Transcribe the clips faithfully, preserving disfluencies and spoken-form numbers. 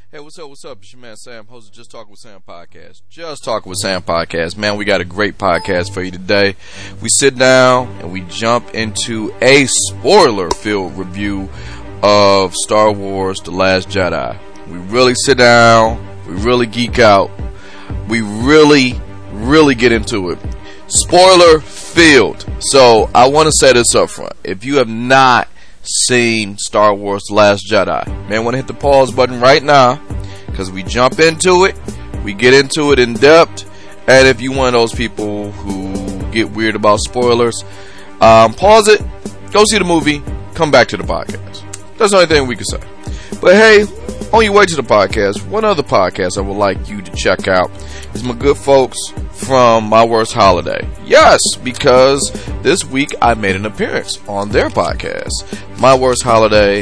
Hey, what's up, what's up? It's your man Sam, host of Just Talking with Sam podcast. Just Talking with Sam podcast. Man, we got a great podcast for you today. We sit down and we jump into a spoiler-filled review of Star Wars The Last Jedi. We really sit down, we really geek out, we really, really get into it. Spoiler-filled. So, I want to say this up front. If you have not seen Star Wars The Last Jedi, man, want to hit the pause button right now, because we jump into it, we get into it in depth, and if you one of those people who get weird about spoilers, um, pause it, go see the movie, come back to the podcast. That's the only thing we can say. But hey, on your way to the podcast, one other podcast I would like you to check out is my good folks from My Worst Holiday. Yes, because this week I made an appearance on their podcast, My Worst Holiday,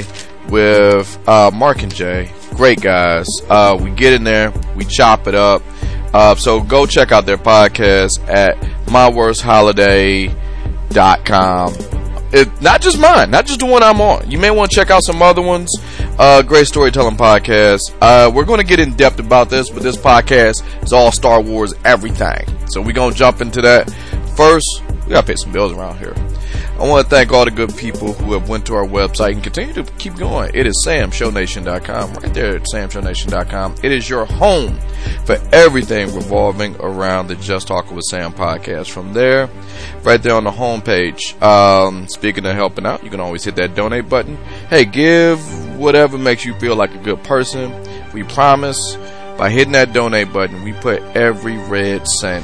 with uh, Mark and Jay. Great guys. Uh, we get in there, we chop it up. Uh, so go check out their podcast at my worst holiday dot com. It, not just mine, not just the one I'm on. You may want to check out some other ones. Uh, great storytelling podcast. Uh, we're going to get in depth about this, but this podcast is all Star Wars everything. So we're going to jump into that. First, we got to pay some bills around here. I want to thank all the good people who have went to our website and continue to keep going. It is sam show nation dot com. Right there at sam show nation dot com. It is your home for everything revolving around the Just Talking with Sam podcast. From there, right there on the homepage, um, speaking of helping out, you can always hit that donate button. Hey, give whatever makes you feel like a good person. We promise, by hitting that donate button, we put every red cent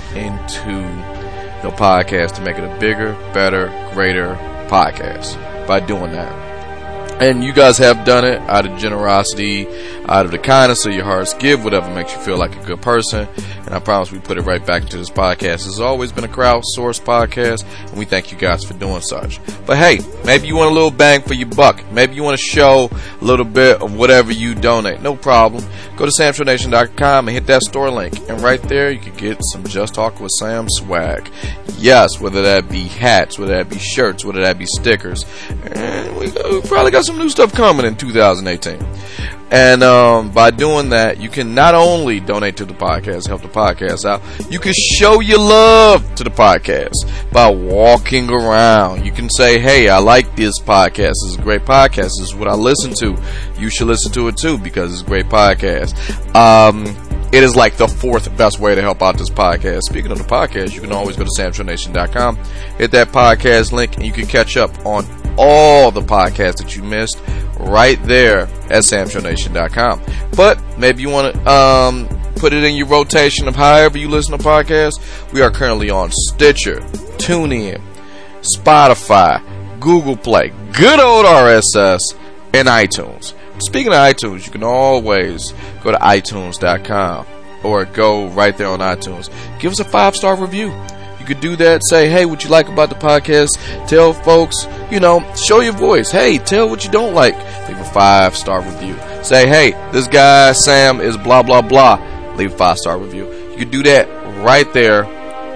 into the podcast to make it a bigger, better, greater podcast by doing that. And you guys have done it out of generosity, out of the kindness of your hearts. Give whatever makes you feel like a good person. And I promise we put it right back into this podcast. This has always been a crowdsourced podcast, and we thank you guys for doing such. But hey, maybe you want a little bang for your buck. Maybe you want to show a little bit of whatever you donate. No problem. Go to sam show nation dot com and hit that store link. And right there, you can get some Just Talking with Sam swag. Yes, whether that be hats, whether that be shirts, whether that be stickers. And we, we probably got some new stuff coming in two thousand eighteen. And um, by doing that, you can not only donate to the podcast, help the podcast out, you can show your love to the podcast by walking around. You can say, hey, I like this podcast. This is a great podcast. This is what I listen to. You should listen to it too, because it's a great podcast. Um, it is like the fourth best way to help out this podcast. Speaking of the podcast, you can always go to sam show nation dot com, hit that podcast link, and you can catch up on all the podcasts that you missed right there at sam show nation dot com. But maybe you want to um, put it in your rotation of however you listen to podcasts. We are currently on Stitcher, TuneIn, Spotify, Google Play, good old R S S, and iTunes. Speaking of iTunes, you can always go to i tunes dot com or go right there on iTunes. Give us a five-star review. You could do that. Say, hey, what you like about the podcast. Tell folks, you know, show your voice. Hey, tell what you don't like. Leave a five-star review. Say, hey, this guy, Sam, is blah, blah, blah. Leave a five-star review. You could do that right there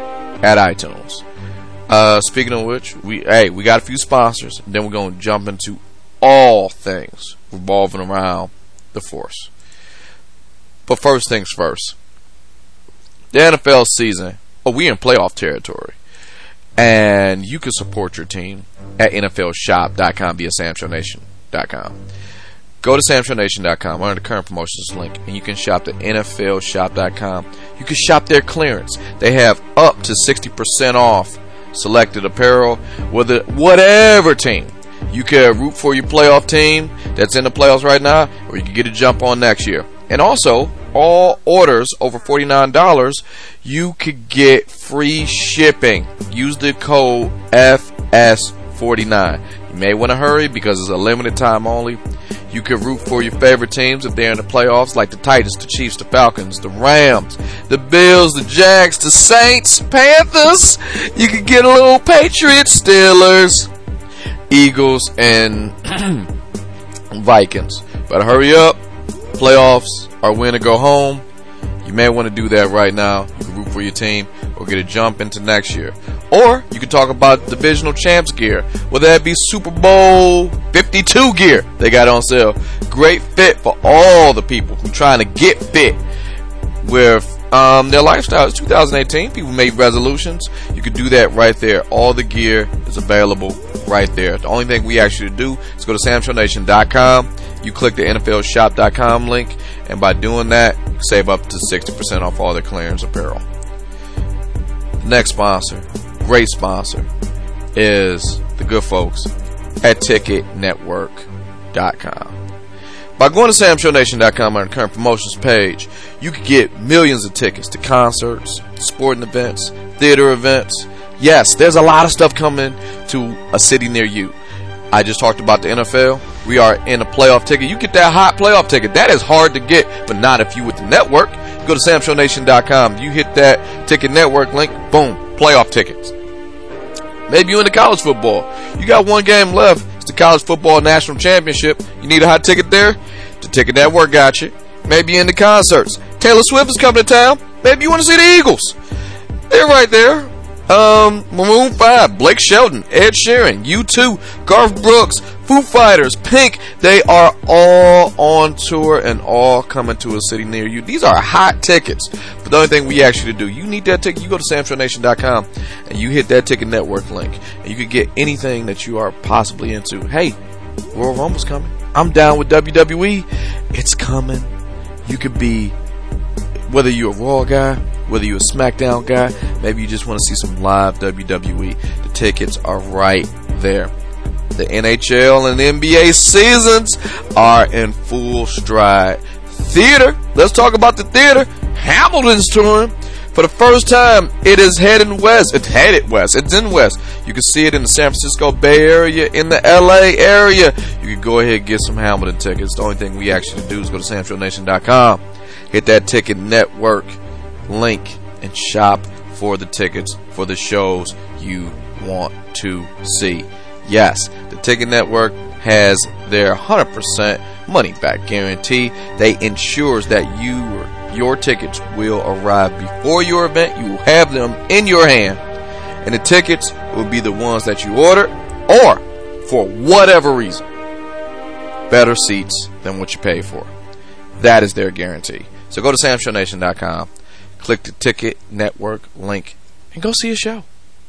at iTunes. Uh, speaking of which, we hey, we got a few sponsors. Then we're going to jump into all things revolving around the Force. But first things first. The N F L season. Oh, we in playoff territory. And you can support your team at N F L shop dot com via sam show nation dot com. Go to sam show nation dot com under the current promotions link, and you can shop at N F L shop dot com. You can shop their clearance. They have up to sixty percent off selected apparel with whatever team. You can root for your playoff team that's in the playoffs right now, or you can get a jump on next year. And also, all orders over forty-nine dollars, you could get free shipping. Use the code F S forty-nine. You may want to hurry because it's a limited time only. You can root for your favorite teams if they're in the playoffs, like the Titans, the Chiefs, the Falcons, the Rams, the Bills, the Jags, the Saints, Panthers. You can get a little Patriots, Steelers, Eagles, and Vikings. Better hurry up. Playoffs are win or go home. You may want to do that right now. You can root for your team or get a jump into next year. Or you can talk about divisional champs gear, whether that be Super Bowl fifty-two gear they got on sale. Great fit for all the people who trying to get fit with um, their lifestyle. It's two thousand eighteen. People made resolutions. You can do that right there. All the gear is available right there. The only thing we ask you to do is go to sam show nation dot com. You click the N F L shop dot com link, and by doing that, you can save up to sixty percent off all their clearance apparel. The next sponsor, great sponsor, is the good folks at ticket network dot com. By going to sam show nation dot com on the current promotions page, you can get millions of tickets to concerts, sporting events, theater events. Yes, there's a lot of stuff coming to a city near you. I just talked about the N F L. We are in a playoff ticket. You get that hot playoff ticket. That is hard to get, but not if you with the network. Go to sam show nation dot com. You hit that ticket network link, boom, playoff tickets. Maybe you into college football. You got one game left. It's the college football national championship. You need a hot ticket there? The ticket network got you. Maybe you're into concerts. Taylor Swift is coming to town. Maybe you want to see the Eagles. They're right there. Um, Maroon five, Blake Shelton, Ed Sheeran, U two, Garth Brooks, Foo Fighters, Pink. They are all on tour and all coming to a city near you. These are hot tickets. But the only thing we ask you to do, you need that ticket, you go to sam show nation dot com and you hit that ticket network link. And you can get anything that you are possibly into. Hey, Royal Rumble's coming. I'm down with W W E. It's coming. You could be, whether you're a Raw guy, whether you're a SmackDown guy, maybe you just want to see some live W W E. The tickets are right there. The N H L and N B A seasons are in full stride. Theater, let's talk about the theater. Hamilton's touring. For the first time, it is heading west. It's headed west. It's in west. You can see it in the San Francisco Bay Area, in the L A area. You can go ahead and get some Hamilton tickets. The only thing we ask you to do is go to sam show nation dot com. Hit that ticket network link and shop for the tickets for the shows you want to see. Yes, the Ticket Network has their one hundred percent money back guarantee. They ensures that you your tickets will arrive before your event. You will have them in your hand, and the tickets will be the ones that you order, or for whatever reason, better seats than what you pay for. That is their guarantee. So go to sam show nation dot com, click the Ticket Network link, and go see a show.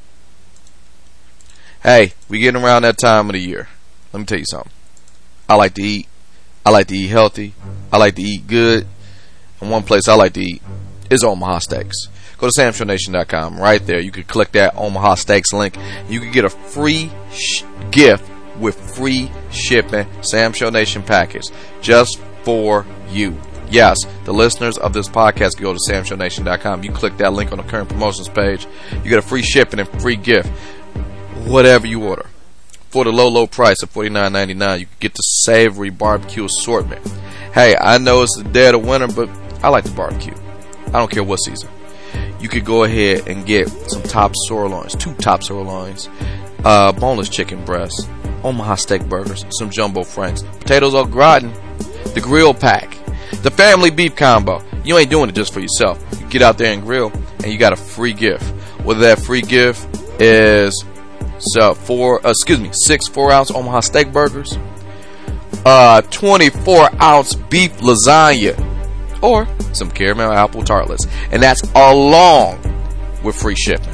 Hey, we getting around that time of the year. Let me tell you something. I like to eat. I like to eat healthy. I like to eat good. And one place I like to eat is Omaha Steaks. Go to sam show nation dot com. Right there, you can click that Omaha Steaks link. You can get a free sh- gift with free shipping, Sam Show Nation package, just for you. Yes, the listeners of this podcast can go to sam show nation dot com. You click that link on the current promotions page. You get a free shipping and free gift. Whatever you order. For the low, low price of forty-nine ninety-nine, you can get the savory barbecue assortment. Hey, I know it's the dead of winter, but I like the barbecue. I don't care what season. You could go ahead and get some top sirloins, two top sirloins, uh, boneless chicken breasts, Omaha steak burgers, some jumbo franks, potatoes au gratin, the grill pack, the family beef combo. You ain't doing it just for yourself. You get out there and grill, and you got a free gift. Whether that free gift is so four, uh, excuse me, six four-ounce Omaha steak burgers, uh, twenty-four ounce beef lasagna, or some caramel apple tartlets, and that's along with free shipping.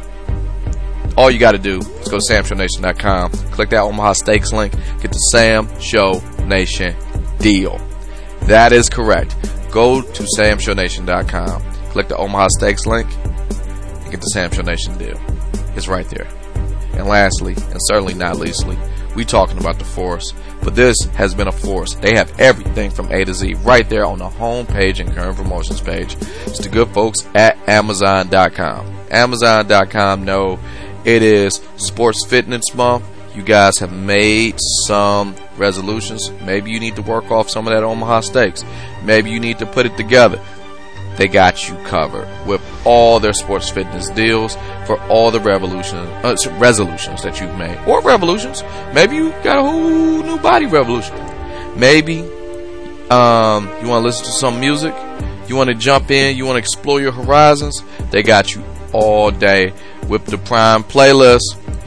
All you got to do is go to sam show nation dot com, click that Omaha Steaks link, get the Sam Show Nation deal. That is correct. Go to sam show nation dot com, click the Omaha Steaks link, and get the Sam Show Nation deal. It's right there. And lastly, and certainly not leastly, we talking about the Force, but this has been a Force. They have everything from A to Z right there on the home page and current promotions page. It's the good folks at amazon dot com. amazon dot com, no, it is Sports Fitness Month. You guys have made some resolutions. Maybe you need to work off some of that Omaha Steaks. Maybe you need to put it together. They got you covered with all their sports fitness deals for all the revolution, uh, resolutions that you've made. Or revolutions. Maybe you got a whole new body revolution. Maybe um, you want to listen to some music. You want to jump in. You want to explore your horizons. They got you all day with the Prime playlist.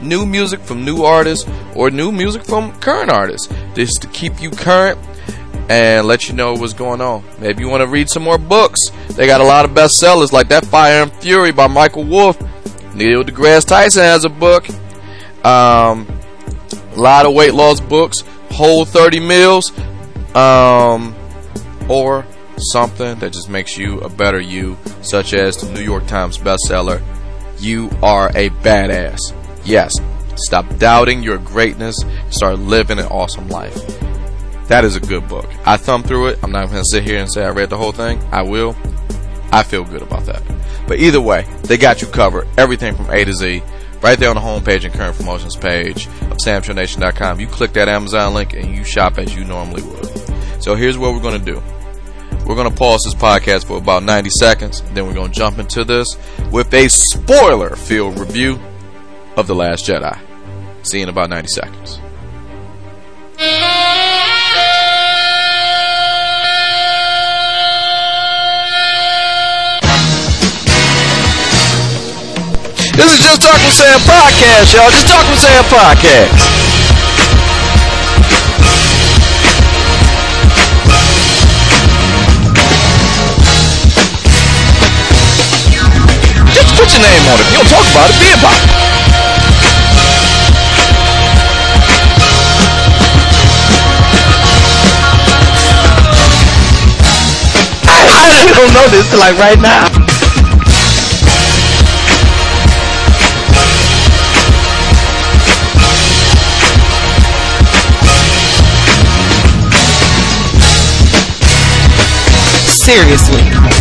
new music from new artists or new music from current artists, just to keep you current and let you know what's going on. Maybe you want to read some more books. They got a lot of bestsellers like that Fire and Fury by Michael Wolff. Neil deGrasse Tyson has a book. Um, a lot of weight loss books. Whole thirty Meals. Um, or something that just makes you a better you, such as the New York Times bestseller, You Are a Badass. Yes, stop doubting your greatness. Start living an awesome life. That is a good book. I thumbed through it. I'm not going to sit here and say I read the whole thing. I will. I feel good about that. But either way, they got you covered. Everything from A to Z. Right there on the homepage and current promotions page of Sam Show Nation dot com. You click that Amazon link and you shop as you normally would. So here's what we're going to do. We're going to pause this podcast for about ninety seconds. And then we're going to jump into this with a spoiler-filled review of The Last Jedi. See you in about ninety seconds. This is Just Talk with Sam Podcast, y'all. Just Talk with Sam Podcast. Just put your name on it. If you don't talk about it, be about it. I, I don't know this till like right now. Seriously.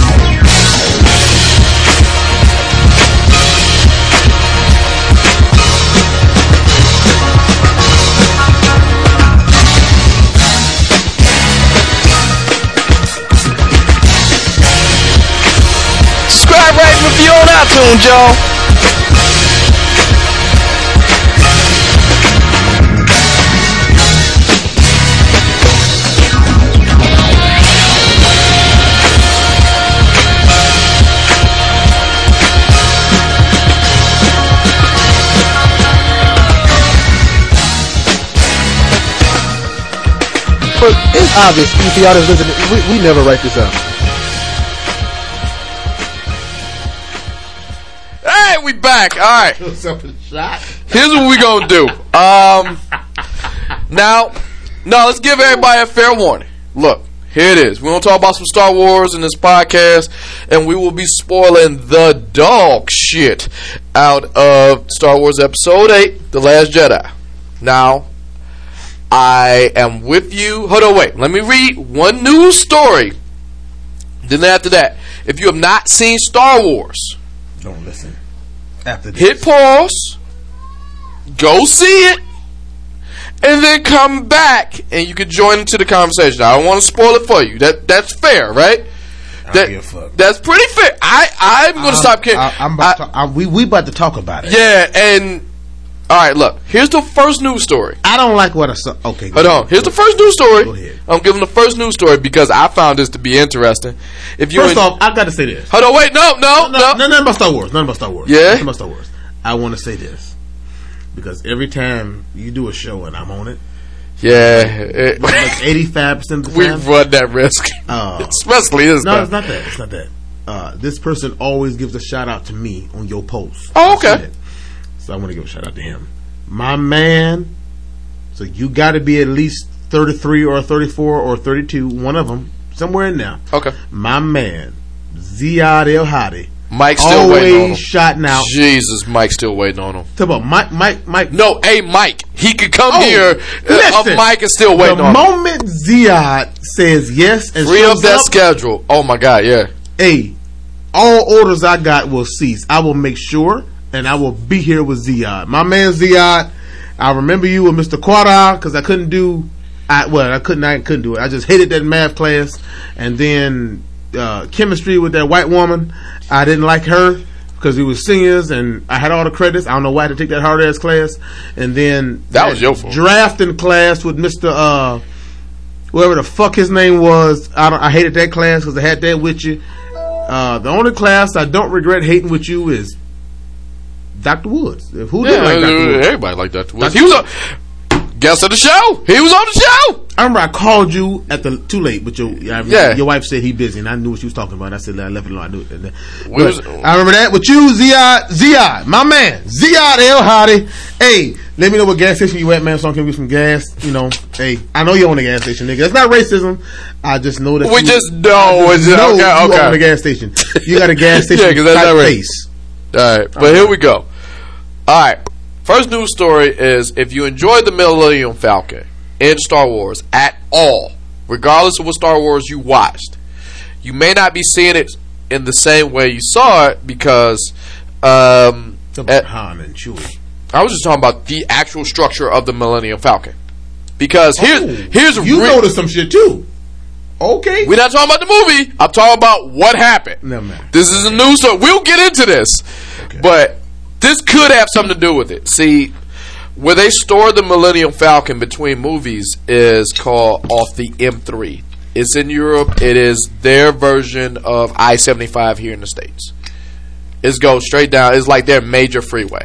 Subscribe, rate, and review on iTunes, y'all. But it's obvious, if y'all just listen, we, we never write this out. Hey, we back. All right. Shot. Here's what we gonna do. Um, now, no, let's give everybody a fair warning. Look, here it is. We're gonna talk about some Star Wars in this podcast, and we will be spoiling the dog shit out of Star Wars Episode eight, The Last Jedi. Now, I am with you. Hold on, wait. Let me read one news story. Then after that, if you have not seen Star Wars, Don't listen. After this. hit pause, go see it, and then come back and you can join into the conversation. I don't want to spoil it for you. That that's fair, right? I That, don't give a fuck. That's pretty fair. I I'm going to stop kidding. I, I'm about I- to, I, we we about to talk about it. yeah, and all right, look. Here's the first news story. I don't like what I saw. Okay, go Hold ahead. on. Here's the first news story. Go ahead. I'm giving the first news story because I found this to be interesting. If you First en- off, I got to say this. hold on, wait, no, no, No, no. no, nothing about Star Wars. Nothing about Star Wars. Yeah? Nothing about Star Wars. I want to say this because every time you do a show and I'm on it, Yeah, it, like eighty-five percent of the we time, run that risk, Uh, especially this no, time. it's not that. It's not that. Uh, this person always gives a shout out to me on your post. Oh, I see okay. that. So I want to give a shout out to him, my man. So you got to be at least thirty-three or thirty-four or thirty-two, one of them, somewhere in there. Okay, My man, Ziad El Hadi, Mike's still waiting on him. always shouting out. Jesus, Mike's still waiting on him. Talk about Mike, Mike, Mike. No, hey, Mike, he could come Oh, here. Uh, listen, Mike is still waiting the on him. moment Ziad says yes and Free up shows that up, schedule. Oh my God, yeah. hey, all orders I got will cease. I will make sure, and I will be here with Ziad. My man Ziad, I remember you with Mister Quadar because I couldn't do, I well, I couldn't, I couldn't do it. I just hated that math class, and then uh, chemistry with that white woman. I didn't like her because we were seniors, and I had all the credits. I don't know why I had to take that hard ass class, and then That was your fault. drafting class with Mister Uh, whoever the fuck his name was. I don't, I hated that class because I had that with you. Uh, the only class I don't regret hating with you is Doctor Woods. Who Yeah, didn't like Doctor Woods? everybody liked Doctor Woods. He was a guest of the show. He was on the show. I remember I called you at the too late, but your I, Yeah. your wife said he busy, and I knew what she was talking about. I said I left it alone. I knew it. We was- But I remember that with you, Ziad, Ziad, my man, Ziad El Hadi. Hey, let me know what gas station you at, man, so I can get some gas. You know, hey, I know you own a gas station, nigga. It's not racism. I just know that We you, just know. I It's just know okay, you okay. own a gas station. You got a gas station Yeah, 'cause that's type not right. face. All right, but here we go. All right, first news story is if you enjoyed the Millennium Falcon in Star Wars at all, regardless of what Star Wars you watched, you may not be seeing it in the same way you saw it because um, at- Han and Chewie. I was just talking about the actual structure of the Millennium Falcon. Because here's Oh, here's a you re- noticed some shit too. Okay. We're not talking about the movie. I'm talking about what happened. Never mind. This is a news story. We'll get into this, Okay. but this could have something to do with it. See, where they store the Millennium Falcon between movies is called off the M three. It's in Europe. It is their version of I seventy-five here in the States. It goes straight down. It's like their major freeway.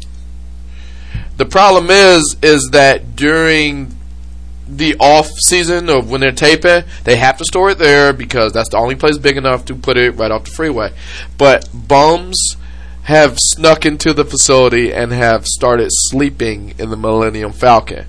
The problem is, is that during the off season of when they're taping, they have to store it there because that's the only place big enough to put it right off the freeway. But bums have snuck into the facility and have started sleeping in the Millennium Falcon.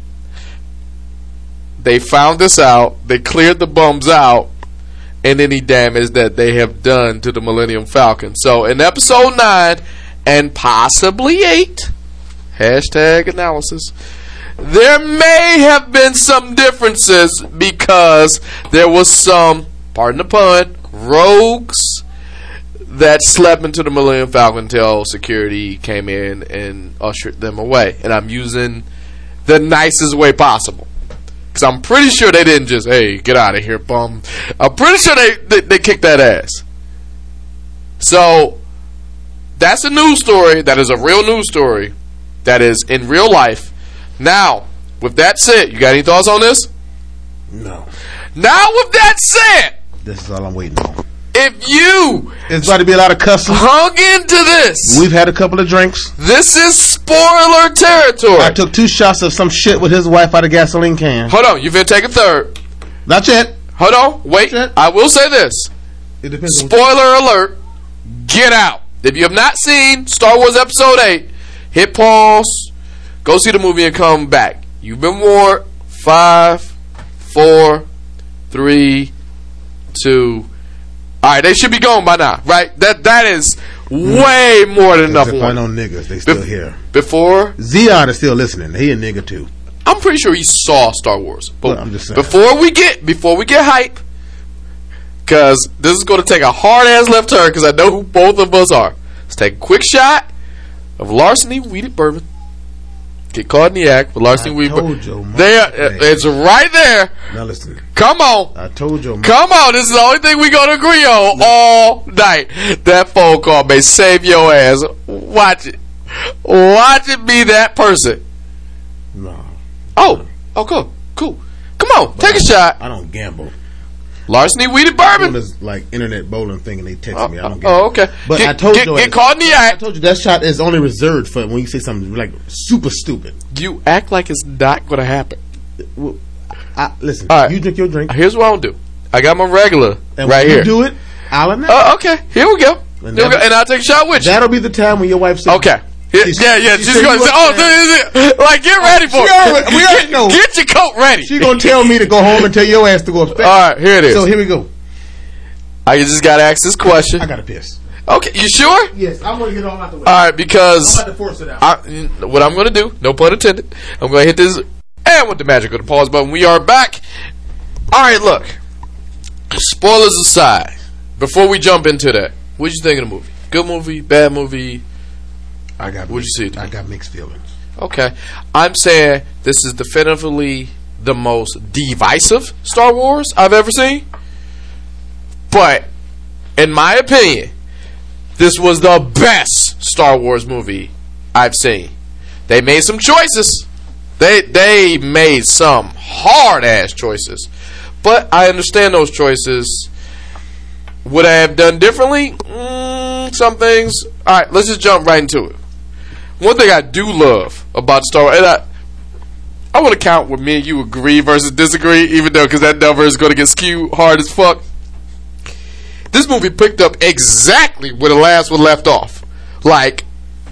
They found this out, they cleared the bums out, and any damage that they have done to the Millennium Falcon. So in episode nine and possibly eight, hashtag analysis, there may have been some differences because there was some, pardon the pun, rogues that slept into the Millennium Falcon until security came in and ushered them away. And I'm using the nicest way possible. Because I'm pretty sure they didn't just, hey, get out of here, bum. I'm pretty sure they, they, they kicked that ass. So, that's a news story. That is a real news story. That is in real life. Now, with that said, you got any thoughts on this? No. Now, with that said, This is all I'm waiting on. if you It's about to be a lot of cussing. hung into this, We've had a couple of drinks. this is spoiler territory. I took two shots of some shit with his wife out of gasoline can. Hold on, you've been taking third. Not yet. Hold on, wait. Shit. I will say this. It depends. on what- Spoiler alert. Get out. If you have not seen Star Wars Episode eight, hit pause, go see the movie and come back. You've been warned. Five, four, three, two. Alright, they should be gone by now, right? That That is way more than enough If I warning. know niggas, they still Bef- here. Before, Zion is still listening. He a nigga too. I'm pretty sure he saw Star Wars. But Well, I'm just saying. before we get before we get hype, because this is going to take a hard ass left turn, because I know who both of us are. Let's take a quick shot of larceny weeded bourbon. Get caught in the act with larceny I weeded told bourbon. your mama that. There, it's right there. Now listen. Come on. I told you. Come on, this is the only thing we're going to agree on all night. That phone call may save your ass. Watch it. Watch it be that person. No. Oh, oh, cool, cool. Come on, take a shot. I don't gamble. Larceny weeded Doing bourbon. this like internet bowling thing and they text Oh, me. I don't oh, gamble. okay. But Get- I told get- you. get caught in the I act. told you that shot is only reserved for when you say something like super stupid. You act like it's not going to happen. Well, I, listen, All right. you drink your drink. Here's what I'm going to do. I got my regular And right when here. you do it, I'll announce. Oh, okay. Here we go. And Here we go. that- And I'll take a shot with you. That'll be the time when your wife says, Okay. Yeah, She- yeah, yeah. she She's said going to you say, oh, up this is it. Like, get ready for She it. already- we already Get- know. Get your coat ready. She gonna tell me to go home and tell your ass to go upstairs. All right, here it is. So here we go. I just got to ask this question. I gotta piss. Okay, you sure? Yes, I'm gonna get all out the way. All right, because I'm about to force it out. I, what I'm going to do, no pun intended, I'm going to hit this, and with the magic of the pause button, we are back. All right, look. Spoilers aside, before we jump into that, what'd you think of the movie? Good movie, bad movie? I got. What'd you see? I got mixed feelings. Okay. I'm saying this is definitively the most divisive Star Wars I've ever seen. But, in my opinion, this was the best Star Wars movie I've seen. They made some choices. They they made some hard ass choices. But I understand those choices. Would I have done differently? Mm, some things. Alright, let's just jump right into it. one thing I do love about Star Wars, and I, I want to count where me and you agree versus disagree, even though because that number is going to get skewed hard as fuck. This movie picked up exactly where the last one left off. Like,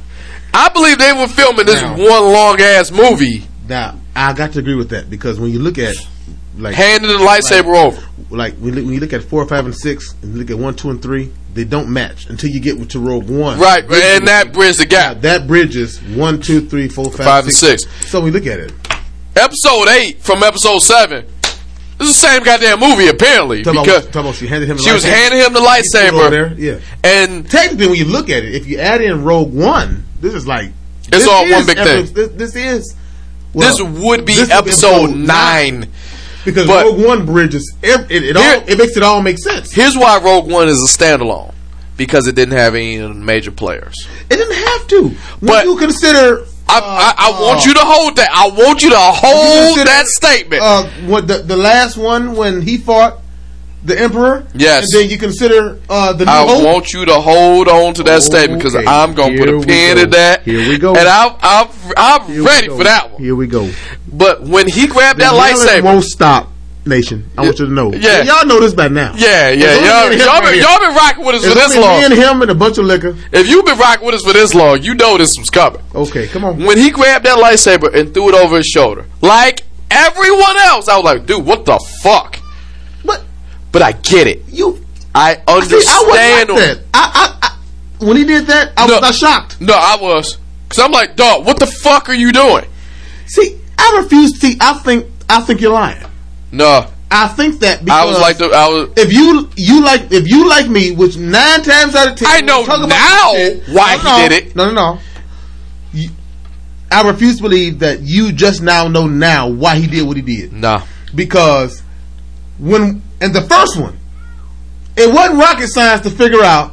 I believe they were filming this now, one long ass movie. Now, I got to agree with that because when you look at like handing the lightsaber like, over, like when you look at four, five, and six, and you look at one, two, and three, they don't match until you get to Rogue One. Right, and that bridges the gap. Yeah, that bridges one, two, three, four, five, five six. and six. So we look at it. Episode eight from episode seven. This is the same goddamn movie, apparently. Talk because about, talk about she handed him the she lightsaber. was handing him the lightsaber. There. Yeah. And technically, when you look at it, if you add in Rogue One, this is like it's all one big episode, thing. This, this is well, this would be this episode, episode nine. nine. Because but Rogue One bridges it, it, it all here, it makes it all make sense. Here's why Rogue One is a standalone. Because it didn't have any major players. It didn't have to. When but you consider I, I, I want you to hold that. I want you to hold consider, that statement. Uh, what the the last one when he fought the Emperor? Yes. And then you consider uh, the New I Hope? want you to hold on to that okay. statement because I'm going to put a pin go. in that. Here we go. And I'm, I'm, I'm Here ready for that one. Here we go. But when he grabbed the that lightsaber. won't stop, nation. I want you to know. Yeah. Y'all know this by now. Yeah, yeah. Y'all, y'all, been, y'all been rocking with us There's for this long. Me and him and a bunch of liquor. If you've been rocking with us for this long, you know this was coming. Okay, come on. When he grabbed that lightsaber and threw it over his shoulder, like everyone else, I was like, dude, what the fuck? But, but I get it. You, I understand. See, I wasn't like that. I, I, I, when he did that, I no, was not shocked. No, I was. Because I'm like, dog, what the fuck are you doing? See, I refuse to see. I think, I think you're lying. No. I think that because I was like the, I was, if you you like if you like me, which nine times out of ten I know now shit, why no, no, he did it. No, no, no. You, I refuse to believe that you just now know now why he did what he did. No, because when in the first one, it wasn't rocket science to figure out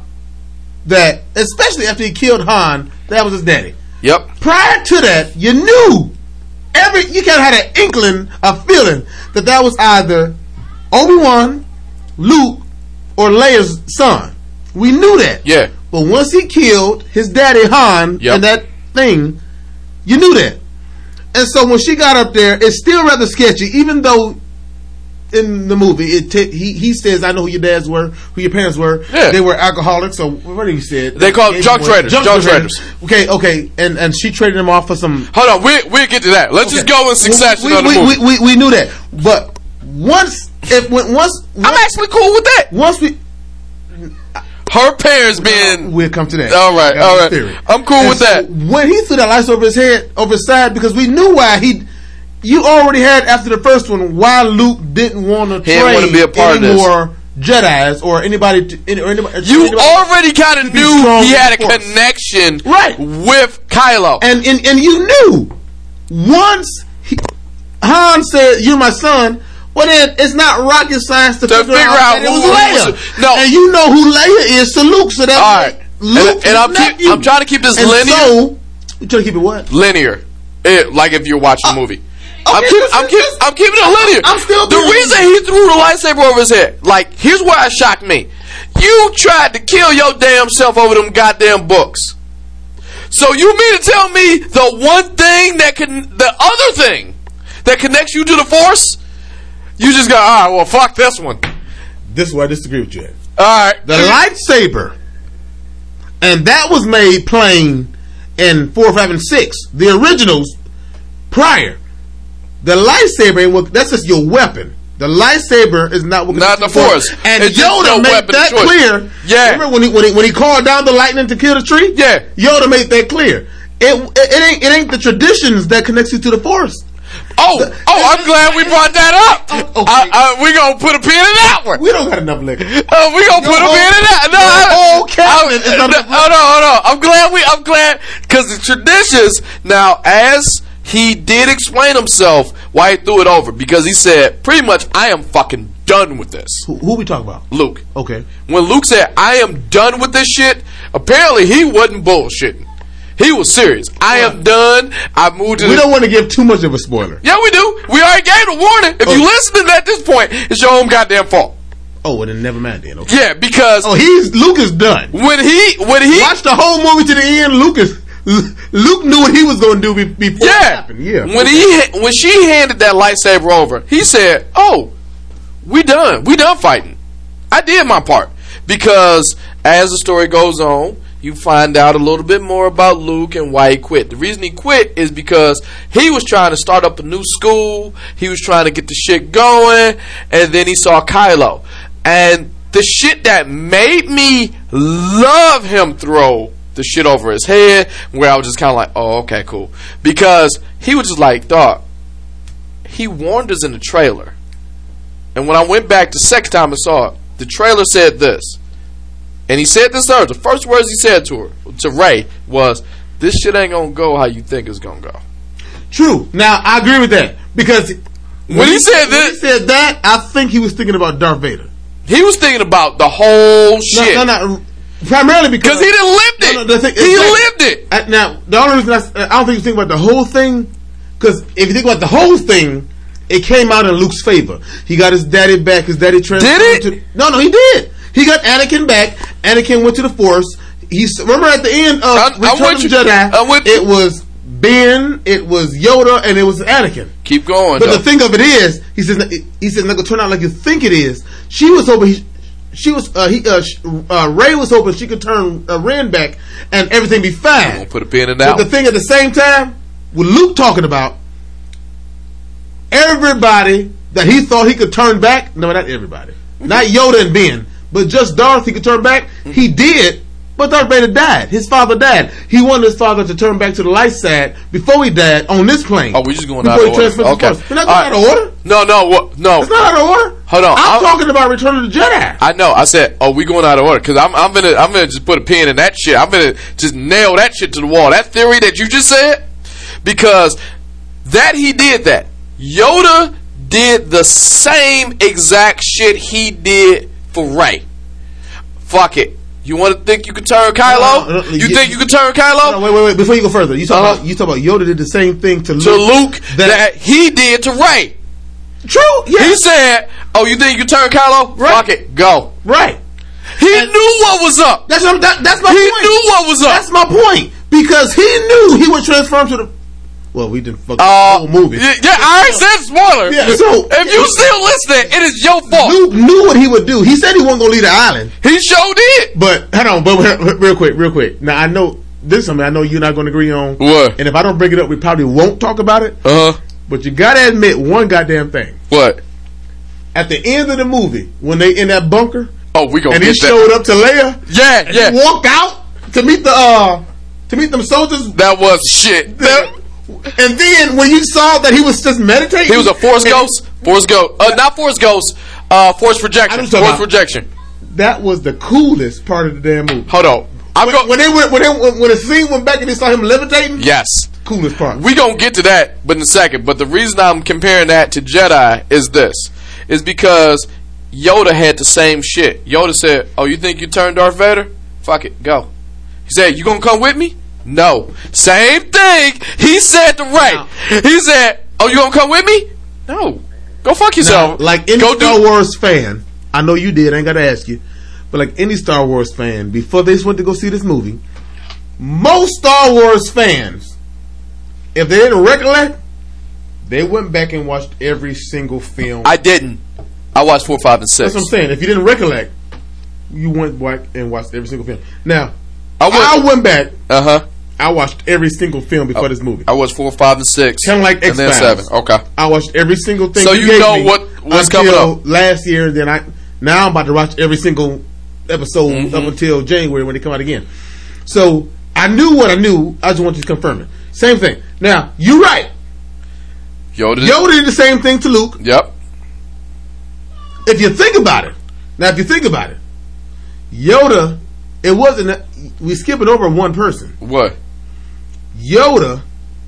that, especially after he killed Han, that was his daddy. Yep. Prior to that, you knew. Every you kind of had an inkling, a feeling that that was either Obi-Wan, Luke, or Leia's son. We knew that. Yeah. But once he killed his daddy Han yep. and that thing, you knew that. And so when she got up there, it's still rather sketchy, even though in the movie it t- he he says, "I know who your dads were, who your parents were. Yeah. They were alcoholics." So what did he say? They called junk traders. Junk, junk traders. traders. Okay, okay, and and she traded him off for some. Hold on, we we'll get to that. Let's okay. just go in succession. We we, on the we, movie. we, we we knew that, but once if when, once, once I'm actually cool with that. Once we. Her parents being. We'll come to that. All right, all right. Theory. I'm cool and with so that. When he threw that lights over his head, over his side, because we knew why he. You already had after the first one why Luke didn't want to train be a part any of more Jedis or anybody. To, any, or anybody you anybody already kind of knew he had a connection right. with Kylo, and and and you knew once he, Han said, "You're my son." Well, then it's not rocket science to, to figure, figure out, out that who it was Leia. Was, no, and you know who Leia is to Luke. So that's all right. Luke and, and I'm, keep, I'm trying to keep this and linear. So, you trying to keep it what? Linear, it, like if you're watching uh, a movie. Okay, I'm, keep, I'm, keep, I'm keeping it linear. I'm still the reason he threw the lightsaber over his head. Like, here's why it shocked me. You tried to kill your damn self over them goddamn books. So you mean to tell me the one thing that can, the other thing that connects you to the Force, you just go, all right, well, fuck this one. This is where I disagree with you at. All right. The lightsaber, and that was made plain in four, five, and six. The originals prior. The lightsaber ain't what, that's just your weapon. The lightsaber is not what not the Force. And it's Yoda made that clear. Yeah. Remember when he when he when he called down the lightning to kill the tree? Yeah. Yoda made that clear. It it, it ain't it ain't the traditions that connects you to the Force. Oh, the, oh! I'm glad we brought that up. Okay. I, I, we gonna put a pin in that one. We don't got enough liquor. Oh, we gonna put a pin in that. No, I, okay. I, no, hold on, hold on. I'm glad we. I'm glad because the traditions now as. He did explain himself why he threw it over because he said pretty much I am fucking done with this. Who, who we talking about? Luke. Okay. When Luke said I am done with this shit, apparently he wasn't bullshitting. He was serious. I am done. I moved to We the- don't want to give too much of a spoiler. Yeah, we do. We already gave a warning. If oh. you listening at this point, it's your own goddamn fault. Oh, well then never mind then. Okay. Yeah, because Oh, he's Luke is done. when he when he watch the whole movie to the end, Luke is Luke knew what he was going to do be- before Yeah. it happened. Yeah. When he when she handed that lightsaber over, he said, "Oh, we done. We done fighting. I did my part." Because as the story goes on, you find out a little bit more about Luke and why he quit. The reason he quit is because he was trying to start up a new school. He was trying to get the shit going, and then he saw Kylo. And the shit that made me love him throw the shit over his head, where I was just kind of like, oh, okay, cool. Because he was just like, dog, he warned us in the trailer. And when I went back the second time I saw it, the trailer said this. And he said this to her. The first words he said to her, to Rey, was, this shit ain't gonna go how you think it's gonna go. True. Now, I agree with that. Because when, When he he said when this, he said that, I think he was thinking about Darth Vader. he was thinking about the whole shit. No, no, no. Primarily because Because he didn't live it. No, no, the thing- he exactly. lived it. Uh, now, the only reason I, I don't think you think about the whole thing, because if you think about the whole thing, it came out in Luke's favor. He got his daddy back. His daddy transferred. Did it? To, no, no, he did. He got Anakin back. Anakin went to the Force. He remember at the end of I- I'm Return with of you. the Jedi, I'm with you. it was Ben, it was Yoda, and it was Anakin. Keep going, But though. the thing of it is, he says, he says, not gonna turn out like you think it is. She was hoping he, she was, uh, he, uh, sh- uh, Ray was hoping she could turn uh, Ren back and everything be I'm fine. gonna put a pin in But that the one. thing at the same time, with Luke talking about everybody that he thought he could turn back, no, not everybody, not Yoda and Ben, but just Darth he could turn back. He did, but Darth Vader died. His father died. He wanted his father to turn back to the light side before he died on this plane. Oh, we just going before out of he order. transferred to the Okay. Force. We're not All going out of order. No, no, what? No. It's not out of order. Hold on. I'm I'm- talking about Return of the Jedi. I know. I said, "Oh, we going out of order," because I'm, I'm gonna, I'm gonna just put a pin in that shit. I'm gonna just nail that shit to the wall. That theory that you just said, because that he did that. Yoda did the same exact shit he did for Rey. Fuck it. You want to think you can turn Kylo? No, no, no, you you- think you can turn Kylo? No, wait, wait, wait. Before you go further, you talk Uh-huh. about you talk about Yoda did the same thing to Luke. To Luke, that, that, he did to Rey. true. Yeah. He said, "Oh, you think you can turn Kylo? Right. Fuck it, go." right. He And- knew what was up. That's what, that, that's my He point. knew what was up. That's my point because he knew he would transform to the. Well, we didn't fuck Uh, the whole movie. Yeah, yeah, I already said spoiler. Yeah, so- if you still listening, it is your fault. Luke knew what he would do. He said he wasn't gonna leave the island. He sure did. But hold on, but real quick, real quick. Now I know this is something I know you're not gonna agree on. What? And if I don't bring it up, we probably won't talk about it. Uh huh. But you gotta admit one goddamn thing. What? At the end of the movie, when they in that bunker, Oh, we gonna and get he that. showed up to Leia, Yeah, and yeah. he walked out to meet the uh to meet them soldiers. That was shit. That- And then when you saw that he was just meditating, he was a force and ghost. Force ghost. Uh, not force ghost. Uh, force I projection. know Force what you're talking about. projection. That was the coolest part of the damn movie. Hold on. I'm When, going. when they went, when, they, when, when the scene went back and they saw him levitating, Yes. coolest part. We gonna get to that, but in a second. But the reason I'm comparing that to Jedi is this: is because Yoda had the same shit. Yoda said, "Oh, you think you turn Darth Vader? Fuck it, go." He said, "You gonna come with me?" No. Same thing. He said to Rey. Now- He said, "Oh, you gonna come with me?" No. Go fuck Now, yourself. like any go Star do. Wars fan, I know you did. I ain't got to ask you, but like any Star Wars fan, before they went to go see this movie, most Star Wars fans, if they didn't recollect, they went back and watched every single film. I didn't. I watched four, five, and six. That's what I'm saying. If you didn't recollect, you went back and watched every single film. Now, I I went. went back. Uh huh. I watched every single film before this movie. I watched four, five, and six. Kinda like and then X-Files. seven. Okay. I watched every single thing. So you gave know me what- what's until coming up. last year. Then I now I'm about to watch every single episode Mm-hmm. up until January when they come out again. So I knew what I knew. I just wanted to confirm it. Same thing. Now you're right. Yoda. did- Yoda did the same thing to Luke. Yep. If you think about it, now if you think about it, Yoda, it wasn't. We skipping over one person. What? Yoda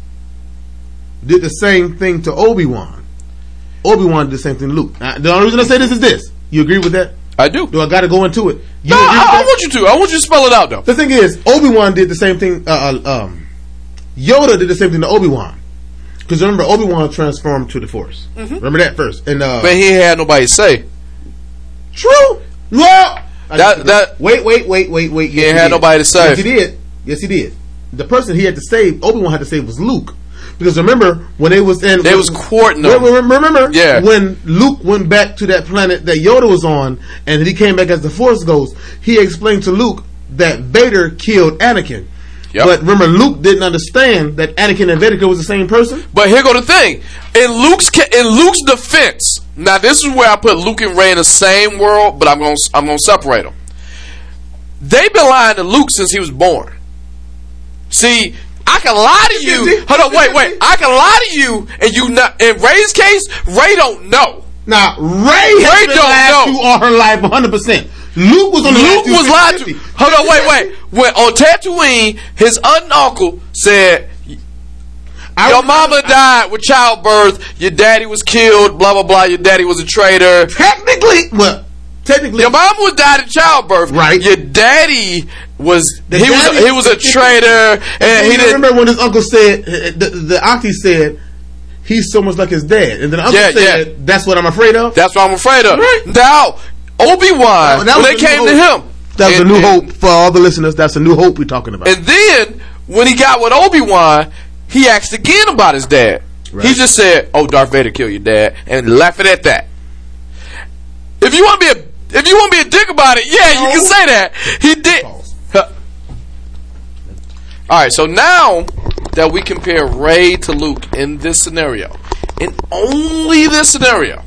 did the same thing to Obi-Wan. Obi-Wan did the same thing to Luke. Now, the only reason I say this is this. You agree with that? I do. Do I got to go into it? You No, agree with I, I that? want you to. I want you to spell it out, though. The thing is, Obi-Wan did the same thing. Uh, uh, um, Yoda did the same thing to Obi-Wan. Because remember, Obi-Wan transformed to the Force. Remember that first. And uh, But he had nobody to say. true. Well, That- that- wait, wait, wait, wait, wait. He ain't had nobody to say. Yes, he did. Yes, he did. the person he had to save, Obi-Wan had to save, was Luke. Because remember when they was in, they when, was courting them. Remember, yeah. when Luke went back to that planet that Yoda was on, and he came back as the Force Ghost. He explained to Luke that Vader killed Anakin. Yep. But remember, Luke didn't understand that Anakin and Vader was the same person. But here go the thing: in Luke's in Luke's defense, now this is where I put Luke and Rey in the same world, but I'm gonna I'm gonna separate them. They've been lying to Luke since he was born. See. I can lie to you. Hold on, wait, wait. I can lie to you, and you not. In Rey's case, Rey don't know. Now, Rey has been lied to all her life, one hundred percent. Luke was on the Luke was lied to. Hold on, wait, wait. When on Tatooine, his aunt and uncle said, "Your mama died with childbirth. Your daddy was killed. Blah blah blah. Your daddy was a traitor." Technically, well, technically, your mama was died in childbirth. Right. Your daddy was the he daddy, was he was a traitor, and he didn't remember when his uncle said the, the auntie said he's so much like his dad, and then the uncle yeah, said yeah. that's what I'm afraid of. That's what I'm afraid of. Right. Now Obi-Wan, when they came to him, that was and, a new and, hope for all the listeners. That's a new hope we're talking about. And then when he got with Obi-Wan, he asked again about his dad. Right. He just said, "Oh, Darth Vader killed your dad," and left it at that. If you want to be a If you want to be a dick about it, yeah, no. You can say that. He did. All right, so now that we compare Rey to Luke in this scenario, in only this scenario,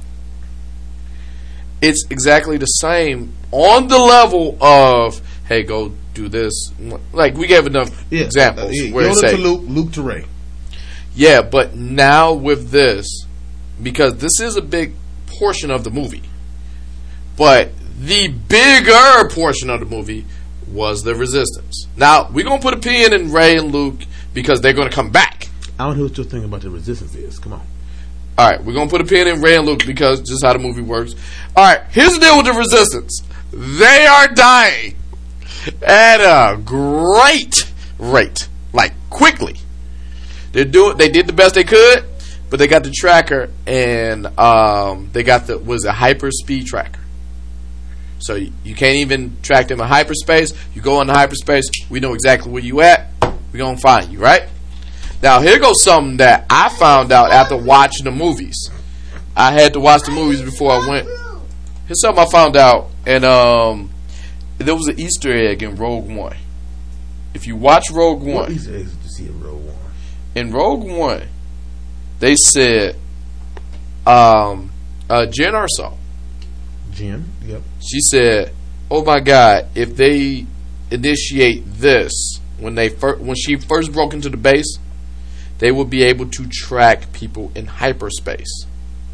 it's exactly the same on the level of, hey, go do this. Like, we gave enough yeah. examples. Uh, yeah. where Yoda say, to Luke, Luke to Rey. Yeah, but now with this, because this is a big portion of the movie, but the bigger portion of the movie was the Resistance. Now, we're going to put a pin in Rey and Luke because they're going to come back. I don't know what your thing about the Resistance is. Come on. All right, we're going to put a pin in Rey and Luke because just how the movie works. All right, here's the deal with the Resistance. They are dying at a great rate. Like, quickly. They're doing. They did the best they could, but they got the tracker and um, they got the, was a hyper speed tracker. So you, you can't even track them in hyperspace. You go into hyperspace, we know exactly where you at. We're going to find you, right? Now, here goes something that I found out after watching the movies. I had to watch the movies before I went. Here's something I found out. And um, there was an Easter egg in Rogue One. If you watch Rogue One. What Easter eggs did you see in Rogue One? In Rogue One, they said um, uh, Jen Erso. Jen, yep. She said, "Oh my God! If they initiate this when they fir- when she first broke into the base, they will be able to track people in hyperspace."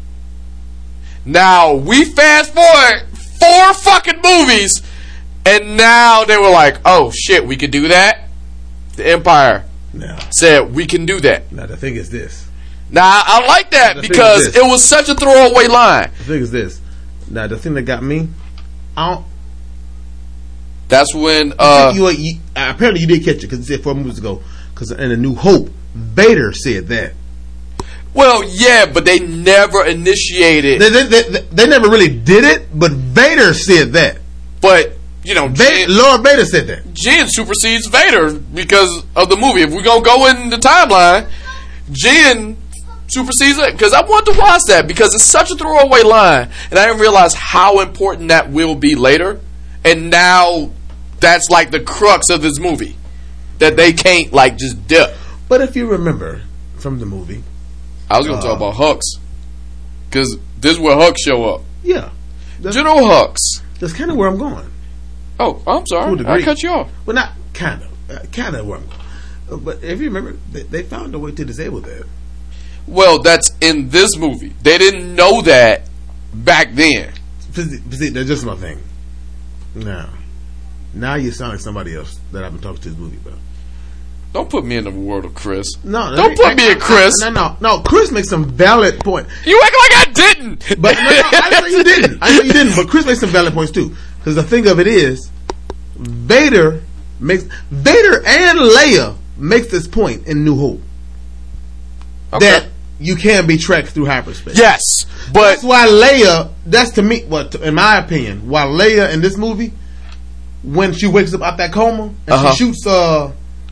Now we fast forward four fucking movies, and now they were like, "Oh shit, we could do that." The Empire now said we can do that. Now the thing is this. Now I, I like that the because it was such a throwaway line. The thing is this. Now the thing that got me, I don't. That's when uh, you, you, apparently you did catch it because it said four movies ago. Because in A New Hope, Vader said that. Well, yeah, but they never initiated. They, they, they, they never really did it, but Vader said that. But you know, Vader, Jen, Lord Vader said that. Jen supersedes Vader because of the movie. If we're gonna go in the timeline, Jen supersedes it because I want to watch that because it's such a throwaway line, and I didn't realize how important that will be later. And now that's like the crux of this movie that they can't like just dip. But if you remember from the movie, I was going to uh, talk about Hux because this is where Hux show up. Yeah, General Hux. That's kind of where I'm going. Oh, I'm sorry, I cut you off. Well, not kind of, uh, kind of where I'm going. Uh, but if you remember, they, they found a way to disable that. Well, that's in this movie. They didn't know that back then. See, that's just my thing. Now, now you sound like somebody else that I've been talking to this movie about. Don't put me in the world of Chris. No, don't put I, me in Chris. No, no, no. Chris makes some valid point. You act like I didn't. But no, no, I know you didn't. I know you didn't. But Chris makes some valid points too. Because the thing of it is, Vader makes Vader and Leia makes this point in New Hope. Okay. That you can be tracked through hyperspace. Yes, but that's why Leia. That's to me, what in my opinion, why Leia in this movie, when she wakes up out that coma and uh-huh. she shoots uh,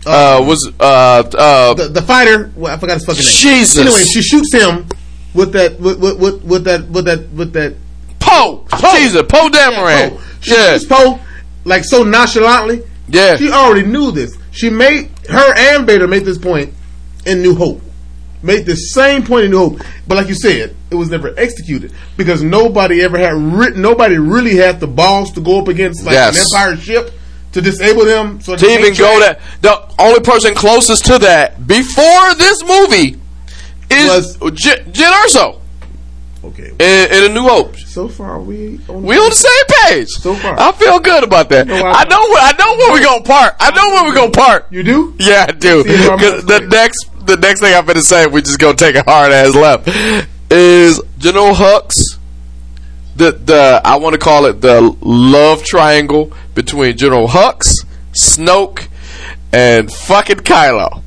Uh, um, was uh uh the, the fighter. Well, I forgot his fucking name. Jesus. Anyway, she shoots him with that with with, with, with that with that with that Poe. Jesus, Poe Dameron. Yeah, Poe. She Yeah. shoots Poe like so nonchalantly. Yeah. She already knew this. She made her and Vader made this point in New Hope. Made the same point in New Hope, but like you said, it was never executed because nobody ever had written. Nobody really had the balls to go up against like Yes. an Empire ship to disable them. So To even go that the only person closest to that before this movie is J- Jyn Erso Okay. in, in A New Hope. So far, we on We on the same page. So far. I feel good about that. No, I- I know. where- I know where we gonna part. I know where we gonna part. You do? Yeah, I do. See where I'm Because at. the next, the next thing I'm gonna say, we just gonna take a hard ass left, is General Hux. The the I want to call it the love triangle between General Hux, Snoke, and fucking Kylo.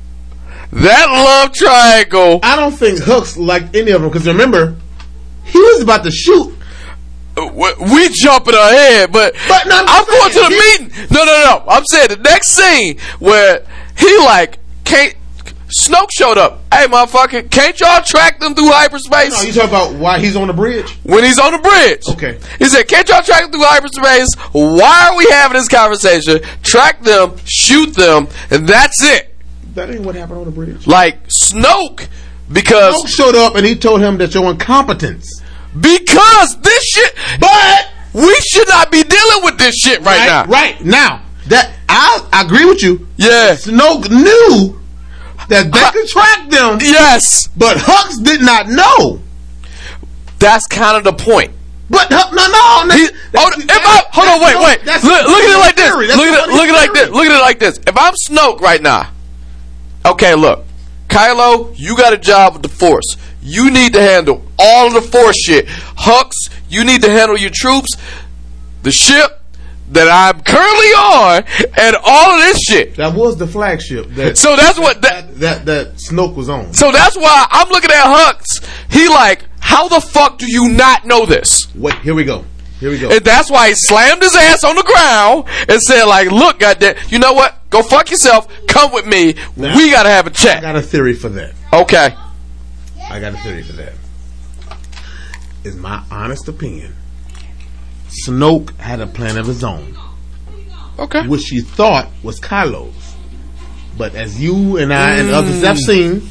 That love triangle. I don't think Hux liked any of them because remember, he was about to shoot. We, we jumping ahead, but, But no, I'm I'm going to saying, the he- meeting. No, no, no. I'm saying the next scene where he like can't. Snoke showed up. Hey, motherfucker, can't y'all track them through hyperspace? No, you talking about why he's on the bridge? When he's on the bridge. Okay. He said, can't y'all track them through hyperspace? Why are we having this conversation? Track them, shoot them, and that's it. That ain't what happened on the bridge. Like Snoke, because Snoke showed up and he told him that your incompetence. because this shit. But We should not be dealing with this shit right, now. right now, that I, I agree with you. Yeah. Snoke knew that they could track them, Yes. but Hux did not know. That's kind of the point. But Hux, no, no, no. He, oh, if I, hold on, wait, wait. That's Look, look at it like this. theory. Look That's at it, the look at it like theory. this. Look at it like this. If I'm Snoke right now, okay, look, Kylo, you got a job with the Force. You need to handle all of the Force shit. Hux, you need to handle your troops, the ship that I'm currently on, and all of this shit. That was the flagship that So that's what that. that, that that Snoke was on. So that's why I'm looking at Hux. He like, how the fuck do you not know this? Wait, here we go. Here we go. And that's why he slammed his ass on the ground and said, like, look, goddamn, you know what? Go fuck yourself. Come with me. Now, we gotta have a I chat. got a theory for that. Okay. I got a theory for that. Is my honest opinion. Snoke had a plan of his own, Okay. which he thought was Kylo's. But as you and I and others have seen,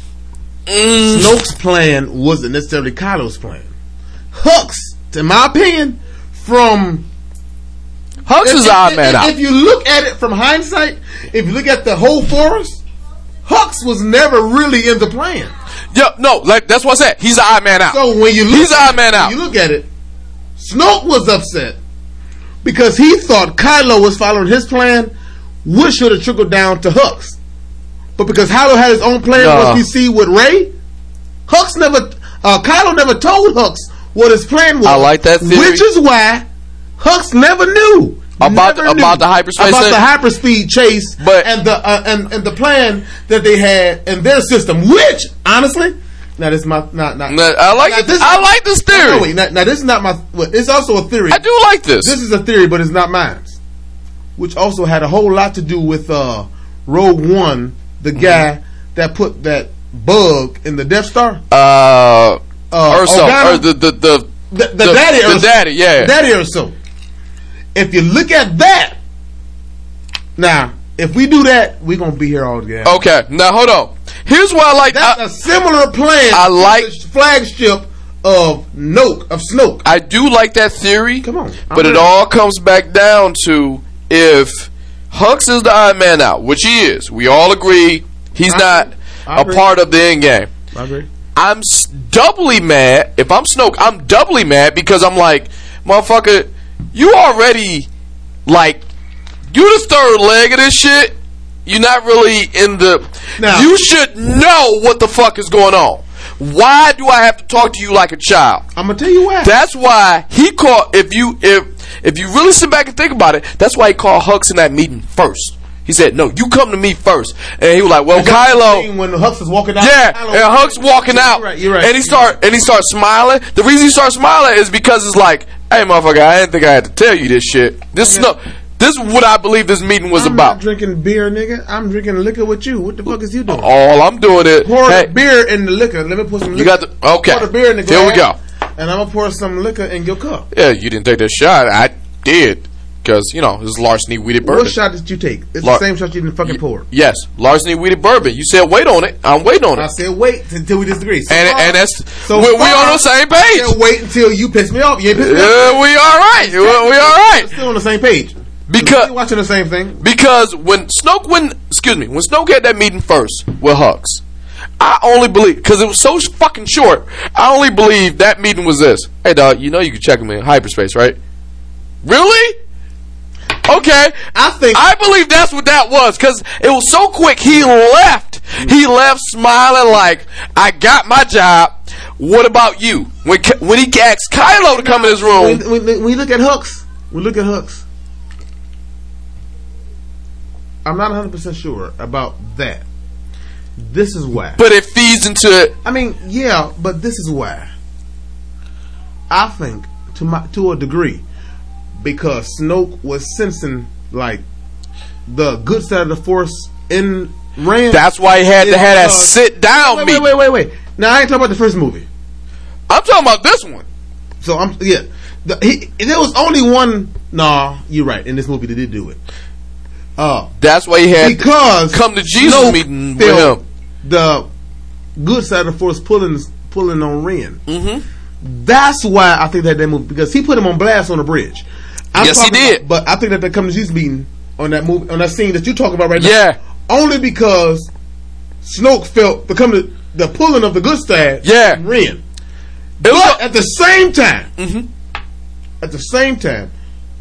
Snoke's plan wasn't necessarily Kylo's plan. Hux, in my opinion, from Hux if, is if- odd if- man if, out. if you look at it from hindsight, if you look at the whole forest, Hux was never really in the plan. Yeah, no, like that's what I said. He's an odd man out. So when you look He's an odd man when out. you look at it, Snoke was upset because he thought Kylo was following his plan, which should have trickled down to Hux. But because Kylo had his own plan, No. once we see with Rey, Hux never, uh, Kylo never told Hux what his plan was. I like that theory. which is why Hux never knew About never the- about the hyperspace about thing? the hyperspeed chase, But- and the uh, and and the plan that they had in their system. Which honestly, now this is my not not. No, I like now it. this- I like this no, theory. wait, now, now this is not my. Well, it's also a theory. I do like this. This is a theory, but it's not mine. Which also had a whole lot to do with uh, Rogue One, the guy that put that bug in the Death Star. uh, Uh, Urso, Organa? or the the the, The, the, the- daddy, the Urso. daddy, yeah. The daddy Urso. If you look at that, now if we do that, we're gonna be here all together. Okay, now hold on. Here's why I like. That's I, a similar plan. I to like- the flagship of Noke of Snoke. I do like that theory. Come on, I'm but it ready. all comes back down to if Hux is the odd man out, which he is. We all agree he's I not agree. I a agree. part of the end game. I agree. I'm s- doubly mad. If I'm Snoke, I'm doubly mad because I'm like, motherfucker, you already, like, you the third leg of this shit. You're not really in the. Now- you should know what the fuck is going on. Why do I have to talk to you like a child? I'm gonna tell you why. That's why he called. If you if if you really sit back and think about it, that's why he called Hux in that meeting first. He said, "No, you come to me first." And he was like, "Well, Kylo." When Hux is walking out, Yeah, Kylo- and Hux walking You're out, right, you're right. and he start and he starts smiling. The reason he starts smiling is because it's like, "Hey, motherfucker, I didn't think I had to tell you this shit. This Okay. Snoke, this this is what I believe this meeting was I'm about. not drinking beer, nigga. I'm drinking liquor with you. What the fuck is you doing? All I'm doing is Pour hey, the beer in the liquor. Let me put some liquor. you got the okay. Pour the beer in the glass. Here we go. And I'm gonna pour some liquor in your cup. Yeah, you didn't take that shot. I did. Because, you know, this is larceny wheated bourbon. What shot did you take? It's Lar- the same shot you didn't fucking pour. Yes, larceny wheated bourbon. You said wait on it. I'm waiting on it. I said wait until we disagree. So and far, and that's so we, we far, on the same I page. said wait until you piss me off. You ain't piss me Uh, off. we all right. We, we all right. We're still on the same page. Because We're watching the same thing. because when Snoke when excuse me when Snoke had that meeting first with Hux, I only believe because it was so fucking short. I only believe that meeting was this. Hey dog, you know you can check him in hyperspace, right? Really? Okay, I think I believe that's what that was because it was so quick. He left. He left smiling like I got my job. What about you? When when he asked Kylo to come in his room, when, when, when we look at Hux, we look at Hux. I'm not one hundred percent sure about that. This is why. but it feeds into it. I mean, yeah, but this is why. I think to my to a degree, because Snoke was sensing like the good side of the Force in Rand. That's why he had to have that because- sit down Wait, meeting. wait, wait, wait, wait. Now I ain't talking about the first movie. I'm talking about this one. So I'm yeah. The, he, there was only one. Nah, you're right. In this movie, they did do it. Uh, That's why he had because to come to Jesus Snoke meeting with felt him. the good side of the Force pulling pulling on Ren. Mm-hmm. That's why I think that they moved because he put him on blast on the bridge. I'm Yes, he talking did. about- but I think that they come to Jesus meeting on that movie on that scene that you talking about right now. Yeah. Only because Snoke felt the come to the pulling of the good side. Yeah. from Ren. It was But a- at the same time, Mhm. at the same time,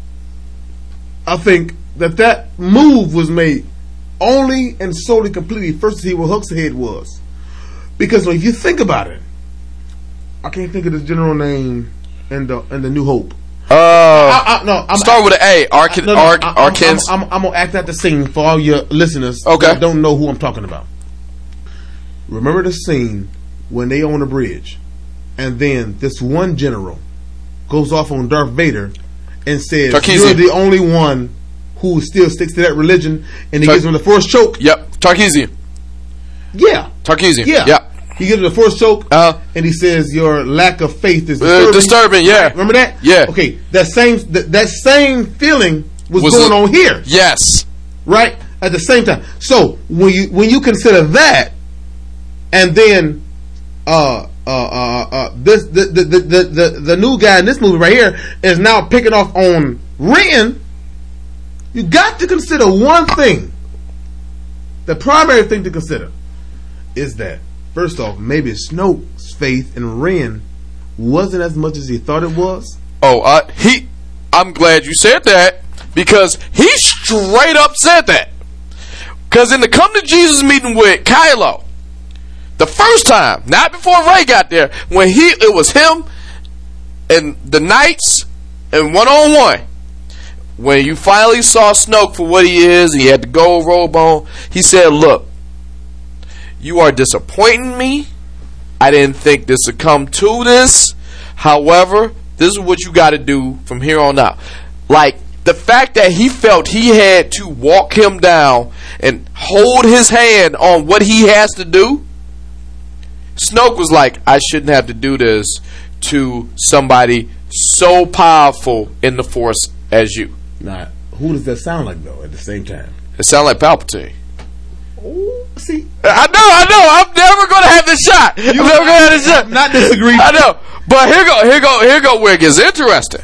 I think that that move was made only and solely completely first to see what Hux head was. Because if you think about it, I can't think of the general name in the in the New Hope. Uh, I, I, no, I'm, start with an A. Arkin, no, no, Ark, I- I'm, Arkins. I'm, I'm, I'm gonna act out the scene for all your listeners Okay. that don't know who I'm talking about. Remember the scene when they on the bridge, and then this one general goes off on Darth Vader and says, Tarkisian. "You're the only one who still sticks to that religion," and he Tar- gives him the Force choke. Yep, Tarkisian. Yeah, Tarkisian. yeah, Yeah. He gives him the Force choke, Uh, and he says, "Your lack of faith is uh, disturbing." disturbing. Yeah. Remember that? Yeah. Okay, that same that, that same feeling was, Was going it- on here. Yes. Right at the same time. So when you when you consider that, and then uh uh uh, uh this the the, the the the the new guy in this movie right here is now picking off on Ren, you got to consider one thing. The primary thing to consider is that first off, maybe Snoke's faith in Ren wasn't as much as he thought it was. Oh, uh, he. I'm glad you said that because he straight up said that. Because in the come to Jesus meeting with Kylo, the first time, not before Rey got there, when he it was him and the Knights and one on one. When you finally saw Snoke for what he is, and he had the gold robe on, he said, "Look, you are disappointing me. I didn't think this would come to this. However, this is what you got to do from here on out." Like, the fact that he felt he had to walk him down and hold his hand on what he has to do, Snoke was like, I shouldn't have to do this to somebody so powerful in the Force as you. Now, who does that sound like though? At the same time, It sounded like Palpatine. oh, see, I know, I know. I'm never going to have this shot. I'm never going to have this shot. not disagree. I know. But here go, here go, here go where it gets interesting.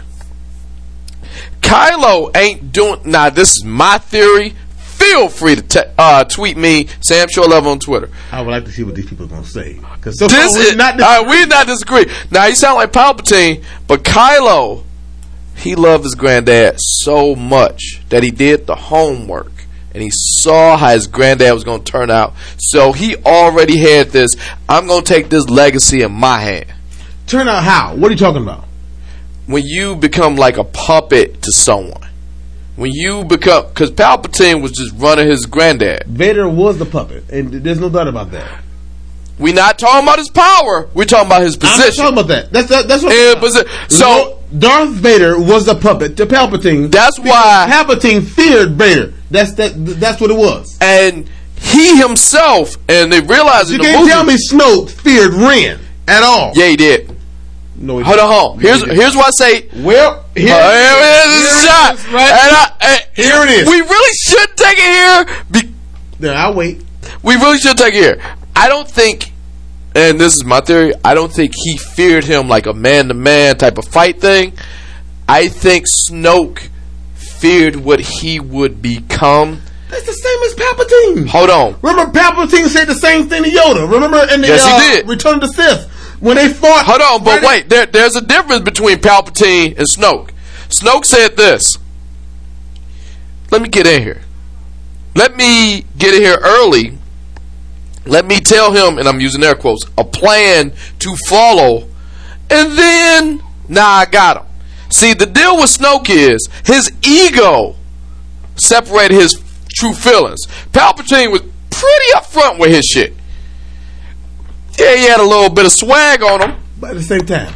Kylo ain't doing. Now, this is my theory. Feel free to te- uh, tweet me, Sam Show eleven on Twitter. I would like to see what these people are going to say. Because so This far, is we're not uh, we not disagree. Now, you sound like Palpatine, but Kylo, he loved his granddad so much that he did the homework. And he saw how his granddad was going to turn out. So he already had this, I'm going to take this legacy in my hand. turn out how? What are you talking about? When you become like a puppet to someone. When you become, because Palpatine was just running his granddad. Vader was the puppet, and there's no doubt about that. We're not talking about his power. We're talking about his I'm not position. talking about that. That's that, that's what. Yeah, I'm talking posi- about. so Darth Vader was a puppet to Palpatine. That's why Palpatine feared Vader. That's that. That's what it was. And he himself, and they realized You in the can't movie, tell me Snoke feared Ren at all. yeah, he did. No, he Hold on, didn't. hold on. No, Here's he didn't. here's why I say. Well, here, Uh, here it is, here a it shot. is, right? And I, and Here it is. We really should take it here. Be, There, I'll wait. we really should take it here. I don't think, and this is my theory, I don't think he feared him like a man-to-man type of fight thing. I think Snoke feared what he would become. That's the same as Palpatine. Hold on. Remember, Palpatine said the same thing to Yoda. Remember in the Yes, he uh, did. Return of the Sith when they fought. Hold on, but right wait. There, there's a difference between Palpatine and Snoke. Snoke said this. Let me get in here. Let me get in here early. Let me tell him, and I'm using air quotes, a plan to follow. And then, nah, I got him. See, the deal with Snoke is his ego separated his true feelings. Palpatine was pretty upfront with his shit. Yeah, he had a little bit of swag on him. But at the same time,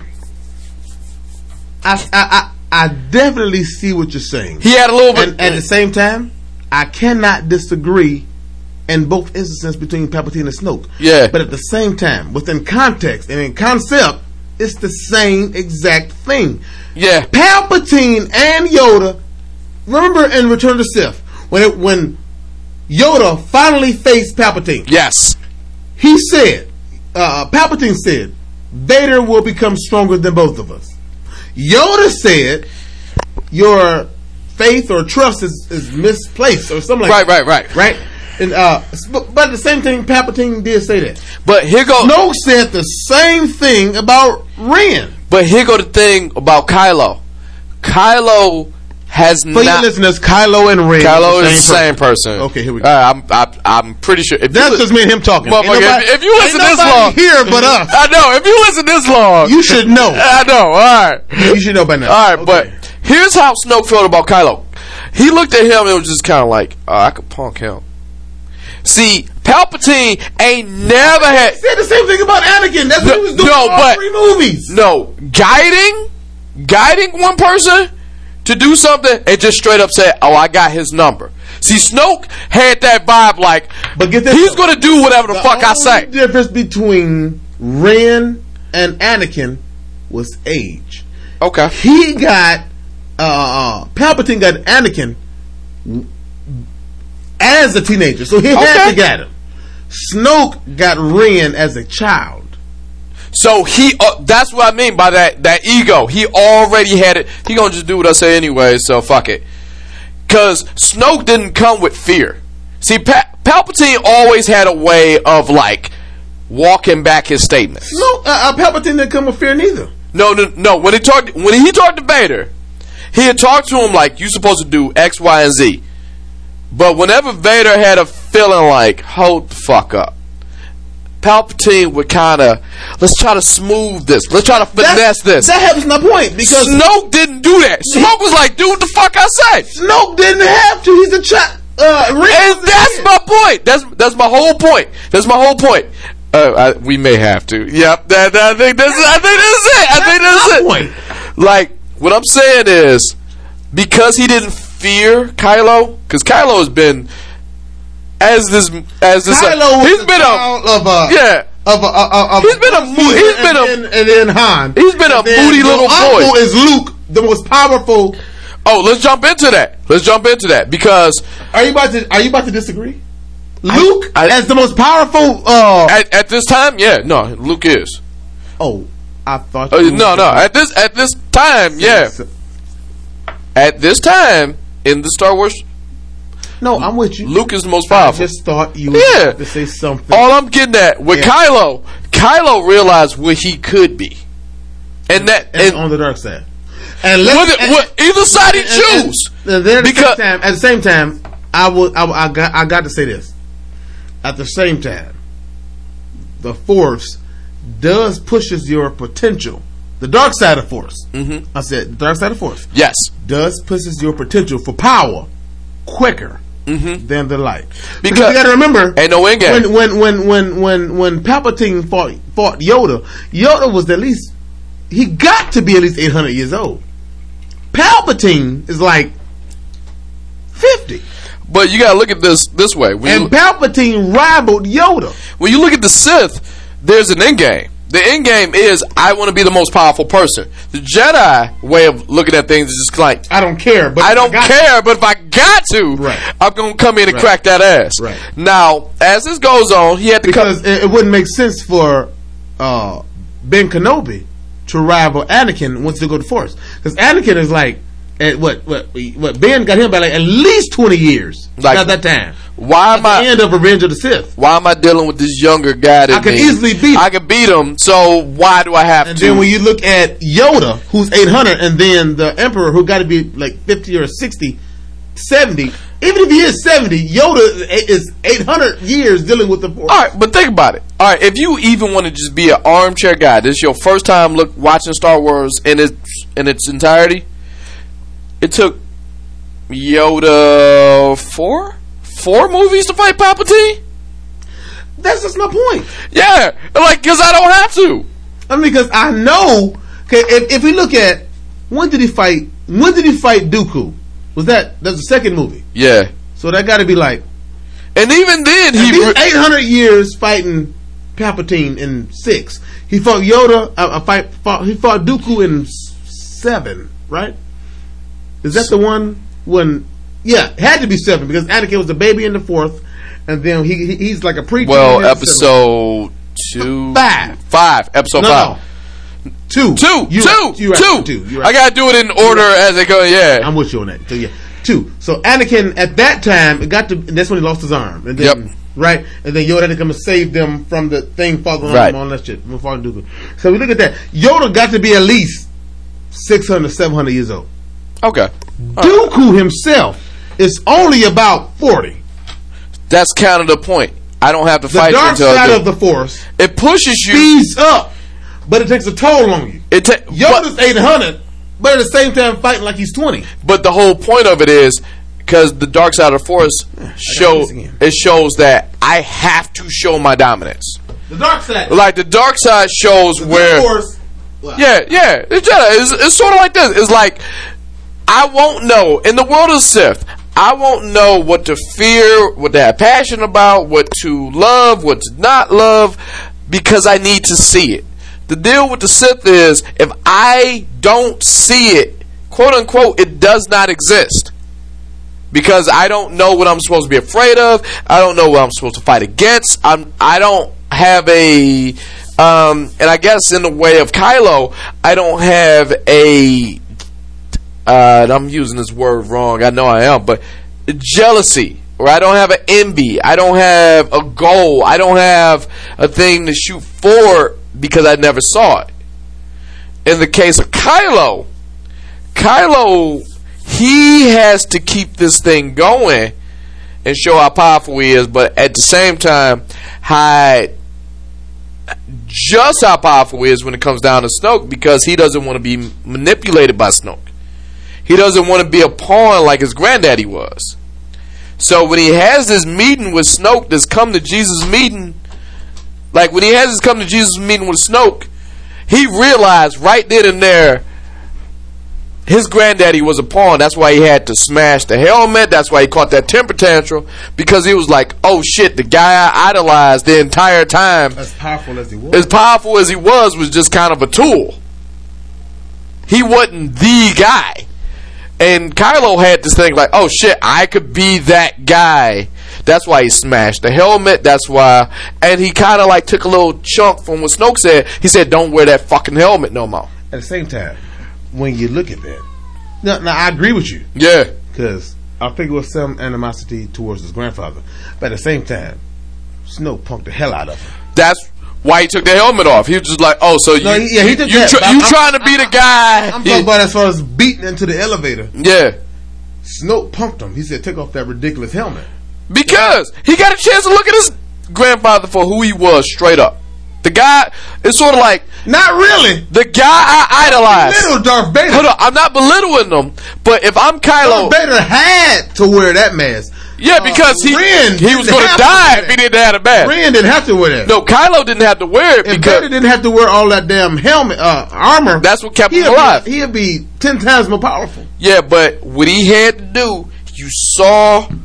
I, I, I, I definitely see what you're saying. He had a little bit. And at the same time, I cannot disagree in both instances between Palpatine and Snoke. Yeah. But at the same time, within context and in concept, it's the same exact thing. Yeah. Palpatine and Yoda. Remember in Return of the Sith when it, when Yoda finally faced Palpatine. Yes. He said, uh, Palpatine said, Vader will become stronger than both of us. Yoda said, your faith or trust is, is misplaced or something like Right, that. right, right. Right? And uh, but, but at the same thing, Palpatine did say that. But here go. Snoke said the same thing about Ren. But here go the thing about Kylo. Kylo has For not. your listeners, Kylo and Ren Kylo are is the same person. Okay, here we go. Uh, I'm, I'm, I'm pretty sure. If That's you, just me and him talking. Ain't Motherfucker, nobody- if, if you listen ain't this nobody long, here but us. I know. If you listen this long, You should know. I know. All right. You should know by now. All right, Okay. but here's how Snoke felt about Kylo. He looked at him and was just kind of like, oh, I could punk him. See, Palpatine ain't never had. said the same thing about Anakin. That's what No, he was doing no, in all but- three movies. No, guiding, guiding one person to do something and just straight up say, "Oh, I got his number." See, Snoke had that vibe, like, But get this, he's going to do whatever the, the fuck I only say. difference between Ren and Anakin was age. Okay, He got uh, Palpatine got Anakin as a teenager, so he had Okay. to get him. Snoke got Ren as a child. so he, uh, that's what I mean by that that ego. He already had it. He gonna just do what I say anyway. So fuck it. Cause Snoke didn't come with fear. See, pa- Palpatine always had a way of like walking back his statements. No, uh, uh, Palpatine didn't come with fear neither. No, no, no. When he talked, when he talked to Vader, he had talked to him like, "You supposed to do X, Y, and Z." But whenever Vader had a feeling like, "Hold the fuck up," Palpatine would kind of, "Let's try to smooth this. Let's try to finesse That's- this." That helps my point because Snoke didn't do that. Snoke was like, "Do what the fuck I say," Snoke didn't have to. He's a child. Uh, Ren and was a that's kid. my point. That's that's my whole point. That's my whole point. Uh, I, we may have to. Yep. That, that, I think that's. I think that's it. I think that's, my it. point. Like, what I'm saying is, because he didn't fear Kylo, because Kylo has been as this as this. Kylo was he's the been a child of a yeah. of a, of, of He's been a mo- he's been a- and, then, and then Han. He's been a And then moody your little boy. uncle is Luke, the most powerful. Oh, let's jump into that. Let's jump into that because Are you about to Are you about to disagree? Luke I- as the most powerful. Uh, at, at this time, yeah, no, Luke is. oh, I thought. Uh, you no, was- no. At this at this time, yeah. At this time in the Star Wars, No, I'm with you. Luke is the most I powerful. just thought you Yeah. were to say something. All I'm getting at with Yeah. Kylo, Kylo realized what he could be, and that and and on the dark side. And let's, whether, and- what, either side he and- and- choose. and then at the Because- same time, at the same time, I will. I, will- I got. I got to say this. At the same time, the Force does pushes your potential. The dark side of Force. Mm-hmm. I said the dark side of Force Yes, does pushes your potential for power quicker than the light. Because, Because- you got to remember, ain't no end game. when when when when when when Palpatine fought fought Yoda, Yoda was at least he got to be at least eight hundred years old. Palpatine is like fifty. But you gotta look at this this way. When And you, Palpatine rivaled Yoda. when you look at the Sith, there's an end game. The end game is I want to be the most powerful person. The Jedi way of looking at things is just like I don't care, but I if don't got care, but if I got to, Right. I'm gonna come in and Right. crack that ass. Right. Now, as this goes on, he had to come. Because it, it wouldn't make sense for uh, Ben Kenobi to rival Anakin once they go to Force, because Anakin is like at what what what Ben got him by like at least twenty years Like- at that time. Why am At I? the end of Revenge of the Sith, Why am I dealing with this younger guy? That I can me? easily beat him. I can beat him. So why do I have and to? then when you look at Yoda, who's eight hundred, and then the Emperor, who got to be like fifty or sixty, seventy. Even if he is seventy, Yoda is eight hundred years dealing with the Force. All right, but think about it. All right, if you even want to just be an armchair guy, this is your first time look watching Star Wars in its in its entirety. It took Yoda four four movies to fight Palpatine. That's just my point. Yeah, like because I don't have to. I mean, because I know. Okay, if, if we look at when did he fight? When did he fight Dooku? Was that that's the second movie? Yeah, So that got to be like and even then he. he's Re- eight hundred years fighting Palpatine in six. He fought Yoda. Uh, uh, fight, fought, he fought Dooku in s- seven. Right? Is that the one when? Yeah, it had to be seven because Anakin was the baby in the fourth, and then he, he he's like a preacher. well, in the episode two, Five. five, episode No, five. no. Two, Two, You two, right, you right, two. two. You right. I gotta do it in order as they go. Yeah, I'm with you on that. So yeah, two. So Anakin at that time it got to. That's when he lost his arm, and then Yep. right, and then Yoda had to come and save them from the thing falling on Right. him, all that shit. from falling Dooku. So we look at that. Yoda got to be at least six hundred, seven hundred years old. okay. Dooku himself is only about forty. That's kind of the point. I don't have to The fight dark until side the, of the Force it pushes you. speeds up, but it takes a toll on you. It ta- Yoda's but, eight hundred, but at the same time fighting like he's twenty. but the whole point of it is because the dark side of the force show this again. it shows that I have to show my dominance. The dark side, Like the dark side shows the where. Force. Well, Yeah, yeah. It's, it's, it's sort of like this. It's like I won't know in the world of Sith. I won't know what to fear, what to have passion about, what to love, what to not love, because I need to see it. The deal with the Sith is if I don't see it, quote unquote, it does not exist. Because I don't know what I'm supposed to be afraid of. I don't know what I'm supposed to fight against. I'm I don't have a um and I guess in the way of Kylo, I don't have a uh and I'm using this word wrong. I know I am, but jealousy, or I don't have an envy. I don't have a goal. I don't have a thing to shoot for because I never saw it. In the case of Kylo, Kylo, he has to keep this thing going and show how powerful he is, but at the same time, hide just how powerful he is when it comes down to Snoke, because he doesn't want to be manipulated by Snoke. He doesn't want to be a pawn like his granddaddy was. So when he has this meeting with Snoke, this come to Jesus meeting, like when he has this come to Jesus meeting with Snoke, he realized right then and there his granddaddy was a pawn. That's why he had to smash the helmet. That's why he caught that temper tantrum, because he was like, oh shit, the guy I idolized the entire time, as powerful as he was, as powerful as he was, was just kind of a tool. He wasn't the guy. And Kylo had this thing like, oh shit, I could be that guy. That's why he smashed the helmet. That's why. And he kind of like took a little chunk from what Snoke said. He said, don't wear that fucking helmet no more. at the same time, when you look at that, now, now I agree with you, Yeah. because I think it was some animosity towards his grandfather, but at the same time, Snoke punked the hell out of him. That's why he took the helmet off. He was just like, oh, so you, No, he- yeah, he you, did you, that, tr- but you I'm- trying to be the guy. I'm Yeah. talking about as far as beating into the elevator. Yeah. Snoke punked him. He said, take off that ridiculous helmet. Because he got a chance to look at his grandfather for who he was straight up. The guy, it's sort of like Not really. the guy I idolized. Little Darth Vader. Hold on, I'm not belittling them, but if I'm Kylo, Darth Vader had to wear that mask. Yeah, because he Ren he was didn't going to have die to if he didn't have a mask. Ren didn't have to wear that. No, Kylo didn't have to wear it If because Vader didn't have to wear all that damn helmet, uh, armor. that's what kept him he'd alive. Be, he'd be ten times more powerful. Yeah, but what he had to do, you saw. All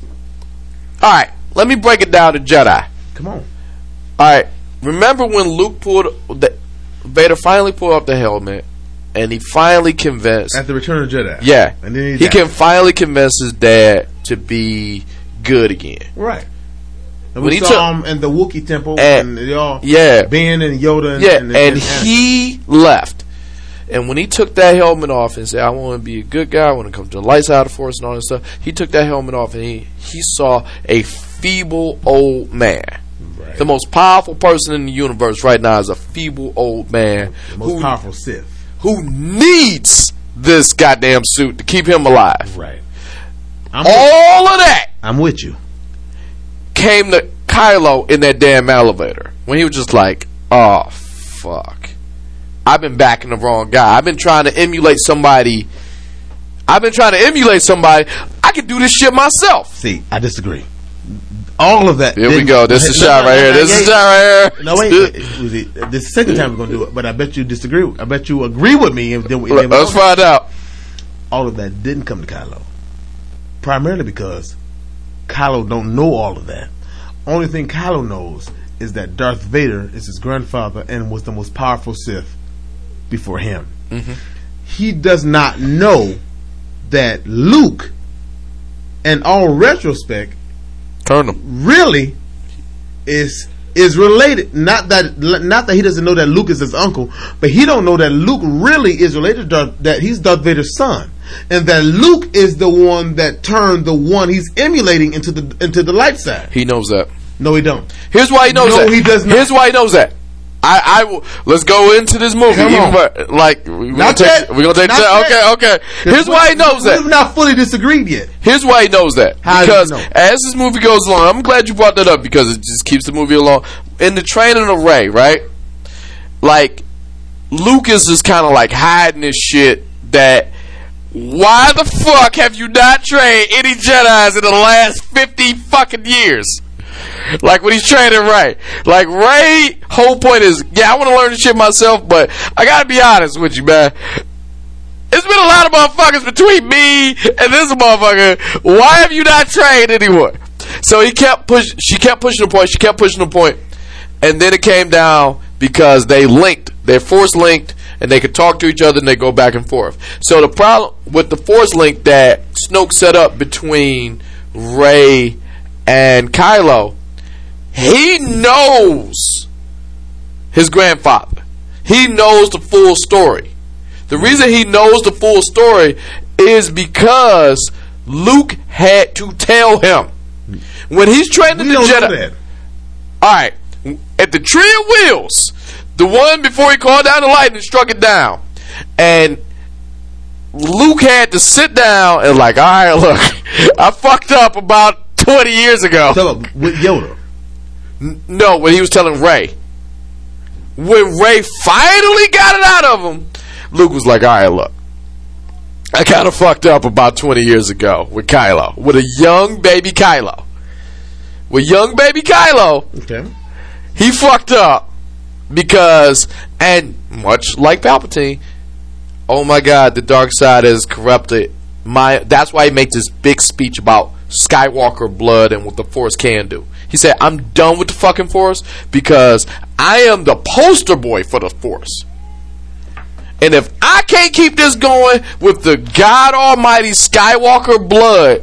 right, let me break it down to Jedi. Come on. All right, remember when Luke pulled the Vader finally pulled up the helmet, and he finally convinced At the Return of the Jedi. Yeah, And then he, he died. can finally convince his dad to be good again. Right. And When we he saw took- him in the Wookiee temple, And- and, they all Yeah, Ben and Yoda, and, yeah, and, and he left. And when he took that helmet off and said, "I want to be a good guy, I want to come to the light side of the force and all that stuff," he took that helmet off and he he saw a feeble old man. Right. The most powerful person in the universe right now is a feeble old man the most who powerful Sith. who needs this goddamn suit to keep him alive. Right. I'm All with, of that I'm with you. came to Kylo in that damn elevator when he was just like, "Oh fuck, I've been backing the wrong guy. I've been trying to emulate somebody. I've been trying to emulate somebody. I can do this shit myself." See, I disagree. All of that. Here we didn't- go. This is a No, shot no, right no, here. no, This is a yeah, shot right here. No, wait. it- it was it- This is the second time we're going to do it, but I bet you disagree. I bet you agree with me. If then, if Let's find out. all of that didn't come to Kylo. Primarily because Kylo don't know all of that. Only thing Kylo knows is that Darth Vader is his grandfather and was the most powerful Sith before him. Mm-hmm. He does not know that Luke, in all retrospect, Turn him. really is is related. Not that not that he doesn't know that Luke is his uncle, but he don't know that Luke really is related to Darth, that he's Darth Vader's son, and that Luke is the one that turned the one he's emulating into the into the light side. He knows that. No, he don't. Here's why he knows No, that. he does not. Here's why he knows that. I, I will. Let's go into this movie. Come even on. but, like we're gonna Not take. yet. We're gonna take. Not that. yet. Okay, okay. Here's why he knows that. We've not fully disagreed yet. Here's why he knows that. How does because he know? as this movie goes along, I'm glad you brought that up because it just keeps the movie along. In the training of Rey, right? Like Luke is just kind of like hiding this shit. That why the fuck have you not trained any Jedis in the last fifty fucking years? Like when he's training Rey. Like Rey, whole point is, yeah, I want to learn this shit myself, but I gotta be honest with you, man. It's been a lot of motherfuckers between me and this motherfucker. Why have you not trained anyone? So he kept push. She kept pushing the point. She kept pushing the point, and then it came down because they linked. They're force linked, and they could talk to each other, and they go back and forth. So the problem with the force link that Snoke set up between Rey and Kylo, he knows his grandfather. He knows the full story. The reason he knows the full story is because Luke had to tell him. When he's training We the don't know Jedi. that. Alright, at the Tree of Wheels, the one before he called down the lightning and struck it down. And Luke had to sit down and like, alright, look, I fucked up about twenty years ago. Tell him with Yoda. No, when he was telling Rey. When Rey finally got it out of him, Luke was like, alright, look, I kind of fucked up about twenty years ago with Kylo. With a young baby Kylo. With young baby Kylo, Okay. he fucked up because, and much like Palpatine, oh my god, the dark side has corrupted my, that's why he makes this big speech about Skywalker blood and what the Force can do. He said, I'm done with the fucking Force because I am the poster boy for the Force. And if I can't keep this going with the God Almighty Skywalker blood,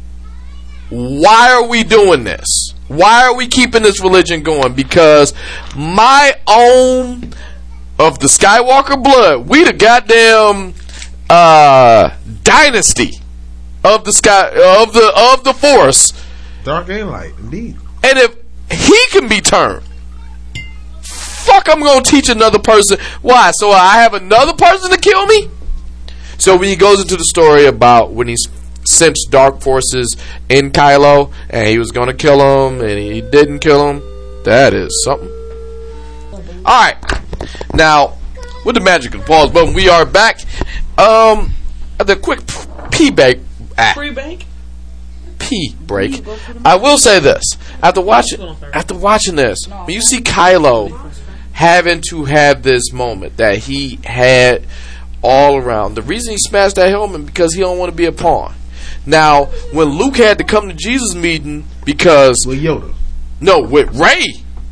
why are we doing this? Why are we keeping this religion going? Because my own of the Skywalker blood, we the goddamn uh, dynasty of the sky of the of the Force. Dark and light, indeed. And if he can be turned, fuck, I'm gonna teach another person. Why? So I have another person to kill me? So when he goes into the story about when he's sensed dark forces in Kylo and he was gonna kill him and he didn't kill him, that is something. Alright. Now, with the magic of the pause button, we are back. Um the quick pee bank Free bank? P pee break. I will say this: after watching, after watching this, when you see Kylo having to have this moment that he had all around, the reason he smashed that helmet because he don't want to be a pawn. Now, when Luke had to come to Jesus meeting because with Yoda, no, with Rey.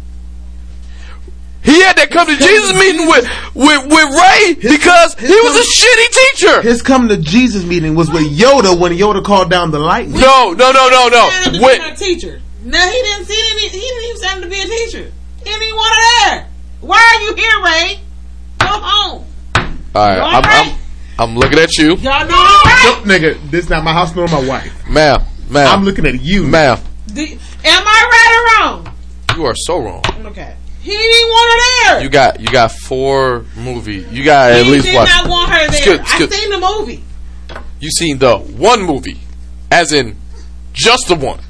He had to come to Jesus meeting with with, with Rey because he was a shitty teacher. His coming to Jesus meeting was with Yoda when Yoda called down the lightning. No, no, no, no, no. He With a teacher. No, he didn't see any. He didn't even have to be a teacher. He didn't even want her there. Why are you here, Rey? Go home. All right, I'm, I'm I'm looking at you. Y'all know right? No, nigga, this not my house nor my wife. Ma'am, ma'am. I'm looking at you, ma'am. The, am I right or wrong? You are so wrong. Okay. He didn't want her there. You got you got four movie. You got at he least did what? not want her there. Skip, I skip. seen the movie. You seen the one movie, as in just the one.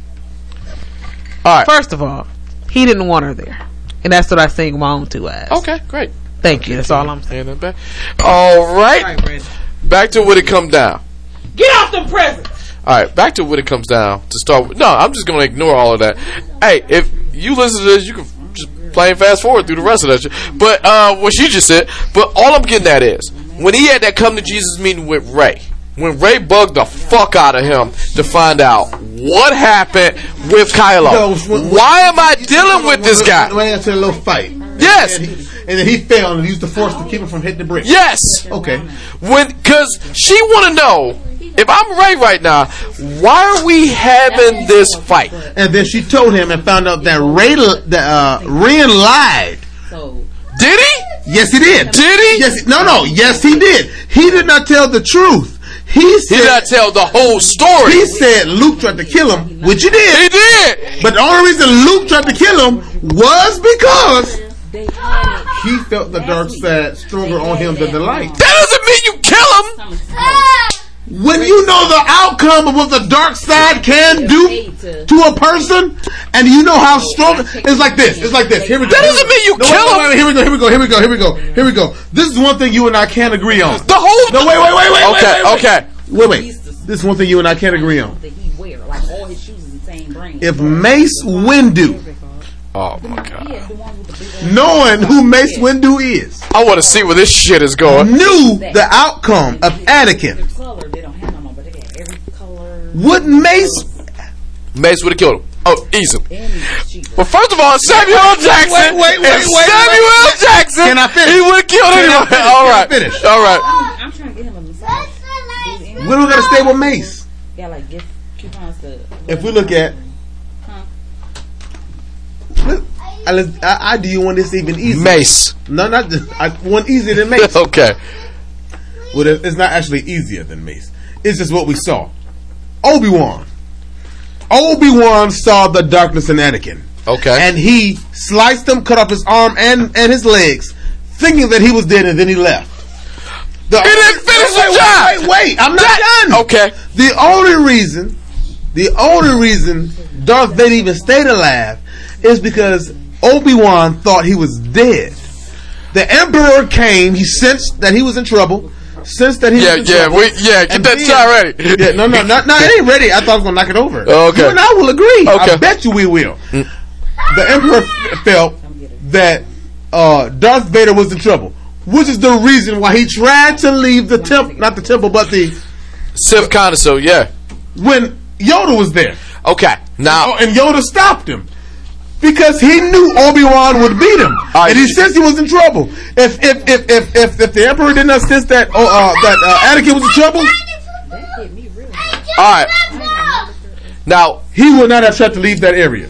All right. First of all, he didn't want her there, and that's what I think my own two eyes. Okay, great. Thank you. That's all I'm saying. And back. All right. Right, Brandon. Back to what it comes down. Get off them presents. All right, back to what it comes down to start with. No, I'm just going to ignore all of that. Hey, if you listen to this, you can just play and fast forward through the rest of that shit. But, uh, what she just said, but all I'm getting at is, when he had that come to Jesus meeting with Rey, when Rey bugged the fuck out of him to find out what happened with Kylo. No, when- when- Why am I dealing with this guy? When they got to a little fight. Yes. And, he, and then he fell and used the force to keep him from hitting the brick. Yes. Okay. When, cause she want to know, if I'm Rey right now, why are we having this fight? And then she told him and found out that Ray, that uh, Ren lied. Did he? Yes, he did. Did he? Yes. No, no. Yes, he did. He did not tell the truth. He said. He did not tell the whole story. He said Luke tried to kill him, which he did. He did. But the only reason Luke tried to kill him was because he felt the dark side stronger on him than the light. That doesn't mean you kill him. When you know the outcome of what the dark side can do to a person, and you know how strong, it's like this. It's like this. Here we go. That doesn't mean you no, kill wait, him. wait, wait, here we go. Here we go. Here we go. Here we go. Here we go. This is one thing you and I can't agree on. The whole. No, wait, wait, wait, wait. Okay, wait, wait, okay. Wait, wait. This is one thing you and I can't agree on. If Mace Windu, Oh my god. knowing who Mace Windu is, I want to see where this shit is going. knew the outcome of Anakin, would Mace? Mace would have killed him. Oh, easily. Well, first of all, Samuel L. Jackson. Wait, wait, wait, if wait, Samuel wait, L. wait. Jackson. Can I finish? He would have killed Can I anyone. finish? All Can I right. finish? All right. I'm trying to get him a massage. We don't got to stay with Mace. Got like gift coupons to. If we look at, look, I, let's- I, I do you want this even easier? Mace. No, not this. I want easier than Mace. Okay. Well, it- it's not actually easier than Mace. It's just what we saw. Obi-Wan. Obi-Wan saw the darkness in Anakin. Okay. And he sliced him, cut off his arm and, and his legs, thinking that he was dead, and then he left. The He didn't finish the wait, job. Wait, wait, wait. I'm not That- done. Okay. The only reason, the only reason Darth Vader even stayed alive is because Obi-Wan thought he was dead. The Emperor came, he sensed that he was in trouble, sensed that he Yeah, was in yeah, trouble. we, yeah, get and that then- shot ready. Yeah, no, no, not, not, it ain't ready. I thought I was going to knock it over. Okay. You and I will agree. Okay. I bet you we will. The Emperor f- felt that uh, Darth Vader was in trouble, which is the reason why he tried to leave the temple, not the temple, but the, Sith Connoisseur, yeah. when Yoda was there. Okay. Now, Oh, and Yoda stopped him because he knew Obi-Wan would beat him, right. and he sensed he was in trouble. If if if if if, if the Emperor did not sense that oh, uh, that uh, Anakin was in trouble, all right. Now, he would not have tried to leave that area.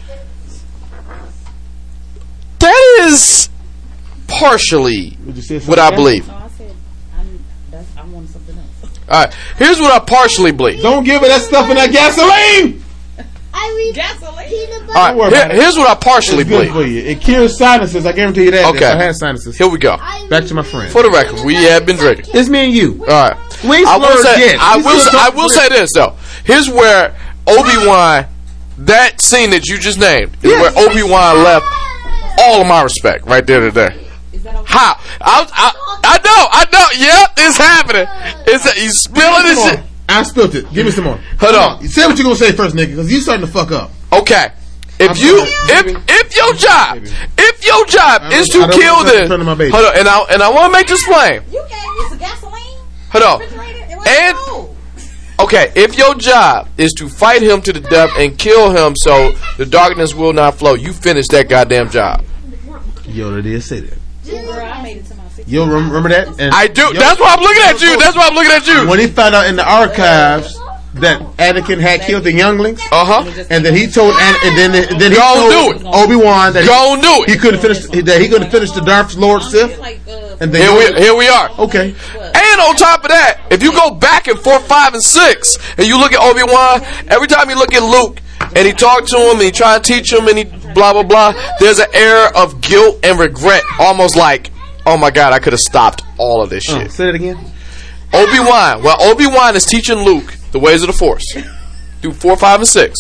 that is partially Would you say what I something? believe. No, I said I'm, that's, I want something else. All right. Here's what I partially believe. Don't give her that stuff in that gasoline. I read Gasoline. peanut butter. All Don't worry right. Here- about it. here's what I partially It's good for believe. you. It cures sinuses. I guarantee you that. Okay. If I had sinuses. Here we go. Back to my friend. For the record, we have been drinking. It's me and you. All right. We ain't I will slurred say, yet. I We will, still say, I talking will real. say this though. Here's where Obi-Wan, that scene that you just named, is Yes. where Obi-Wan left all of my respect right there today. How? I, I, I know, I know. Yep, it's happening. It's he's spilling his Come shit. on. I spilled it. Give me some more. Hold on. Say what you gonna say first, nigga, because you starting to fuck up. Okay. If I'm you, sorry. if if your job, if your job I is don't- to I don't kill want to this, turn to my baby. hold on, and I and I want to make this plain. You gave me some gasoline. Hold on. Refrigerator. It wasn't And cold. okay, if your job is to fight him to the death and kill him, so the darkness will not flow, you finish that goddamn job. Yoda did say that. Girl, I made it to my sixth. You rem- remember that? And I do. Yoda- That's why I'm looking at you. That's why I'm looking at you. when he found out in the archives that Anakin had killed the younglings, Uh huh. and then he told An- and then and then he Go told do it. Obi-Wan that Go and do he it. couldn't finish that he couldn't finish the Darth Lord Sith, Like, uh, and then Here we here we are. okay. And on top of that, if you go back in four, five, and six, and you look at Obi-Wan, every time you look at Luke and he talked to him and he tried to teach him and he blah blah blah, there's an air of guilt and regret, almost like, oh my god, I could have stopped all of this Oh, shit. say that again. Obi-Wan, well, Obi-Wan is teaching Luke the ways of the Force through four, five, and six.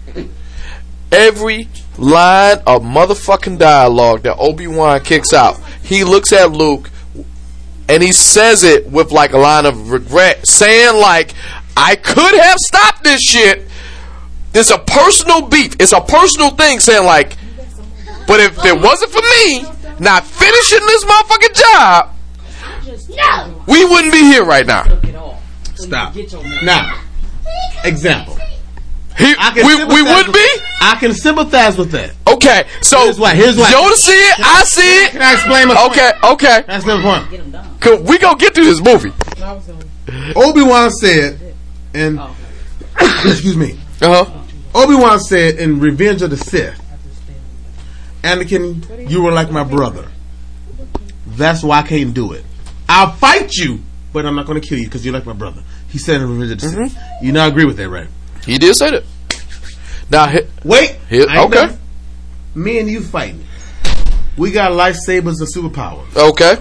Every line of motherfucking dialogue that Obi-Wan kicks out, he looks at Luke and he says it with like a line of regret, saying like, I could have stopped this shit. It's a personal beef. It's a personal thing, saying like, but if it wasn't for me not finishing this motherfucking job, we wouldn't be here right now. Stop. Now, example. He, I can we sympathize we would with- be? I can sympathize with that. Okay, so Here's why. Here's why. Yoda see it, I see Can it. I explain my point? Okay, okay. That's number one. Cause we gonna get through this movie. Obi-Wan said, and excuse me, Uh huh. Obi-Wan said in Revenge of the Sith, Anakin, you were like my brother. That's why I can't do it. I'll fight you, but I'm not going to kill you because you're like my brother. He said in Revenge of the Sith. You now agree with that, right? He did say that. Now, he, Wait. Here- I ain't okay. done. Me and you fighting. We got lightsabers and superpowers. okay.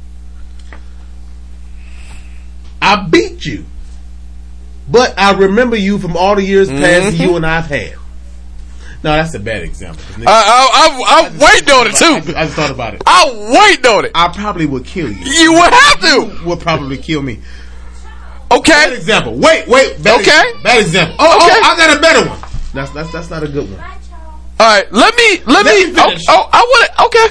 I beat you. But I remember you from all the years past Mhm. you and I've had. No, that's a bad example. 'cause nigga- I, I, I, I'm waiting on it I too. just thought about it. I'm waiting on it. I probably would kill you. You would have to. Would probably kill me. Bad Okay. example. Wait, wait. Bad Okay. Example. Bad example. Oh, Okay. oh, I got a better one. That's that's that's not a good one. All right. Let me. Let, Let me. me finish. Oh, oh, I want it. Okay.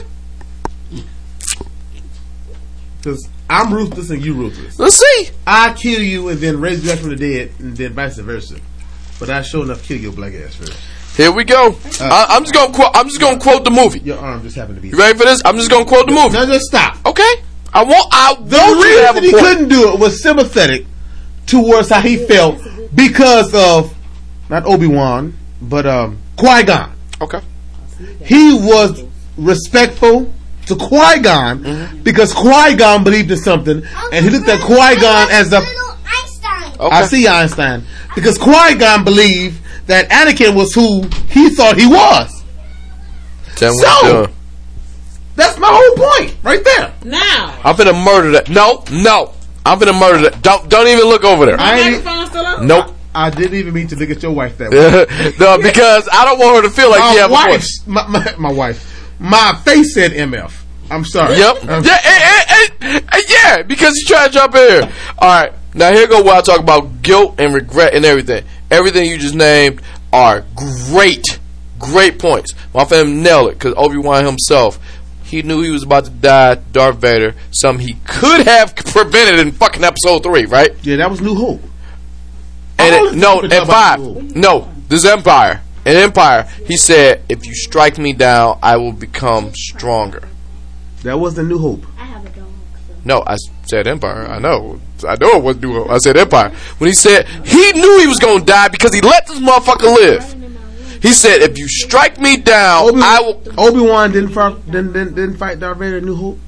Because I'm ruthless and you ruthless. Let's see. I kill you and then raise you back from the dead, and then vice versa. But I sure enough kill your black ass first. Here we go. I, I'm just gonna quote. I'm just gonna quote the movie. Your arm just happened to be. You ready for this? I'm just gonna quote the movie. No, just stop. Okay. I want. I The want you to have reason a he point. couldn't do it was sympathetic towards how he felt because of not Obi-Wan, but um, Qui-Gon. Okay. He was respectful to Qui-Gon Mm-hmm. because Qui-Gon believed in something, and he looked at Qui-Gon as a. Okay. I see Einstein because Qui-Gon believed that Anakin was who he thought he was. Tell me So- what you're doing. That's my whole point right there. Now, I'm finna murder that. No, no. I'm finna murder that. Don't don't even look over there. I ain't. microphone still up? Nope. I didn't even mean to look at your wife that way. No, because I don't want her to feel like she My have a wife, voice. my, my, my wife, my face said M F. I'm sorry. Yep. Um, Yeah, eh, eh, eh, eh, yeah, because you trying to jump in here. All right. Now here go where I talk about guilt and regret and everything. Everything you just named are great, great points. My family nailed it because Obi-Wan himself, he knew he was about to die. Darth Vader, something he could have prevented in fucking episode three, right? Yeah, that was New Hope. And All it, the no, people and talk about five. New Hope. No, this Empire. In Empire, he said, "If you strike me down, I will become stronger." That was the New Hope. No, I said Empire. I know. I know it was New Hope. I said Empire. When he said he knew he was going to die because he let this motherfucker live. He said, "If you strike me down, Obi- I will." Obi-Wan didn't fight, didn't, didn't, didn't fight Darth Vader in New Hope.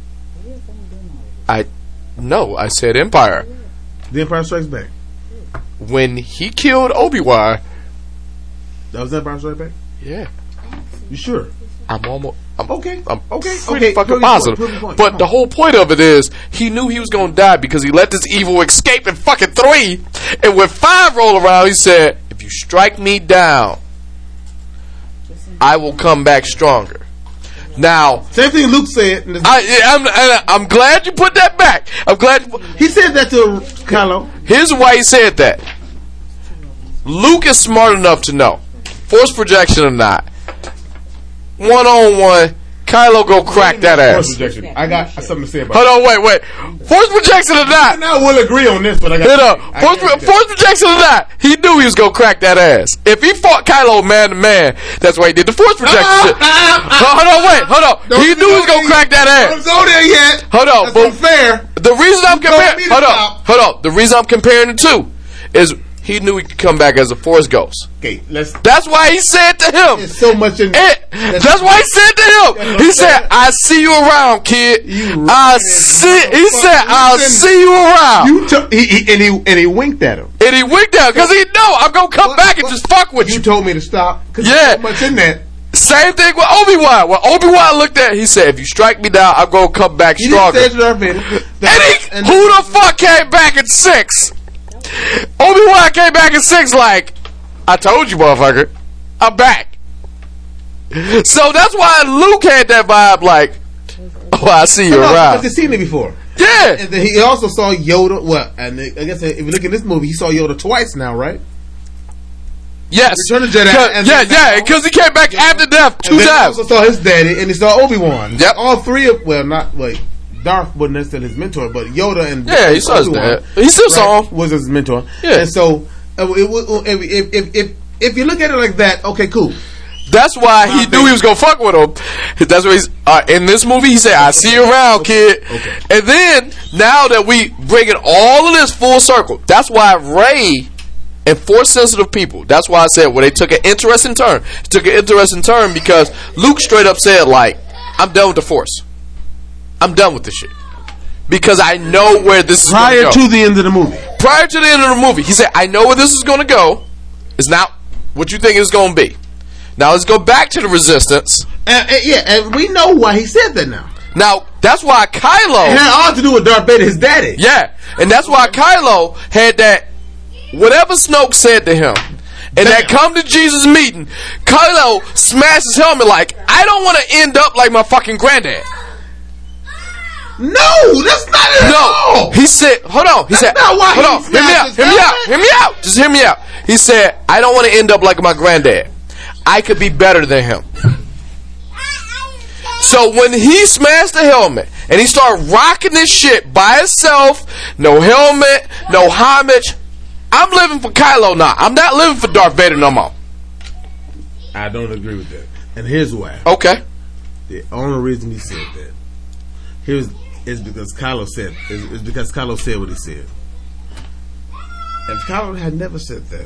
I no, I said Empire. The Empire Strikes Back. When he killed Obi-Wan, That was Empire Strikes Back. yeah, You sure? I'm almost. I'm, Okay. I'm Okay. pretty Okay. fucking Prove your point, positive. prove your point. But Come the on. whole point of it is he knew he was going to die because he let this evil escape in fucking three. And when five rolled around, he said, "If you strike me down, I will come back stronger." Now, Same thing Luke said. in this- I, I'm, I'm glad you put that back. I'm glad. You put, he said that to Kylo. here's why he said that. Luke is smart enough to know, force projection or not, one on one, Kylo go crack that ass. Force projection. I got something to say about Hold on, wait, wait. Force projection or not? I will agree on this, but I got. Hit up. I Force, can't do force that. projection or not? He knew he was gonna crack that ass. If he fought Kylo man to man, that's why he did the force projection shit. Hold on, wait, hold on. Don't He you knew he was go gonna there crack that yet. ass. Don't go there yet. Hold on, That's but unfair. the reason I'm You told comparing, me to hold on, stop. hold on. The reason I'm comparing the two is he knew he could come back as a force ghost. Okay, let's. That's why he said to him. There's so much in. It, that's why he said to him. He said, "I see you around, kid. You I right. see." He said, "I'll Listen. see you around." You took he, he, and he and he winked at him. And he winked out because he know I'm gonna come But- back and but just fuck with You you. told me to stop. 'Cause Yeah. There's so much in that. Same thing with Obi-Wan. When Obi-Wan looked at it, he said, "If you strike me down, I'm gonna come back He stronger." didn't say to Darth Vader. And he, who the fuck came back in six? Obi-Wan came back in six like, I told you, motherfucker. I'm back. So that's why Luke had that vibe like, oh, I see you No, around. because he's seen it before. Yeah. And then he also saw Yoda. Well, and I guess if you look at this movie, he saw Yoda twice now, right? Yes. Return of the Jedi, 'Cause- and yeah, then yeah, now- because he came back after death two And then he times. also saw his daddy, and he saw Obi Wan. Yep. All three of well, not like Darth wasn't necessarily his mentor, but Yoda and Yeah, he saw his Obi-Wan, dad. He still saw him. Was his mentor. Yeah. And so uh, it, it, if, if if if you look at it like that, okay, cool. That's why he knew he was gonna fuck with him. That's why he's uh, in this movie. He said, "I see you around, kid." Okay. And then now that we bring it all of this full circle, that's why Rey and force sensitive people. That's why I said, well, they took an interesting turn. It took an interesting turn because Luke straight up said, like, "I'm done with the force. I'm done with this shit because I know where this is Prior gonna go." to the end of the movie, Prior to the end of the movie, he said, "I know where this is going to go. It's not what you think it's going to be." Now let's go back to the Resistance. and, and, yeah, and we know why he said that now. Now that's why Kylo, It had all to do with Darth Vader, his daddy. yeah, and that's why Kylo had that whatever Snoke said to him, and that come to Jesus meeting. Kylo smashed his helmet like, "I don't want to end up like my fucking granddad." No, that's not it at No, all. he said, hold on. He That's said, not why hold he on, hear me smashed out, his hear me out, helmet. hear me out. Just hear me out. He said, "I don't want to end up like my granddad. I could be better than him." So when he smashed the helmet and he started rocking this shit by himself, no helmet, no homage, I'm living for Kylo now. I'm not living for Darth Vader no more. I don't agree with that, and here's why. Okay. The only reason he said that here's is because Kylo said is, is because Kylo said what he said. If Kylo had never said that,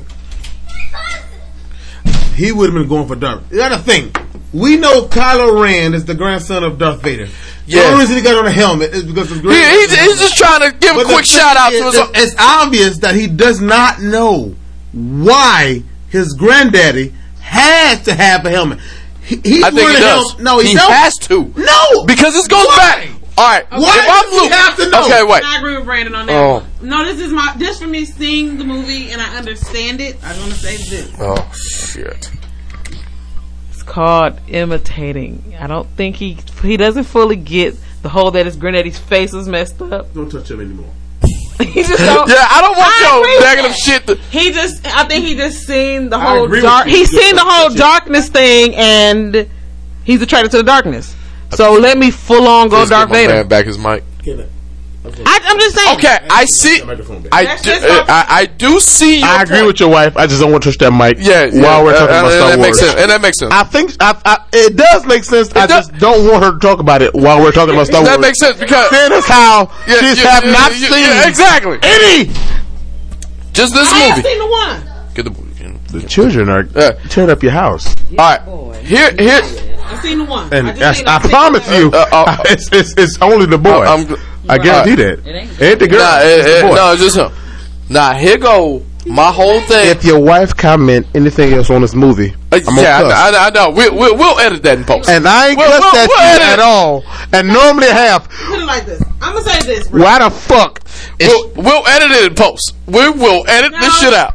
he would have been going for Darth. You gotta think. We know Kylo Ren is the grandson of Darth Vader. The Yeah. only reason he got on the helmet is because his He, grandson. he's, he's just trying to give a But the quick thing shout out to is, his it's, it's obvious that he does not know why his granddaddy had to have a helmet. He, he's I think wearing he a does. helmet. No, he, he don't. has to. No, Because this goes Why? back. All right. Why If does I'm he Luke, have to know? okay, wait. I agree with Brandon on that Oh. one. No, this is my just for me seeing the movie and I understand it. I'm gonna say this. Oh shit. It's called imitating. I don't think he he doesn't fully get the whole that his granddaddy's face was messed up. Don't touch him anymore. He just don't. Yeah, I don't I want agree your with negative that. shit. To, He just, I think he just seen the I whole agree with dark. you. He's Just seen the don't whole touch it. darkness thing, and he's attracted to the darkness. So let me full on go Please Darth give my Vader. man back his mic. I, I'm just saying. Okay, I see. I That's do, just uh, not- I, I do see. Your I agree point. with your wife. I just don't want to touch that mic. Yeah, yeah. while we're talking uh, about uh, Star that Wars. makes sense. And that makes sense. I think I, I, it does make sense. I does- just don't want her to talk about it while we're talking about Star that Wars. makes sense because Seeing as how Yeah, she's yeah, have yeah, not yeah, seen yeah, exactly. any. Just this I have movie. seen the one. Get the, The children are Yeah. tearing up your house, all right. Here, here. I've seen the one. and I, just that's, seen I the- promise you, Uh, uh, it's, it's it's only the boy. I'm, I guarantee that. ain't It ain't the girl. nah, it's it, the it, boy. no, it's just him. Nah, here go my whole thing. If your wife comment anything else on this movie, Uh, I'm gonna yeah, cuss. I, I, I know. We, we, we'll edit that in post. And I ain't We'll- cussed we'll- at we'll you edit at it. all. And normally have. Put it like this. I'm gonna say this, bro. Why the fuck? is- We'll, we'll edit it in post. We will edit this No. shit out.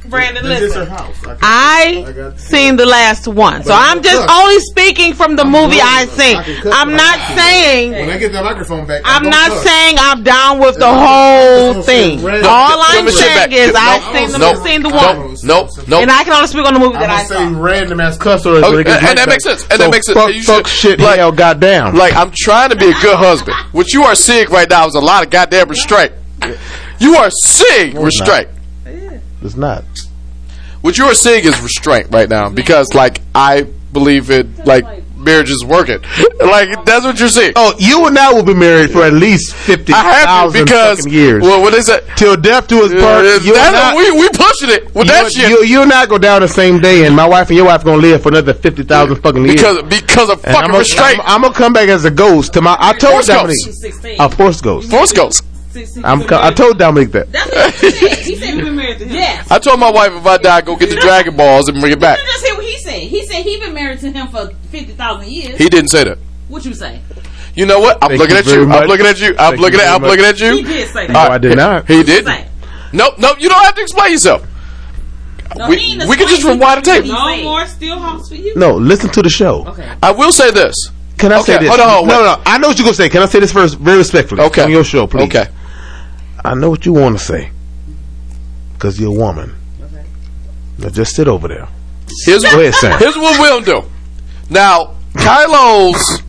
Brandon, This is her listen. house. I, I I got- seen the last one, so But I'm just look, only speaking from the movie I grown, seen. I can cut I'm my not mouth. saying. When I get that microphone back, I'm gonna not cuss. saying I'm down with the whole Don't thing. say red. All Give I'm me shit saying back. is No, I've seen the no, seen the no, one, Nope, nope. and I can only speak on the movie that I'm I gonna say saw. random ass cuss words. Okay, when it gets and right that back. makes sense, and So that makes sense. Fuck, You fuck should- shit, like- hell, goddamn. Like, I'm trying to be a good husband. What you are seeing right now is a lot of goddamn restraint. You are seeing restraint. It's not. What you are seeing is restraint right now because, like, I believe it, like, marriage is working. Like, that's what you're seeing. Oh, you and I will be married for at least fifty I have to thousand because, fucking years. well, what is it? Till death do us Uh, part. You, and that's- I, we, we pushing it with that you, shit. you, you and I go down the same day, and my wife and your wife gonna live for another fifty thousand fucking years. Because, because of And fucking I'm restraint. I'm gonna come back as a ghost to my. I told Force Dominique. ghost. sixteen. A force ghost. Force ghost. I'm. co- I told Dominique that. That's what he said. He said You've been married to him. yes. I told my wife if I die, go get the Dragon Balls and bring it back. You just hear what he said. He said he been married to him for fifty thousand years. He didn't say that. What you say? You know what? I'm Thank looking you at you. very I'm much. looking at you. I'm Thank looking you at. very I'm looking at He you. did say that. No, I did not. He What you did. say? Nope, nope. You don't have to explain yourself. No, We- he ain't we can just explain rewind the tape. what he No said. more still house for you. No, listen to the show. Okay. I will say this. Can I Okay, say this? hold on, hold on, no, wait. no, no. I know what you're gonna say. Can I say this first, very respectfully? Okay. On your show, please. Okay. I know what you want to say, because you're a woman. Okay. Now just sit over there. Here's Go ahead, Sam. Here's what we'll do. Now, Kylo's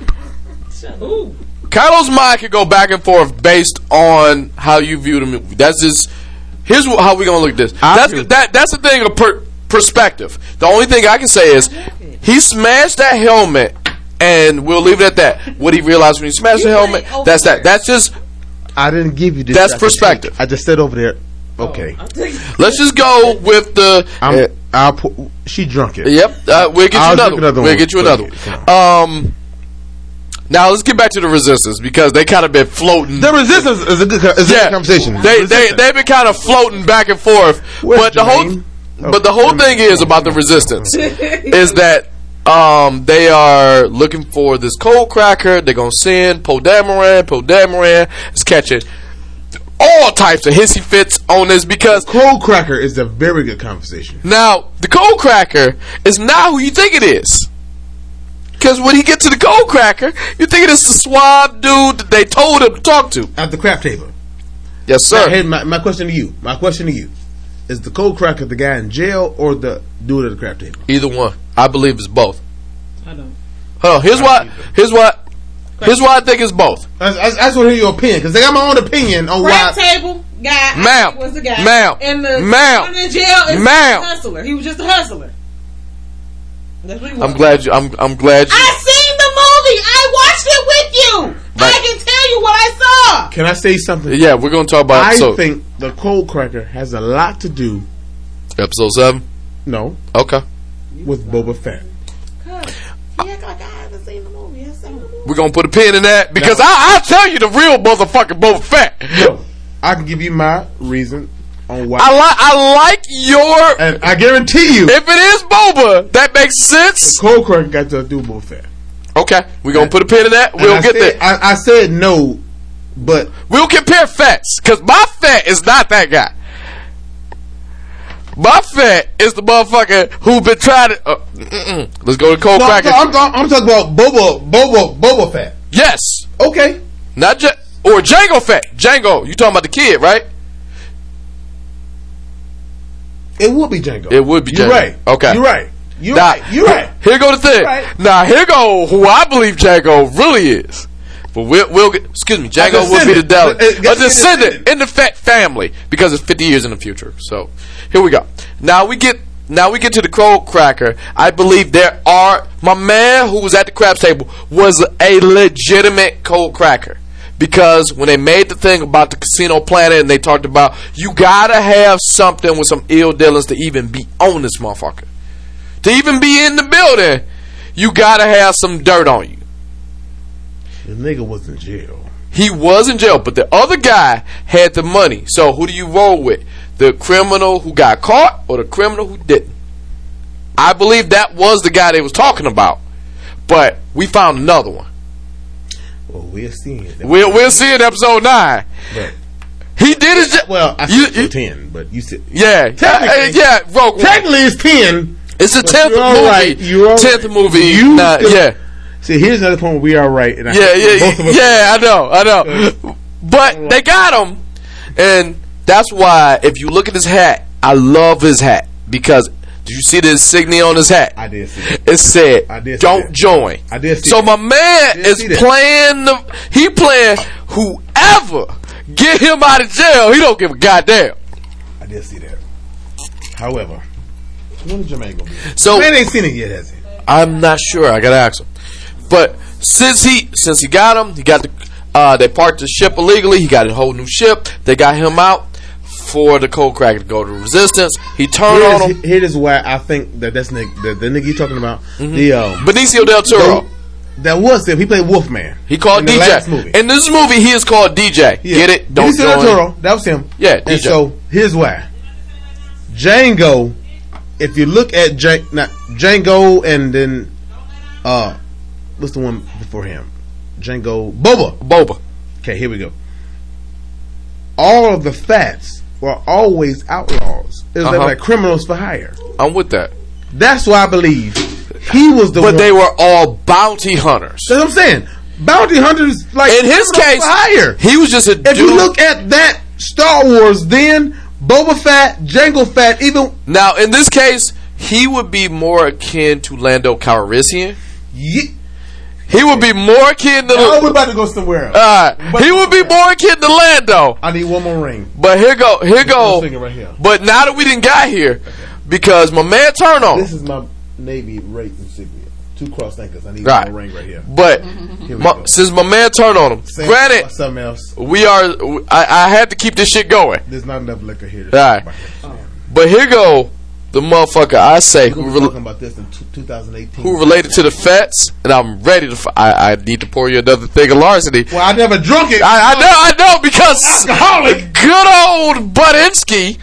Kylo's mind can go back and forth based on how you view the movie. That's just here's wh- how we gonna look at this. I That's agree. that. That's the thing of per, perspective. The only thing I can say is he smashed that helmet, and we'll leave it at that. What he realized when he smashed the You helmet. say over That's that. there. That's just. I didn't give you this. That's I can perspective. take. I just said over there. Okay. Let's just go with the. I'm. uh, I'll pu- she drunk it. Yep, uh, we'll get you I'll another drink one. another We'll one. get you another Come one. Um, now let's get back to the Resistance because they kind of been floating. The resistance is a good, co- is a yeah, good conversation. They they Resistance. they've been kind of floating back and forth. Where's but the whole Jermaine? but the whole thing is about the Resistance is that um they are looking for this cold cracker. They're gonna send Poe Dameron. Poe Dameron is catching all types of hissy fits on this because Cold cracker is a very good conversation. now, the cold cracker is not who you think it is. Because when he gets to the cold cracker, you think it is the suave dude that they told him to talk to. At the crap table. Yes, Now, sir. here, my, my question to you. My question to you. Is the cold cracker the guy in jail or the dude at the crap table? Either one. I believe it's both. I don't. Hold on. Here's why. Here's why. Here's why I think it's both. I, I, I just want to hear your opinion because I got my own opinion on Crab why. table guy Ma'am. was the guy. Ma'am. And the Ma'am. one in jail is Ma'am. a hustler. He was just a hustler. That's what he was. I'm glad you. I'm. I'm glad you. I seen the movie. I watched it with you. Right. I can tell you what I saw. Can I say something? Yeah, we're gonna talk about I episode think the cold cracker has a lot to do. episode seven. No, Okay. with Boba Fett. He act like I haven't seen the movie. I seen the movie. We're gonna put a pin in that because I, I'll tell you the real motherfucking Boba Fett. No, I can give you my reason on why. I like. I like your. and I guarantee you, If it is Boba, that makes sense. cold cracker got to do with Boba Fett. Okay, we're gonna put a pin in that. And We'll I get said, there. I, I said no, but We'll compare Fets because my Fett is not that guy. My Fett is the motherfucker who been trying to. Uh, mm-mm. Let's go to Cold no, I'm, Cracker. I'm, I'm, I'm talking about Boba, Boba, Boba Fett. Yes, Okay, not J- or Django Fett. Django, you talking about the kid, right? it would be Django. It would be You're Django. right. Okay. You're right. You're Now, right. You're right. Here go the thing. Right. Now here go who I believe Django really is. But we'll, we'll get, excuse me, Django will be the descendant. delegate. Uh, uh, A a descendant descendant. in the Fett family because it's fifty years in the future. So here we go. Now we get now we get to the cold cracker. I believe there are my man who was at the craps table was a legitimate cold cracker. Because when they made the thing about the casino planet and they talked about you gotta have something with some ill dealings to even be on this motherfucker. To even be in the building, you gotta have some dirt on you. The nigga was in jail. He was in jail, but the other guy had the money. So who do you roll with? The criminal who got caught or the criminal who didn't? I believe that was the guy they was talking about. But we found another one. Well, we're seeing it. We'll, we'll see in episode nine. But He did his job. Well, I You- said you- ten, but you said Yeah, Technically- Uh, yeah, Rogue One. technically it's ten. It's the but tenth you're all movie. right, you're all tenth right. movie. You Nah, still- yeah, See, here's another point where we are right. And I yeah, yeah, both of us- yeah. I know, I know. But they got him, and that's why if you look at his hat, I love his hat because did you see the insignia on his hat? I did see that. It said, I did see "Don't that. join." I did see so that. my man did is see that. playing the. He playing whoever get him out of jail. He don't give a goddamn. I did see that. However, when is Jermaine gonna be? So Man ain't seen it yet, has he? I'm not sure. I gotta ask him. But since he since he got him, he got the uh, they parked the ship illegally. He got a whole new ship. They got him out for the cold cracker to go to Resistance. He turned on Here's, him. here is why I think that that's Nick, the, the nigga you talking about. The um, Benicio del Toro. that was him. He played Wolfman. He called in the D J. last movie. In this movie, he is called D J. Yeah. Get it? Don't Benicio del join. Toro. That was him. Yeah, And D J. so here's why. Django. If you look at Django, not Django, and then uh, what's the one before him? Django Boba. Boba. Okay, here we go. All of the fats were always outlaws. It was Uh-huh. like criminals for hire. I'm with that. That's why I believe he was the But one. they were all bounty hunters. That's what I'm saying. Bounty hunters, like In his criminals case, for hire. he was just a If dude. you look at that Star Wars, then Boba Fett, Jango Fett, even Now, in this case, he would be more akin to Lando Calrissian. ye- He would be more akin to. oh, we're about to go somewhere else. Uh, he would be more akin to Lando. I need one more ring. But here go, here go. This finger right here. But now that we didn't got here, because my man turned on. This is my Navy rate insignia. Two cross anchors. I need Right. one more ring right here. But Here we my, go. since my man turned on him, Same granted, about something else. we are. I, I had to keep this shit going. There's not enough liquor here. To Right. talk about this. But here go the motherfucker I say We're who gonna be rel talking about this in t- twenty eighteen. who related to the Fets, and I'm ready to. F- I, I need to pour you another thing of larceny. Well, I never drunk it. I, I know, I know, because Alcoholic. good old Budinsky.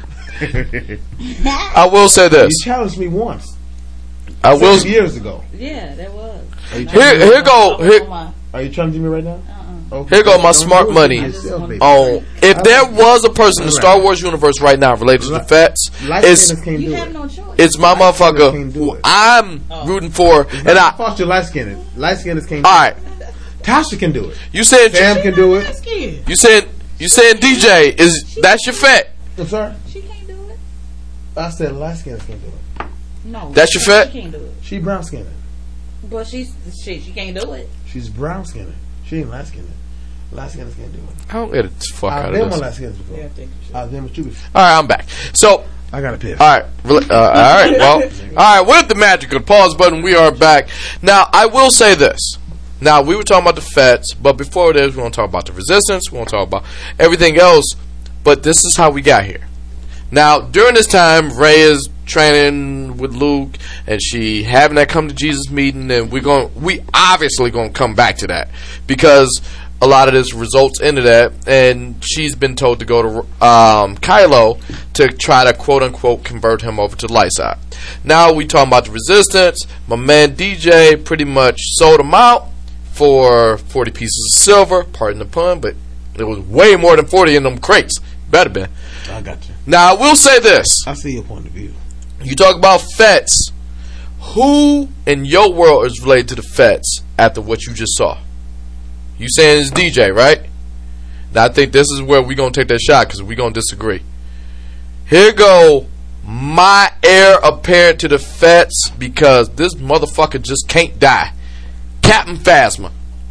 I will say this. You challenged me once. I will. Seven years ago. Yeah, that was. Are you Here, trying to- here go. Here, Come on. Are you trying to do me right now? Uh-uh. Okay. here go my Don't smart do it money to yourself, baby. on. If there was a person in the Star Wars universe right now related to the Fets, Light it's skinners can't You do have it. no choice. it's my Light skinners motherfucker can't do who it. I'm rooting for. And I I. thought you light skinned. Light skinners can't. All do right, it. Tasha can do it. you said Sam can do it. Scared. you said you said D J is that's your Fet. I'm sorry. She can't do it. I said light skinners can do it. No. That's your she, fat? She can't do it. She brown skinned. But she's she she can't do it. She's brown skinned. She ain't light skinned. Light skinners can't do it. I don't get the fuck out I've of been this. with light skinners before. Yeah, I think you should. I've been with you before. All right, I'm back. So. I got a piss. All right, rela- uh, all right. Well, all right. With the magic of the pause button, we are back. Now, I will say this. Now, we were talking about the Feds, but before this, we want to talk about the Resistance. We want to talk about everything else. But this is how we got here. Now, during this time, Rey is training with Luke, and she having that come to Jesus meeting, and we're going. We obviously going to come back to that because a lot of this results into that, and she's been told to go to um, Kylo to try to quote unquote convert him over to the light side. Now we talking about the Resistance. My man D J pretty much sold him out for forty pieces of silver. Pardon the pun, but it was way more than forty in them crates. Better been. I got you. Now I will say this: I see your point of view. you talk about Fets. Who in your world is related to the Fets after what you just saw? You saying it's D J, right? Now I think this is where we gonna take that shot because we gonna disagree. Here go my heir apparent to the Fets because this motherfucker just can't die. Captain Phasma.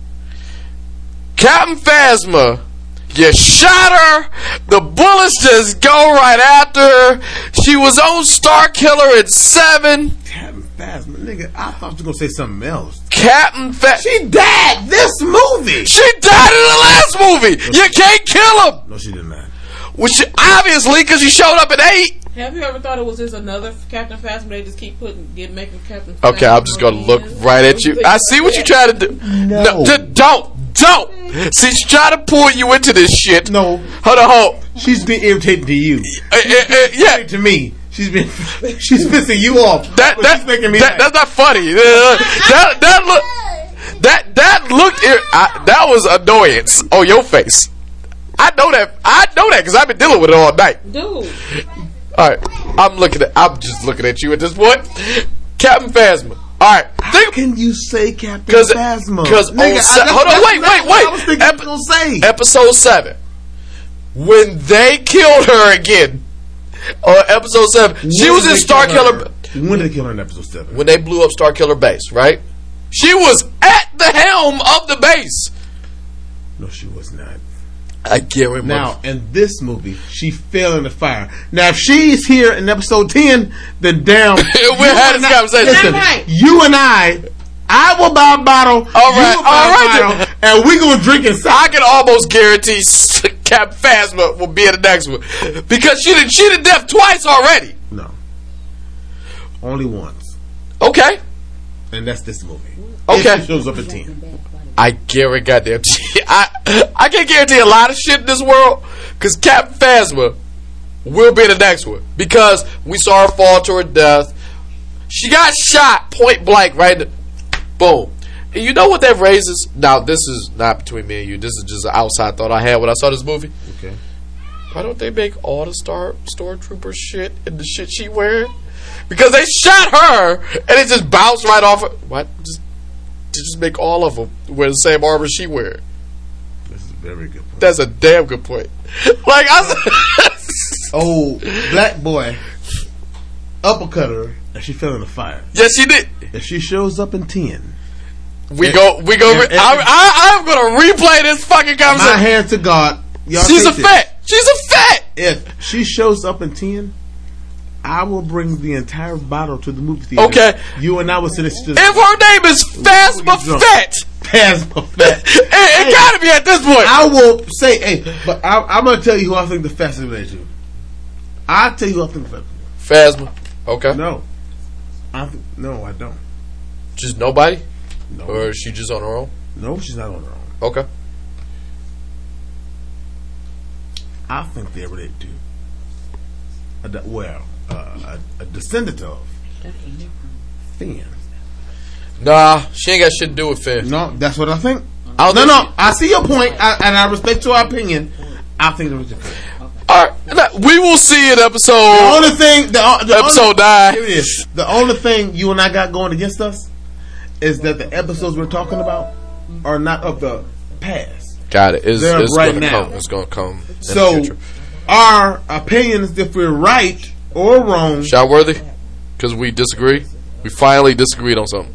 Captain Phasma, you shot her. The bullets just go right after her. She was on Star Killer at seven. Captain Phasma, nigga. I thought you were gonna say something else. Captain Phasma. She died this movie. She died in the last movie. You can't kill him. No, she did not. Which obviously, because she showed up at eight. Have you ever thought it was just another Captain Phasma? They just keep putting, get making Captain. Okay, I'm just gonna look right at you. I see what you try to do. No, d- don't, don't. See, she's trying to pull you into this shit. No. Hold on, hold. She's been irritating to you. Uh, uh, uh, yeah, To me, she's been she's pissing you off. that But that, she's making me that laugh. that's not funny. Uh, that that look that that looked ir- I, that was annoyance on your face. I know that. I know that because I've been dealing with it all night. Dude. All right, I'm looking at. I'm just looking at you at this point, Captain Phasma. All right, How can you say Captain Because Phasma? because Nigga, se- I- that's- hold on, that's wait, not wait, what wait. I was thinking Ep- you was gonna say. Episode seven, when they killed her again, on episode seven, she When was did in they Star kill Killer. her? When did they kill her in episode seven? When they blew up Star Killer base, right? She was at the helm of the base. No, she was not. I can't remember. Now, in this movie, she fell in the fire. Now, if she's here in episode ten, then damn. We you had and this I- conversation. Listen, That's right. you and I, I will buy a bottle. All right, you will buy all a right bottle, and we gonna drink inside. I can almost guarantee Captain Phasma will be in the next one because she did she did death twice already. No, only once, Okay, and that's this movie. Okay. And she shows up at ten. I guarantee goddamn. I I can guarantee a lot of shit in this world because Captain Phasma will be in the next one because we saw her fall to her death. She got shot point blank right in the, boom. And you know what that raises? Now this is not between me and you. This is just an outside thought I had when I saw this movie. Okay. Why don't they make all the star stormtrooper shit and the shit she wearing? Because they shot her and it just bounced right off her. What? Just to just make all of them wear the same armor she wear. This is a very good point. That's a damn good point. Like I said, Oh, black boy uppercut her, and she fell in the fire. yes, she did. If she shows up in ten, We go. We go. and- Re- I, I, I'm gonna replay this fucking my conversation. hand to God, y'all She's a take this. fat. She's a fat. If she shows up in ten, I will bring the entire bottle to the movie theater. Okay. You and I will sit next to If her name is Phasma drunk. Fett, Phasma Fett. it, it Hey, gotta be at this point. I will say, hey, but I, I'm going to tell you who I think the fastest related to. I'll tell you who I think the fastest. Phasma. Okay. No. I think, no, I don't. Just nobody, No. or is she just on her own? No, she's not on her own. Okay. I think they're related to, a, de- well, uh, a, a descendant of Finn. Nah, she ain't got shit to do with Finn. No, that's what I think. I don't No, think no, I see your point, I, and I respect your opinion. I think they're related to Finn. All right, now, we will see in The episode only thing, the, the episode only, nine. Here it is. The only thing you and I got going against us is that the episodes we're talking about are not of the past. Got it. It's, They're it's right gonna now. come. It's gonna come. In the So, future. our opinions, if we're right or wrong, Shot worthy? Because we disagree. We finally disagreed on something.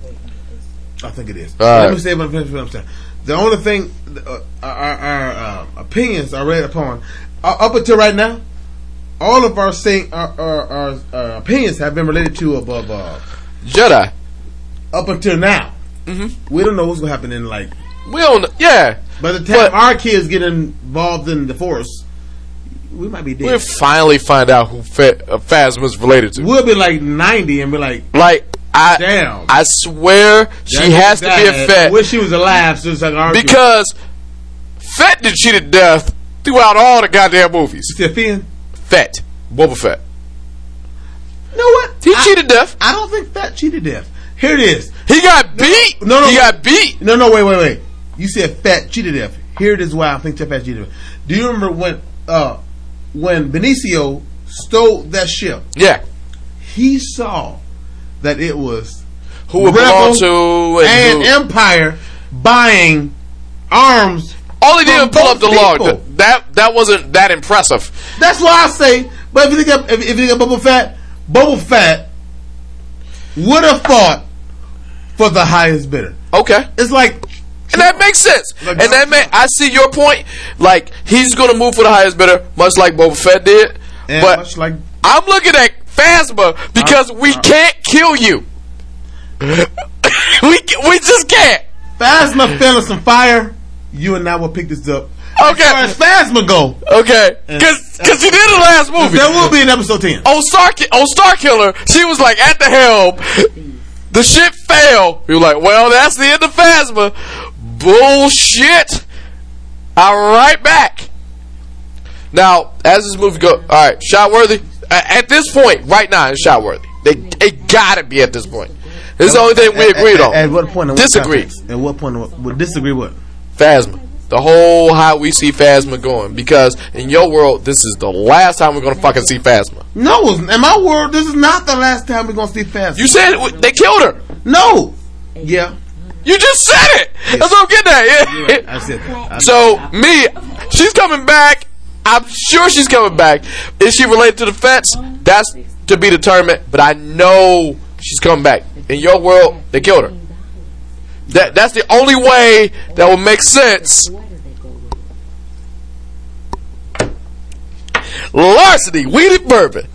I think it is. All Let right. me say what I'm what I'm saying. The only thing, uh, our, our uh, opinions are read upon. Uh, up until right now, all of our, saying, our, our, our, our opinions have been related to above. Uh, Jedi. up until now, Mm-hmm. we don't know what's going to happen in like. We don't. Yeah. By the time But- our kids get involved in the Force, we might be dead. We'll finally find out who Fa- uh, Phasma's related to. We'll be like ninety and be like, Like I, damn. I swear she has to be a I Fett wish she was alive so it's like our because Fett did cheat to death throughout all the goddamn movies. Still Finn. Fett, Boba Fett, You know what? he I, cheated death. I don't think Fett cheated death. Here it is. He got beat. no, no. he got beat. No, no, wait, wait, wait. You said Fett cheated death. Here it is why I think Fett cheated death. Do you remember when uh when Benicio stole that ship? Yeah, He saw that it was who it Rebel belonged to and, and who. Empire buying arms. All he did was from pull up the both log. people. That that wasn't that impressive. That's why I say. But if you think of, if, if you think of Boba Fett, Boba Fett would have fought for the highest bidder. Okay. It's like, And that makes sense. Like and that may, I see your point. Like, he's going to move for the highest bidder, much like Boba Fett did. and but much like I'm looking at Phasma because Uh, we uh. can't kill you. we we just can't. Phasma fell in some fire. You and I will pick this up. Okay. As far as Phasma go, Okay. Because because she did the last movie. there will be an episode ten. On Star on Starkiller, she was like at the helm. The ship failed. We were like, well, that's the end of Phasma. Bullshit. All right, back. Now, as this movie goes, all right, shot worthy. At this point, right now, it's shot worthy. They they gotta be at this point. This is the only thing we agreed on. At, at what point? in what Disagree. context? At what point? Would disagree what? Phasma. the whole how we see Phasma going, because in your world, this is the last time we're gonna fucking see Phasma. No, it's- in my world, this is not the last time we're gonna see Phasma. You said it, they killed her. No. Yeah. You just said it. That's what I'm getting at. Yeah. I said that. I- So me, she's coming back. I'm sure she's coming back. Is she related to the fence? That's to be determined. But I know she's coming back. In your world, they killed her. That that's the only way that will make sense. Larceny, weeded bourbon.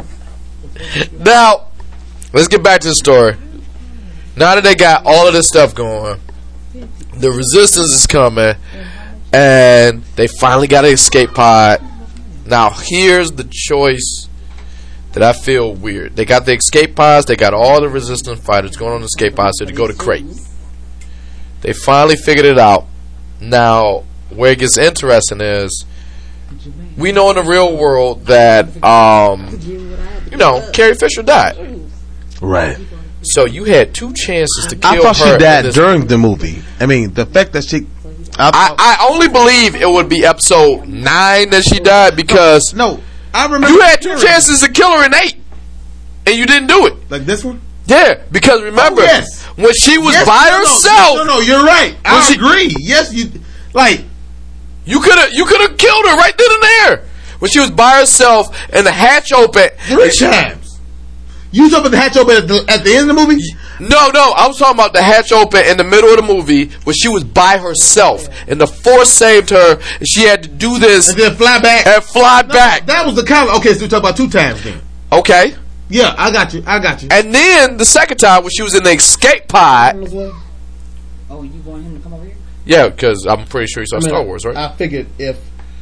Now, let's get back to the story. Now that they got all of this stuff going, the resistance is coming, and they finally got an escape pod. Now, here's the choice that I feel weird. They got the escape pods, they got all the resistance fighters going on the escape pods, so they go to Crate. They finally figured it out. Now, where it gets interesting is, we know in the real world that, um, you know, Carrie Fisher died. Right. So you had two chances to kill I thought her. she in died this- during the movie. I mean, the fact that she. I, I, thought, I only believe it would be episode nine that she died, because no, I remember. you had two hearing- chances to kill her in eight, and you didn't do it. Like this one? Yeah, because remember, Oh, yes. when she was Yes, by no, no, herself, No, no, you're right. I Was she- agree. Yes, you. Like, you could have you could have killed her right then and there. When she was by herself and the hatch open. three and she- times. You was up at the hatch open at the, at the end of the movie? No, no, I was talking about the hatch open in the middle of the movie when she was by herself and the force saved her and she had to do this And then fly back. and fly No, back. That was the kind of. Okay, so we talk about two times then. Okay. Yeah, I got you. I got you. And then the second time when she was in the escape pod. Oh, you want him to come over here? Yeah, because I'm pretty sure you saw I mean, Star Wars, right? I figured if.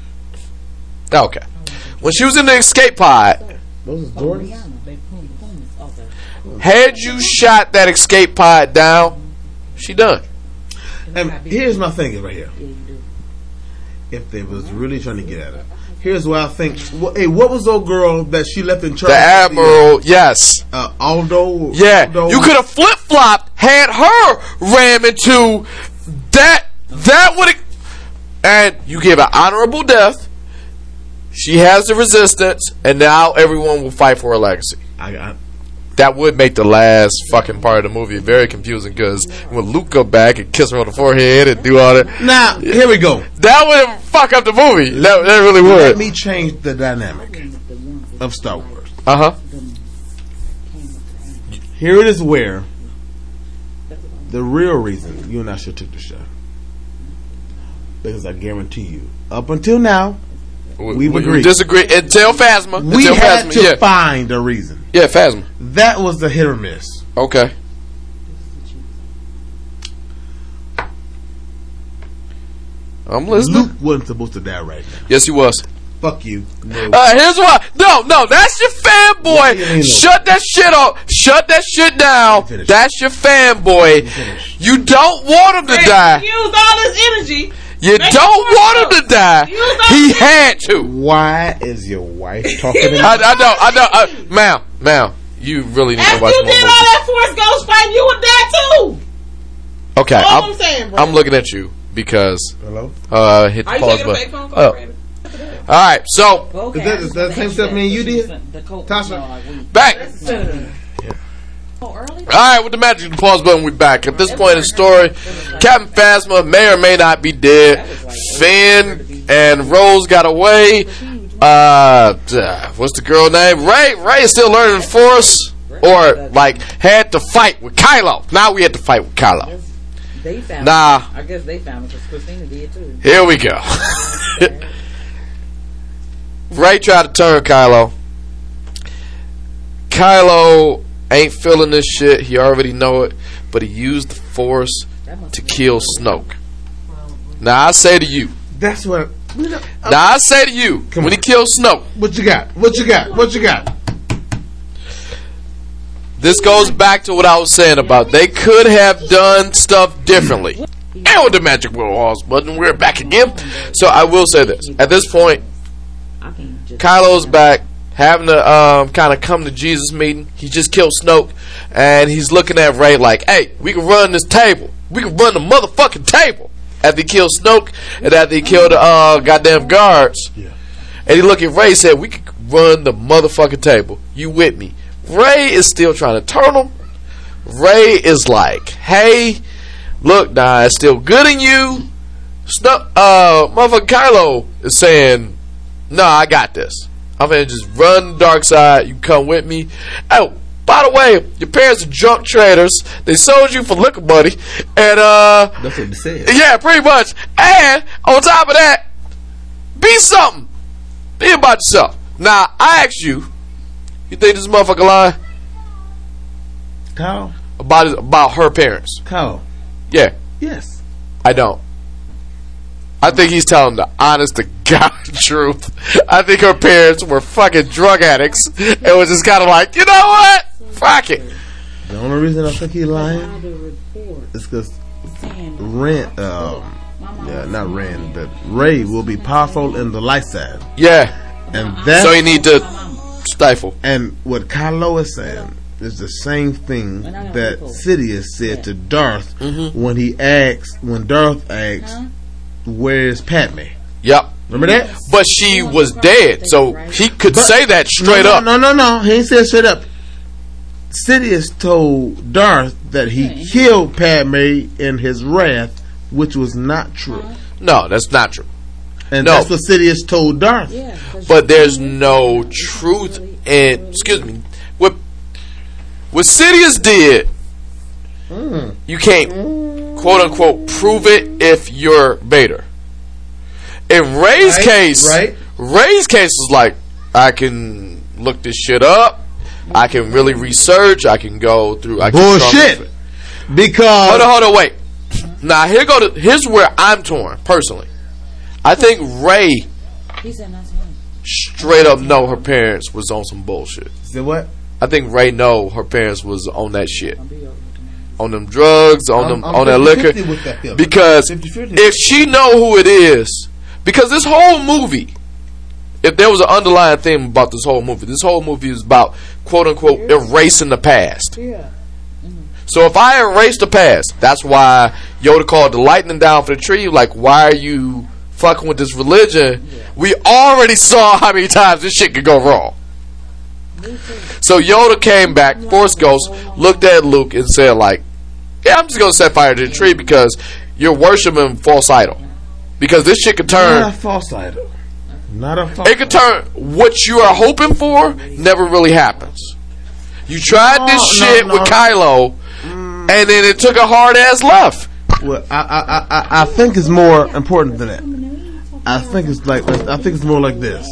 Okay. When she was in the escape pod, Those is Jordans? Rihanna, baby, boom, boom, okay. had you shot that escape pod down, she done. And here's my thing right here. Yeah, you do. If they was really trying to get at her. Here's what I think. Wh- Hey, what was old girl that she left in charge? The of Admiral, yes. Uh, Aldo. Yeah, Aldo. you could have flip flopped, had her ram into that. That would have, and you give an honorable death. She has the resistance, and now everyone will fight for her legacy. I got. That would make the last fucking part of the movie very confusing, because when Luke go back and kiss her on the forehead and do all that, Now here we go. that would fuck up the movie. That, that really Let would. me change the dynamic of Star Wars. Uh huh. Here it is where the real reason you and I should took the shot. Because I guarantee you, up until now, We've we, agreed. We disagree until Phasma. we until had Phasma, to yeah, find a reason. yeah, Phasma. That was the hit or miss. Okay. I'm listening. Luke wasn't supposed to die right now. Yes, he was. Fuck you. No. Uh, here's why. No, no, that's your Yeah, yeah, fanboy. yeah. Shut that shit up. Shut that shit down. Finish. That's your fanboy. Finish. You don't want him to Hey, die. He used all his energy. You Make don't it want work. him to die. Use all He his had to. Why is your wife talking? I, I know. I know. Uh, ma'am, ma'am, you really need to After watch you more did all movies. that Force Ghost fight, you would die too. Okay, All I'm, I'm saying, bro. I'm looking at you because Hello. uh, hit the Are you pause taking a fake button. phone call, Oh. Brandon? All right, so Okay. Is that- is that the same stuff me and you did? The coke, Tasha? no, like we- back. Oh, early? All right, with the magic the pause button, we back. At this point in the story, Captain Phasma may or may not be dead. Finn and Rose got away. Uh, uh, what's the girl name? Ray. Ray is still learning the Force, or like had to fight with Kylo. Now we had to fight with Kylo. They found Nah. it. I guess they found it because Christina did too. Here we go. Ray tried to turn Kylo. Kylo ain't feeling this shit. He already know it, but he used the Force to kill Snoke. Now I say to you, That's what. now I say to you, Come when on. he killed Snoke, What you got? What you got? What you got? this goes back to what I was saying about they could have done stuff differently. And with the magic pause button, we're back again. So I will say this: at this point, I can just Kylo's back, having a um, kind of come to Jesus meeting. He just killed Snoke, and he's looking at Rey like, "Hey, we can run this table. We can run the motherfucking table." after he killed Snoke and after he killed the uh, goddamn guards. Yeah. And he looked at Ray and said, we could run the motherfucking table. You with me? Ray is still trying to turn him. Ray is like, hey, look, nah, it's still good in you. Snoke, uh, motherfucking Kylo is saying, nah, I got this. I'm gonna just run the dark side. You come with me. Oh, by the way, your parents are junk traders. They sold you for liquor money. And, uh, That's what they said. yeah, pretty much. And on top of that, be something. Be about yourself. Now, I ask you, you think this motherfucker lying Kyle? about his, about her parents? Kyle. Yeah, Yes. I don't. I think he's telling the honest to God truth. I think her parents were fucking drug addicts and was just kind of like, you know what? Fuck it. The only reason I think he's lying Filed a report is because saying Ren, um, yeah, not Ren, but Ray will be powerful in the light side, Yeah. and that. So he need to stifle. and what Kylo is saying is the same thing that Sidious said to Darth Mm-hmm. when he asked, when Darth asked, "Where's Padme?" Yep. Remember that? But she was dead, so he could But- say that straight no, up. No, no, no, no. He ain't said straight up. Sidious told Darth that he killed Padme in his wrath, which was not true. No, that's not true. And No. that's what Sidious told Darth. yeah, 'cause But there's no truth in, excuse me, what what Sidious did, Mm. you can't quote unquote prove it if you're Vader. In Ray's Right, case, right. Ray's case was like, I can look this shit up, I can really research, I can go through I can Bullshit. Because Hold on, hold on, wait. Now here go to here's where I'm torn personally. I think Ray he said not to him. straight up know her parents was on some bullshit. Say what? I think Ray know her parents was on that shit, on them drugs, on them, I'm- I'm on that liquor. fifty with that feeling. Because fifty fifty. if she know who it is, because this whole movie, if there was an underlying theme about this whole movie, this whole movie is about quote unquote erasing the past. Yeah. So if I erase the past, that's why Yoda called the lightning down for the tree. Like, why are you fucking with this religion? We already saw how many times this shit could go wrong. So Yoda came back, Force Ghost, looked at Luke and said like, yeah, I'm just going to set fire to the tree because you're worshiping false idol. Because this shit could Not a turn, false idol. Not a false it could turn, what you are hoping for never really happens. You tried No, this no, shit no. with Kylo, and then it took a hard ass left. Well, I, I, I, I think it's more important than that. I think it's like I think it's more like this.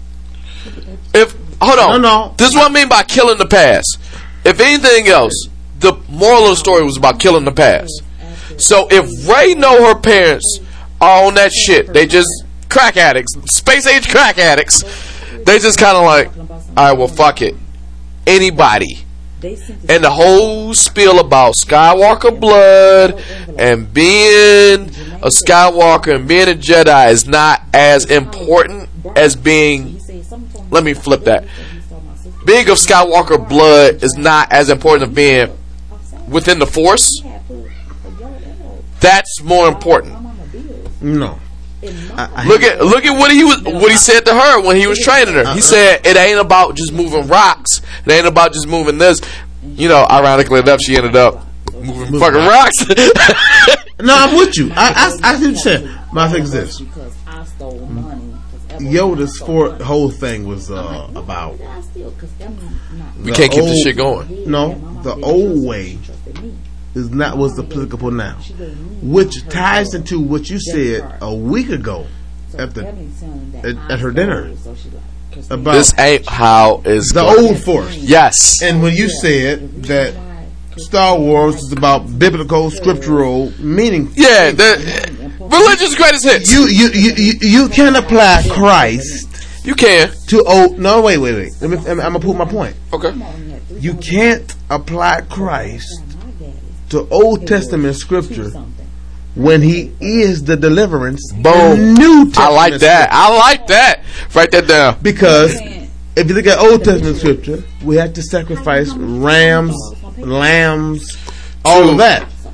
If hold on, No, no. this is what I mean by killing the past. If anything else, the moral of the story was about killing the past. So if Ray know her parents are on that shit, they just crack addicts, space age crack addicts. They just kind of like, all right, well, fuck it, anybody. They sent the And the whole spiel about Skywalker blood and being a Skywalker and being a Jedi is not as important as being. he said something told me Let me flip that. he saw my sister Being of Skywalker blood is not as important as being within the Force. had put a yellow envelope That's more important. on my bill. No. And I, I, Look at look at what he was what he said to her when he was training her. He said it ain't about just moving rocks. It ain't about just moving this. You know, ironically enough, she ended up moving fucking rocks. no, I'm with you. I, I, I see what you're saying. My thing is this: because I stole money. 'cause Evelyn Yoda's stole for money. whole thing was uh, about I steal? 'Cause Evelyn not We The can't keep this old- shit going. no, the old way is not what's applicable now, which ties into what you said a week ago at the at, at her dinner about This ain't how it's the going. old Force. Yes. And when you said that Star Wars is about biblical, scriptural meaning, Yeah, the religion's greatest hits. you you you you, you can apply Christ You can. to old. No, wait, wait, wait. Let me, I'm gonna put my point. Okay. You can't apply Christ to Old Testament scripture when He is the deliverance. Boom. in New Testament I like that. scripture. I like that. Write that down. Because if you look at Old Testament scripture, we have to sacrifice rams, lambs, all True. of that.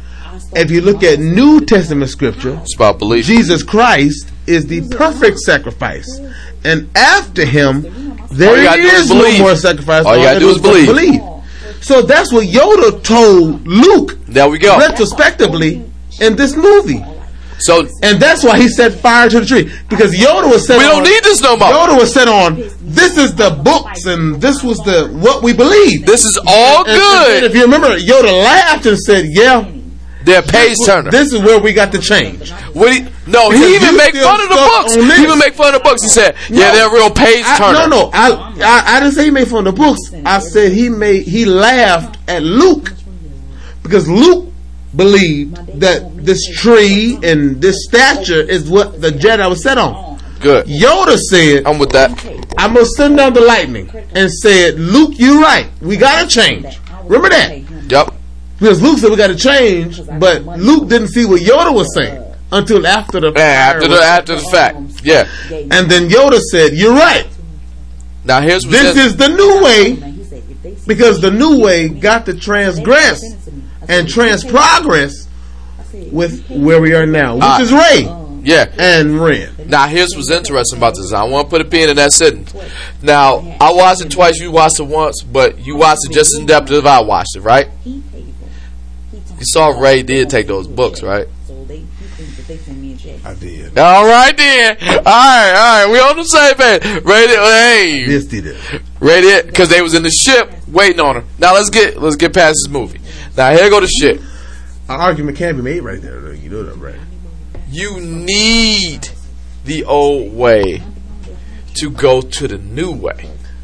if you look at New Testament scripture, It's about belief. Jesus Christ is the perfect sacrifice, and after him, All there you gotta do is is no believe. more sacrifice. All you gotta do is believe. So that's what Yoda told Luke There we go. retrospectively in this movie, So and that's why he set fire to the tree, because Yoda was set. we don't on, need this no more. Yoda was set on. This is the books, and this was the what we believe. This is all And- and- and good. if you remember, Yoda laughed and said, "Yeah, They're page turner. this is where we got to change." What he, no, Because he even you make still fun of the stuck books. on this. He even make fun of the books. He said, "Yeah, No. they're real page I, turner." no, no, I, I I didn't say he made fun of the books. I said he made he laughed at Luke because Luke believed that this tree and this stature is what the Jedi was set on. Good. Yoda said, I'm with that. "I'm gonna send down the lightning," and said, "Luke, you're right. We gotta change." Remember that? Yep. Because Luke said we gotta change, but Luke didn't see what Yoda was saying until after the Yeah, after fire the was- after the fact. Yeah. and then Yoda said, "You're right. Now here's what's This in- is the new way." Because the new way got to transgress and transprogress with where we are now, which Ah. is Ray yeah. and Ren. Now here's what's interesting about this. I want to put a pin in that sentence. Now I watched it twice. You watched it once, but you watched it just in depth as I watched it, right? He paid them. You saw Ray did take those books, right? So they, he thinks that they send me a check. I did. All right then. All right, all right. We on the same page. Ray did. Hey, This did it. Ray did because they was in the ship waiting on her. Now let's get let's get past this movie. Now here go the shit. An argument can be made right there. Though. You know that, right? You need the old way to go to the new way.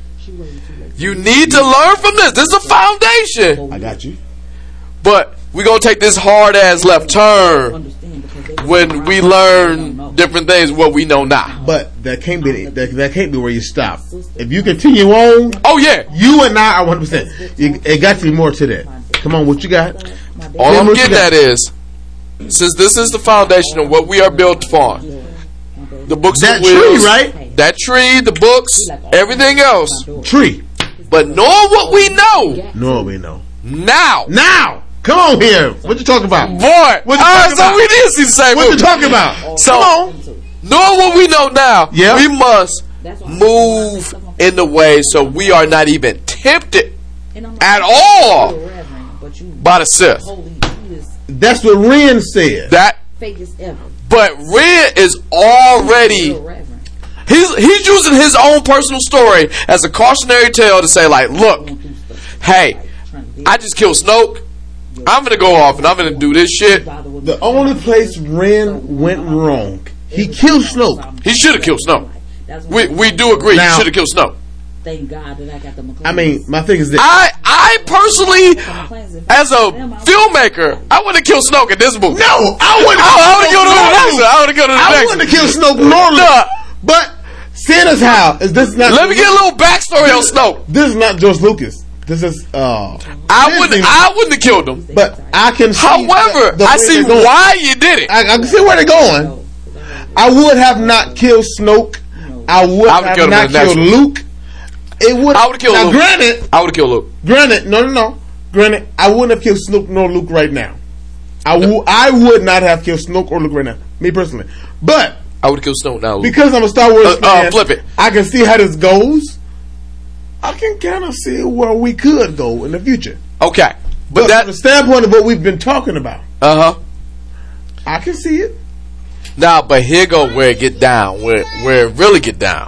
You need to learn from this. This is a foundation. I got you. But we're going to take this hard ass left turn Understand because they when we learn different things, what we know now. But that can't be that, that can't be where you stop. If you continue on, Oh, yeah. you and I are one hundred percent. It got to be more to that. Come on, what you got? All Tell I'm me what getting you at got. is, since this is the foundation of what we are built upon, the books That and wheels, tree, right? that tree, the books, everything else. Tree. But knowing what we know No, we know. now, Now, come on here. What you talking about? boy. What you All right, talking so about? we did see the same What you movie. talking about? So, Come on. knowing what we know now, Yeah. we must move in the way so we are not even tempted And I'm at like, all you're reverend, but you by the Sith. holy, you is That's what Ren said. That, fake as ever. but Ren is already You're reverend. he's he's using his own personal story as a cautionary tale to say, like, look, hey, I just killed Snoke. I'm gonna go off and I'm gonna do this shit. The only place Ren went wrong, he killed Snoke. He should have killed Snoke. That's We why we do agree. Now- he should have killed Snoke. Thank God that I got the McClellan. I mean, my thing is this. I I personally, as a filmmaker, I would have killed Snoke in this movie. No, I wouldn't. I would have killed him in the next one. I would have killed him in the I next wouldn't one. have killed Snoke normally. Nah. But seeing as how is this not? Let me get a little backstory on Snoke. This is not George Lucas. This is uh. I wouldn't. Disney. I wouldn't have killed him. But I can. See However, the- the I way see they're going. why you did it. I, I can see where they're going. I would have not killed Snoke. I would I would've have killed him not in the next killed one. Luke. It would. I would've killed now, Luke. Granted, I would have killed Luke. granted, no, no, no. Granted, I wouldn't have killed Snoke nor Luke right now. I wou- I would not have killed Snoke or Luke right now. Me personally, but I would have killed Snoke now. Luke. because I'm a Star Wars Uh, uh, fan, flip it. I can see how this goes. I can kind of see where we could go in the future. Okay, But, but that. from the standpoint of what we've been talking about, Uh huh. I can see it. Now, but here go where it get down, where where it really get down.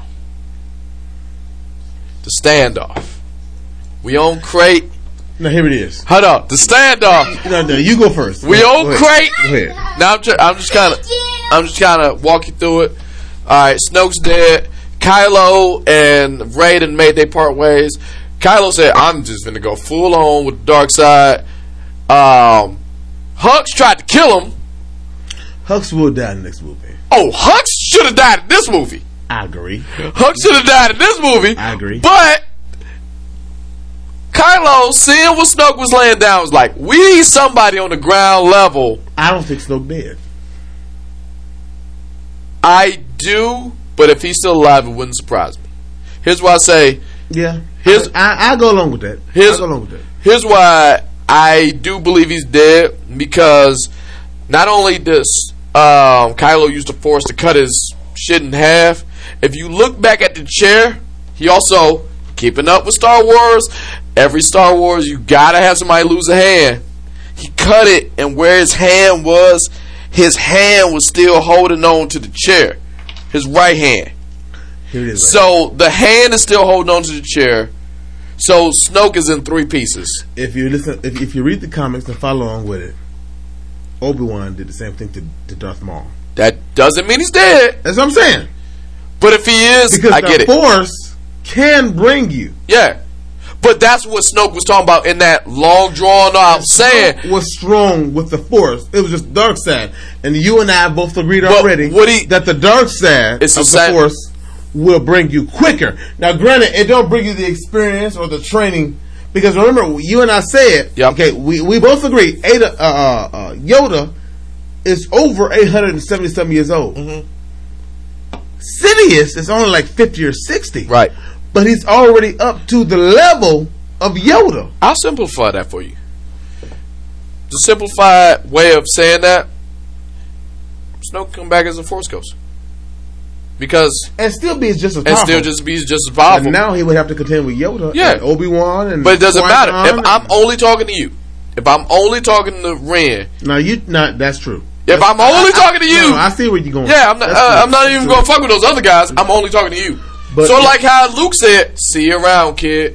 The standoff. We on crate. Now here it is. Hold on. The standoff. No, no, you go first. We Go on ahead. crate. Go ahead. Now I'm, tr- I'm just kind of, I'm just kind of walk you through it. All right, Snoke's dead. Kylo and Raiden made their part ways. Kylo said, "I'm just gonna go full on with the dark side." Um, Hux tried to kill him. Hux will die in the next movie. Oh, Hux should have died in this movie. I agree. Hux should have died in this movie. I agree. But Kylo, seeing what Snoke was laying down, was like, "We need somebody on the ground level." I don't think Snoke dead. I do, but if he's still alive, it wouldn't surprise me. Here's why I say. Yeah. Here's- I, I go along with that. Here's I go along with that. here's why I do believe he's dead, because not only does um, Kylo use the Force to cut his shit in half, if you look back at the chair, he also, keeping up with Star Wars, every Star Wars you gotta have somebody lose a hand. He cut it, and where his hand was, his hand was still holding on to the chair. His right hand. Here it is. Right. So the hand is still holding on to the chair. So Snoke is in three pieces. If you listen, if, if you read the comics and follow along with it, Obi-Wan did the same thing to, to Darth Maul. That doesn't mean he's dead. That's what I'm saying. But if he is, because I get the it. Force can bring you. Yeah. But that's what Snoke was talking about in that long drawn out saying. Snoke was strong with the Force. It was just dark side. And you and I both agreed But already what he- that the dark side It's of the the same- Force will bring you quicker. Now, granted, it don't bring you the experience or the training. Because remember, you and I said, Yep. okay, we, we both agree, Ada, uh, uh, uh, Yoda is over eight hundred seventy-seven years old. Mm-hmm. Sidious is only like fifty or sixty. Right. But he's already up to the level of Yoda. I'll simplify that for you. The simplified way of saying that, Snoke come back as a Force Ghost. Because, And still be just as and powerful. still just be just as powerful. And now he would have to contend with Yoda Yeah. and Obi-Wan. And But it doesn't matter. Qui-Gon If I'm only talking to you, if I'm only talking to Ren, Now, you, not, that's true. if I'm I- only I- talking to you, No, I see where you're going. yeah, I'm not. That's Uh, true. I'm not That's even true. gonna fuck with those other guys. I'm only talking to you. But- so, like how Luke said, "See you around, kid,"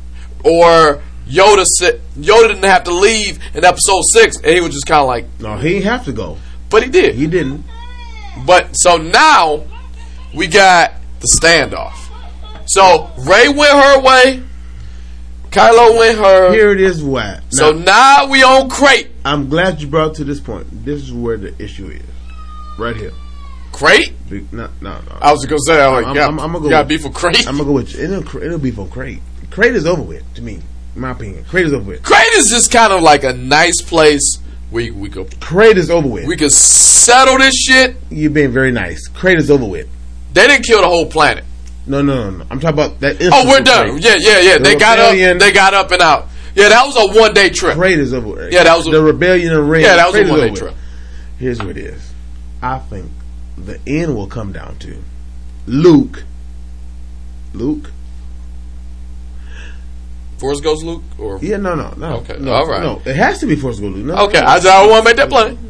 or Yoda said, Yoda didn't have to leave in Episode Six, and he was just kind of like, No, he didn't have to go. but he did. He didn't. But so now we got the standoff. So Rey went her way, Kylo went her. Here it is why. So Now, now we on Crate. I'm glad you brought it to this point. This is where the issue is. Right here. Crate? Be- No, no, no. I was gonna say, I'm like, I'm- yeah, I'm- I'm gonna go you got with- beef for Crate. I'm gonna go with you. It'll, it'll be for Crate. Crate is over with to me, in my opinion. Crate is over with. Crate is just kind of like a nice place where we could Crate is over with. we could settle this shit. You're being very nice. Crate is over with. They didn't kill the whole planet. No, no, no, no. I'm talking about that. Oh, instance we're with done. Crate. Yeah, yeah, yeah. The They got up. rebellion- They got up and out. Yeah, that was a one day trip. Crate is over with. Yeah, that was a- the rebellion and ring. Yeah, that was Crate a is one day over trip. with. Here's what it is. I think the end will come down to Luke. Luke. Force Ghost Luke, or Yeah, no, no, no. Okay, no, all right. No, it has to be Force Ghost Luke. No, okay, no. I just want to make that plain.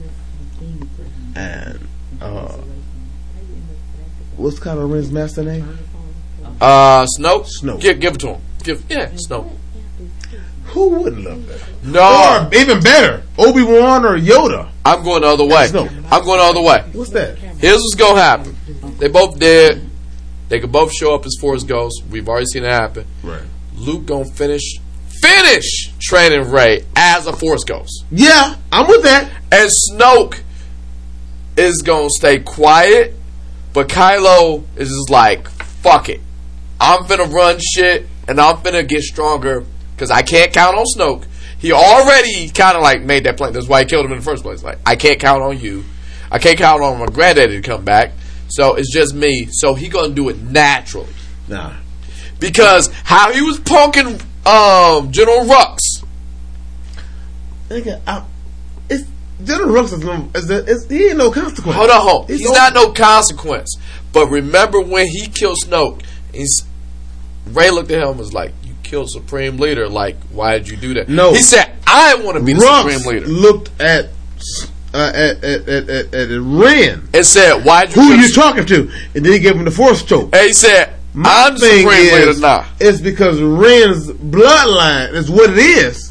And uh, what's Kylo Ren's master name? Uh, Snoke. Snoke. Give, give it to him. Give, yeah, Snoke. Who wouldn't love that? No, Or even better, Obi Wan or Yoda. I'm going the other way. Snoke. I'm going the other way. What's that? Here's what's gonna happen. They both dead. They could both show up as Force Ghosts. We've already seen it happen. Right. Luke gonna finish finish training Rey as a Force Ghost, Yeah, I'm with that. and Snoke is gonna stay quiet. But Kylo is just like, fuck it. I'm finna run shit, and I'm finna get stronger because I can't count on Snoke. He already kind of like made that plan. That's why he killed him in the first place. Like, I can't count on you. I can't count on my granddaddy to come back. So it's just me. So he gonna do it naturally. Nah. Because how he was punking um, General Rux. Nigga, I, it's General Rux is no, is, the, is he ain't no consequence. Hold on, hold. He's He's, over- not no consequence. But remember when he killed Snoke, he's, Ray looked at him and was like, you killed Supreme Leader. Like, why did you do that? No. He said, I want to be the Rux Supreme Leader. looked at uh, at at at, at, at Ren. And said, why did you Who kill you Su- talking to? And then he gave him the Force choke. And he said, My I'm the thing Supreme is, Leader now. it's because Ren's bloodline is what it is.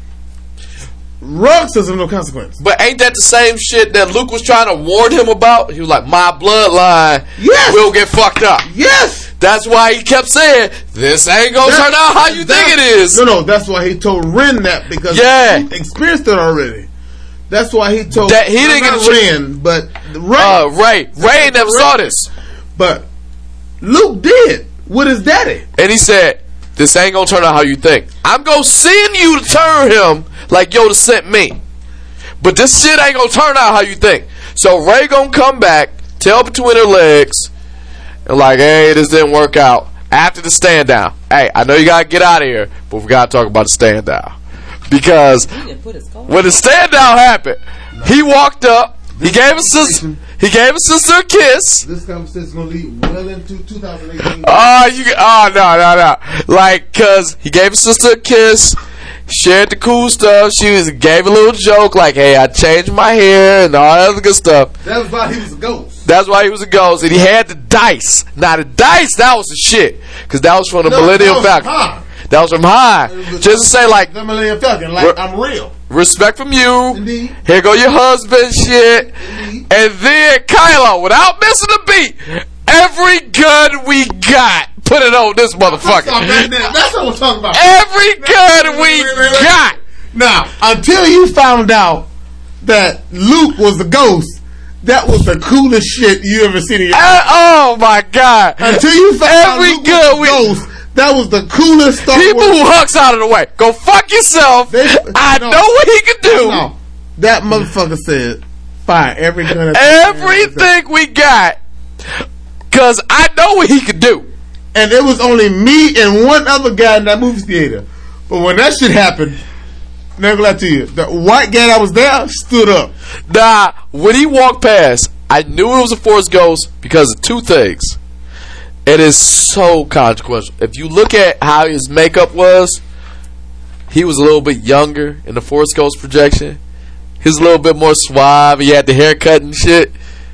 Rux is of no consequence. But ain't that the same shit that Luke was trying to warn him about? He was like, my bloodline Yes. will get fucked up. Yes. That's why he kept saying, this ain't gonna turn out how you think it is. No, no, that's why he told Ren that because Yeah. he experienced it already. That's why he told That he didn't not get a ch- Ren, but Ren. Uh, Ray. Ray never saw this. But Luke did with his daddy. And he said, this ain't gonna turn out how you think. I'm gonna send you to turn him like Yoda sent me. But this shit ain't gonna turn out how you think. So Ray gonna come back, tail between her legs, and like, hey, this didn't work out. After the stand down. Hey, I know you gotta get out of here, but we gotta talk about the stand down. Because He didn't put his card. when the stand down happened, He walked up. He gave his sister. He gave his sister a kiss. This conversation is gonna lead well into two thousand eighteen. Oh, you. Oh no, no, no. Like, cause he gave his sister a kiss. Shared the cool stuff. She was gave a little joke like, "Hey, I changed my hair and all that other good stuff." That was why he was a ghost. That's why he was a ghost, and he had the dice. Now the dice, that was the shit, cause that was from the No, Millennium that was Falcon. high. That was from High. Just to say, like, The Millennium Falcon, like Re- I'm real. respect from you. Indeed. Here go your husband, shit. Indeed. And then Kylo, without missing a beat, every gun we got, put it on this That's, motherfucker. that's what we're talking about. Every gun we Wait, wait, wait, wait. got. Now, until you found out that Luke was the ghost, that was the coolest shit you ever seen in your life. Uh, oh my god. Until you found out Every Luke gun was we. the ghost, that was the coolest Star People Wars. who Hux out of the way. Go fuck yourself. They- I no. know what he can do. No, that motherfucker said, "Fire every gun." Everything we got. Cause I know what he can do. And it was only me and one other guy in that movie theater. But when that shit happened, never lie to you, the white guy that was there stood up. Nah, when he walked past, I knew it was a Force Ghost because of two things. It is so consequential. If you look at how his makeup was, he was a little bit younger in the Force Ghost projection. He was a little bit more suave. He had the haircut and shit.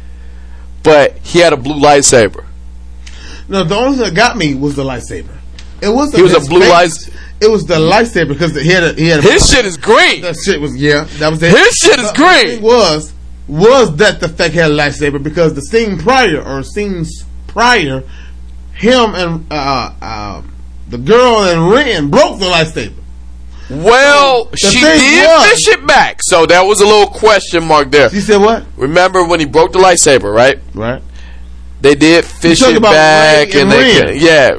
But he had a blue lightsaber. No, the only thing that got me was the lightsaber. It wasn't He was a his blue face. light- It was the lightsaber because he had a, he had a, His shit is green. that shit was yeah that was it. His shit is The green. thing was was that the fact he had a lightsaber because the scene prior or scenes prior, him and uh, uh, the girl and Ren broke the lightsaber. Well, The she thing did was- fish it back. So that was a little question mark there. She said what? Remember when he broke the lightsaber, right? Right. They did fish talking it about back, Ray and, and they Ren. yeah.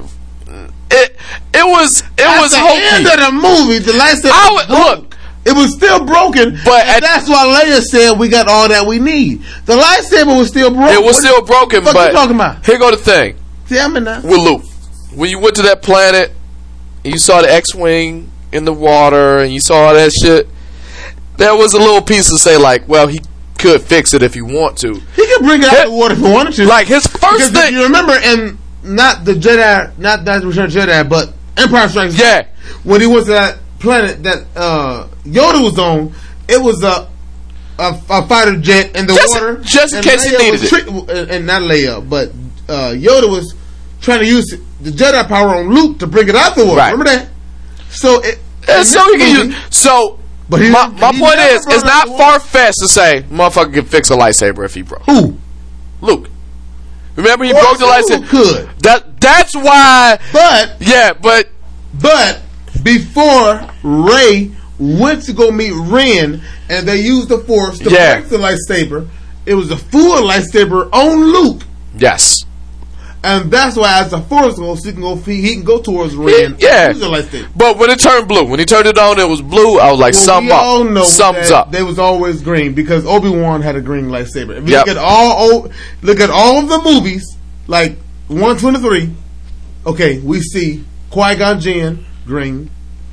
It it was it At was the hokey. end of the movie, the lightsaber I was would- broke. look. It was still broken, But and at- that's why Leia said we got all that we need. The lightsaber was still broken. It was What still broken, the fuck but you talking about? here go the thing Tell me now. with Luke. When you went to that planet, and you saw the X-wing in the water, and you saw all that shit. There was a little piece to say like, well, he could fix it if he want to. He could bring it out Hit- of the water if he wanted to. Like his first because if thing, you remember, in not the Jedi, not that Return of the Jedi, but Empire Strikes yeah. Back, when he went to that planet that uh, Yoda was on, it was a a, a fighter jet in the Just- water, just in and case he Leia needed was it. trick- and, and not Leia, but uh, Yoda was trying to use the Jedi power on Luke to bring it out the water. Right. Remember that? So it. And in so he this can movie- use. So But he- my my he point never is, brought it's up not the far water. fetched to say motherfucker can fix a lightsaber if he broke. Who? Luke. Remember he Or broke the who lightsaber. could. That that's why. But Yeah, but But before Ray went to go meet Ren and they used the Force to Yeah. break the lightsaber, it was a full lightsaber on Luke. yes, And that's why as a Force ghost, he can go he, he can go towards Ren yeah. and use the lightsaber. But when it turned blue, when he turned it on, it was blue. I was like, Well, something we all know up, something's that up. they was always green because Obi-Wan had a green lightsaber. If you Yep. look at all o- look at all of the movies, like one twenty-three, okay, we see Qui-Gon Jinn green,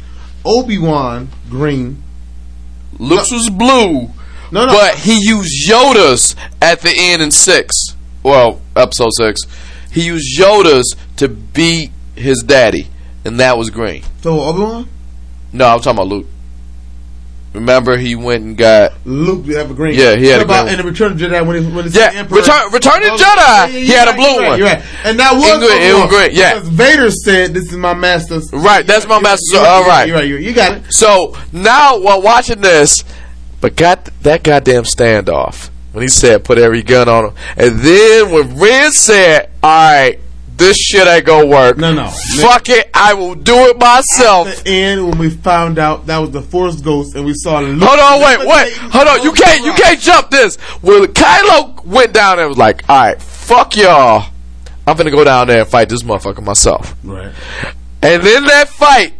Obi-Wan green. Luke's was blue, No, no. but he used Yoda's at the end in six. Well, episode six, he used Yoda's to beat his daddy, and that was green. So Obi-Wan? No, I'm talking about Luke. Remember, he went and got Luke did have a green. Yeah, he had What a about green in the Return of the Jedi when he when he yeah. said Emperor? Return, Return of Oh, Jedi. yeah, yeah, he you're had a right, blue you're right, one. you're right. And that was In green, it was Obi-Wan, green, yeah. because Vader said, "This is my master's." Right, that's my master. You're All right, right. you're right. You're right. You got it. So now, while watching this, but got that goddamn standoff when he said put every gun on him, and then when Ren said, "All right, this shit ain't gonna work. No, no. Fuck it, I will do it myself." At the end, when we found out that was the Force Ghost, and we saw Luke. Hold on, wait, wait, hold on. You can't, you can't jump this. When Kylo went down there, and was like, "All right, fuck y'all. I'm gonna go down there and fight this motherfucker myself." Right. And in that fight,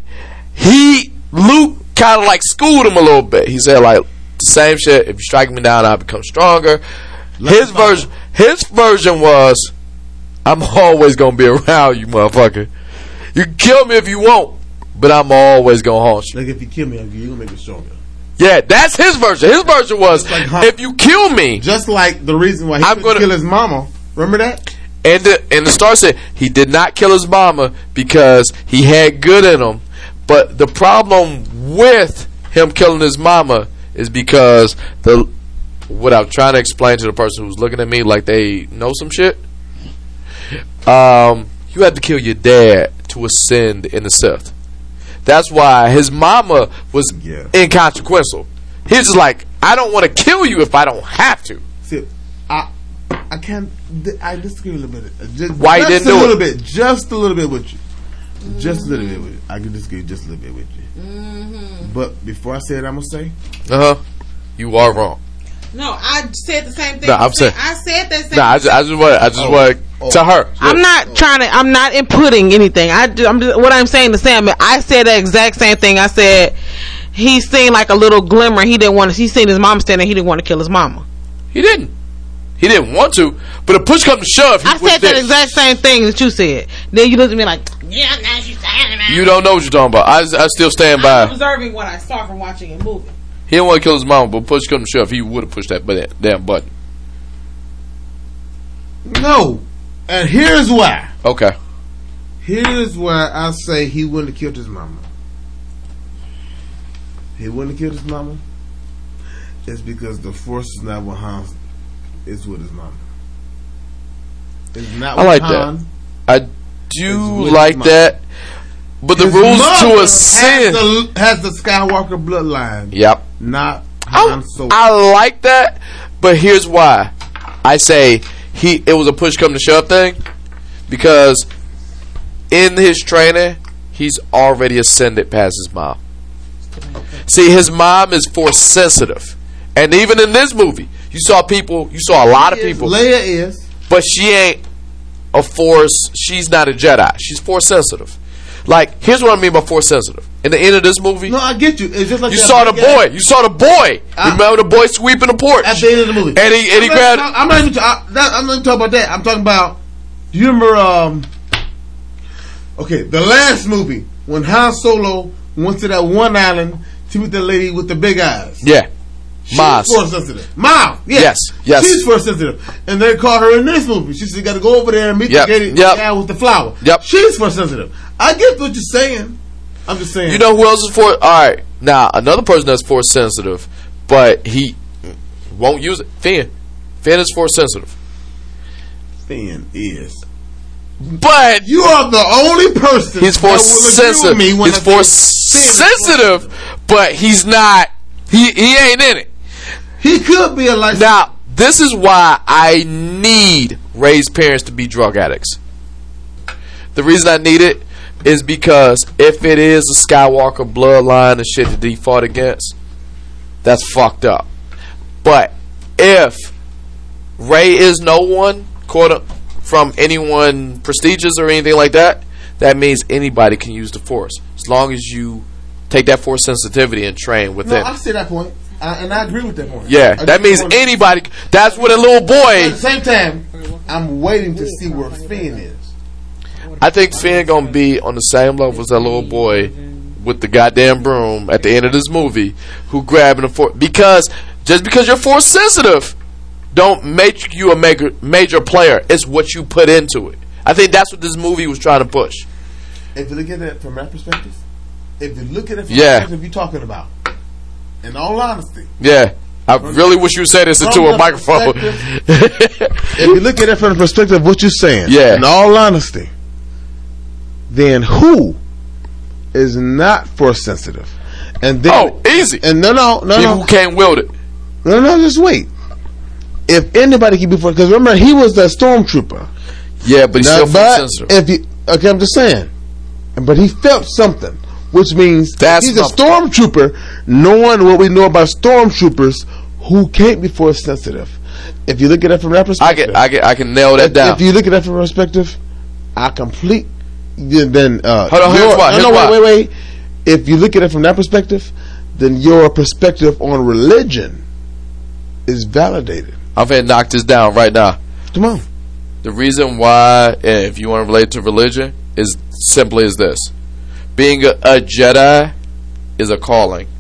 he Luke kind of like schooled him a little bit. He said like the same shit. If you strike me down, I'll become stronger. His version, his version was, "I'm always gonna be around you, motherfucker. You can kill me if you want, but I'm always gonna haunt you." Like if you kill me, you gonna make me stronger. Yeah, that's his version. His version was, like, huh. if you kill me, Just like the reason why he I'm couldn't gonna- kill his mama. Remember that? and the, and the star said he did not kill his mama because he had good in him. But the problem with him killing his mama is because the what I'm trying to explain to the person who's looking at me like they know some shit. Um, you had to kill your dad to ascend in the Sith. That's why his mama was Yeah. inconsequential. He's just like, I don't want to kill you if I don't have to. See, I I can't. I disagree a little bit. Just, Why you just didn't a do little it? bit, just a little bit with you, just a little bit with you. I can disagree just a little bit with you. Mm-hmm. But before I say it, I'm gonna say Uh huh. You are wrong. No, I said the same thing. No, I'm you said. saying- I said that same. Nah, I just, I just want, I just Oh. want Oh. to her. I'm not trying to. I'm not inputting anything. I do, I'm just, what I'm saying to Sam. I said the exact same thing. I said he seen like a little glimmer. He didn't want to. He seen his mom standing. He didn't want to kill his mama. He didn't. He didn't want to, but if push comes to shove, he I was said that dead. exact same thing that you said. Then you looked at me like, Yeah, now she's saying about. You don't know what you're talking about. I, I still stand I'm by. observing what I saw from watching a movie. He didn't want to kill his mama, but push comes to shove, he would have pushed that bu- damn button. no. And here's why. Okay. Here's why I say he wouldn't have killed his mama. He wouldn't have killed his mama. It's because the force is not with Han. It's with his mama. It's not I with like Han. that. I It's do with like mama. that, but the His rules mother to has ascend. the, has the Skywalker bloodline. Yep. Not I, Han Solo. I like that, but here's why. I say he it was a push come to shove thing because in his training he's already ascended past his mom. See, his mom is force sensitive, and even in this movie, you saw people. You saw a lot of Is- people, Leia is. but she ain't a force. She's not a Jedi. She's force sensitive. Like, here's what I mean by force sensitive. In the end of this movie, No, I get you. It's just like you that saw the big guy boy. You saw the boy. I- Remember the boy sweeping the porch at the end of the movie. and he and he I'm grabbed. Not, I'm not even. I, that, I'm not even talking about that. I'm talking about. Do you remember? Um. Okay, the last movie when Han Solo went to that one island to meet that lady with the big eyes. Yeah. She's Maz. force sensitive. Mom, yes. Yes, yes. She's force sensitive. And they call her in this movie. She said, you got to go over there and meet Yep, the lady yep. guy with the flower. Yep. She's force sensitive. I get what you're saying. I'm just saying. You know who else is force? All right, now another person that's force sensitive, but he won't use it. Finn. Finn is force sensitive, Finn is. but You are the only person he's that will force agree sensitive. with me when He's I say force Finn is sensitive, but he's not. He he ain't in it. He could be a license. Now, this is why I need Ray's parents to be drug addicts. The reason I need it is because if it is a Skywalker bloodline and shit that he fought against, that's fucked up. But if Ray is no one, quote, from anyone prestigious or anything like that, that means anybody can use the Force. As long as you take that Force sensitivity and train No, within. I see that point. I, and I agree with that point. Yeah, I that agree means with that point. anybody. That's what a little But at boy. the same time, I'm waiting to see where Finn is. I think Finn gonna be on the same level as that little boy with the goddamn broom at the end of this movie, who grabbing the force. Because just because you're force sensitive, don't make you a major major player. It's what you put into it. I think that's what this movie was trying to push. If you look at it from that perspective, if you look at it from Yeah. the perspective you're talking about, in all honesty, Yeah, I really wish you said this into From a the microphone. if you look at it from the perspective of what you're saying, Yeah. in all honesty, then who is not force sensitive? And then, Oh, easy. and no, no, no, People no, who can't wield it. no, no, just wait. If anybody can be force, because remember he was the stormtrooper. Yeah, but he's Now, still force but sensitive. if you, okay, I'm just saying, but he felt something, which means That's he's a my- stormtrooper, knowing what we know about stormtroopers who can't be force sensitive. If you look at it from that I perspective, can I can I can nail that if, down. if you look at that from perspective, I complete. Then uh, Hold on, here's your- why, No, here's no, why. wait, wait, wait. If you look at it from that perspective, then your perspective on religion is validated. I'm finna knock this down right now. Come on. The reason why, eh, if you want to relate to religion, is simply as this: being a, a Jedi is a calling.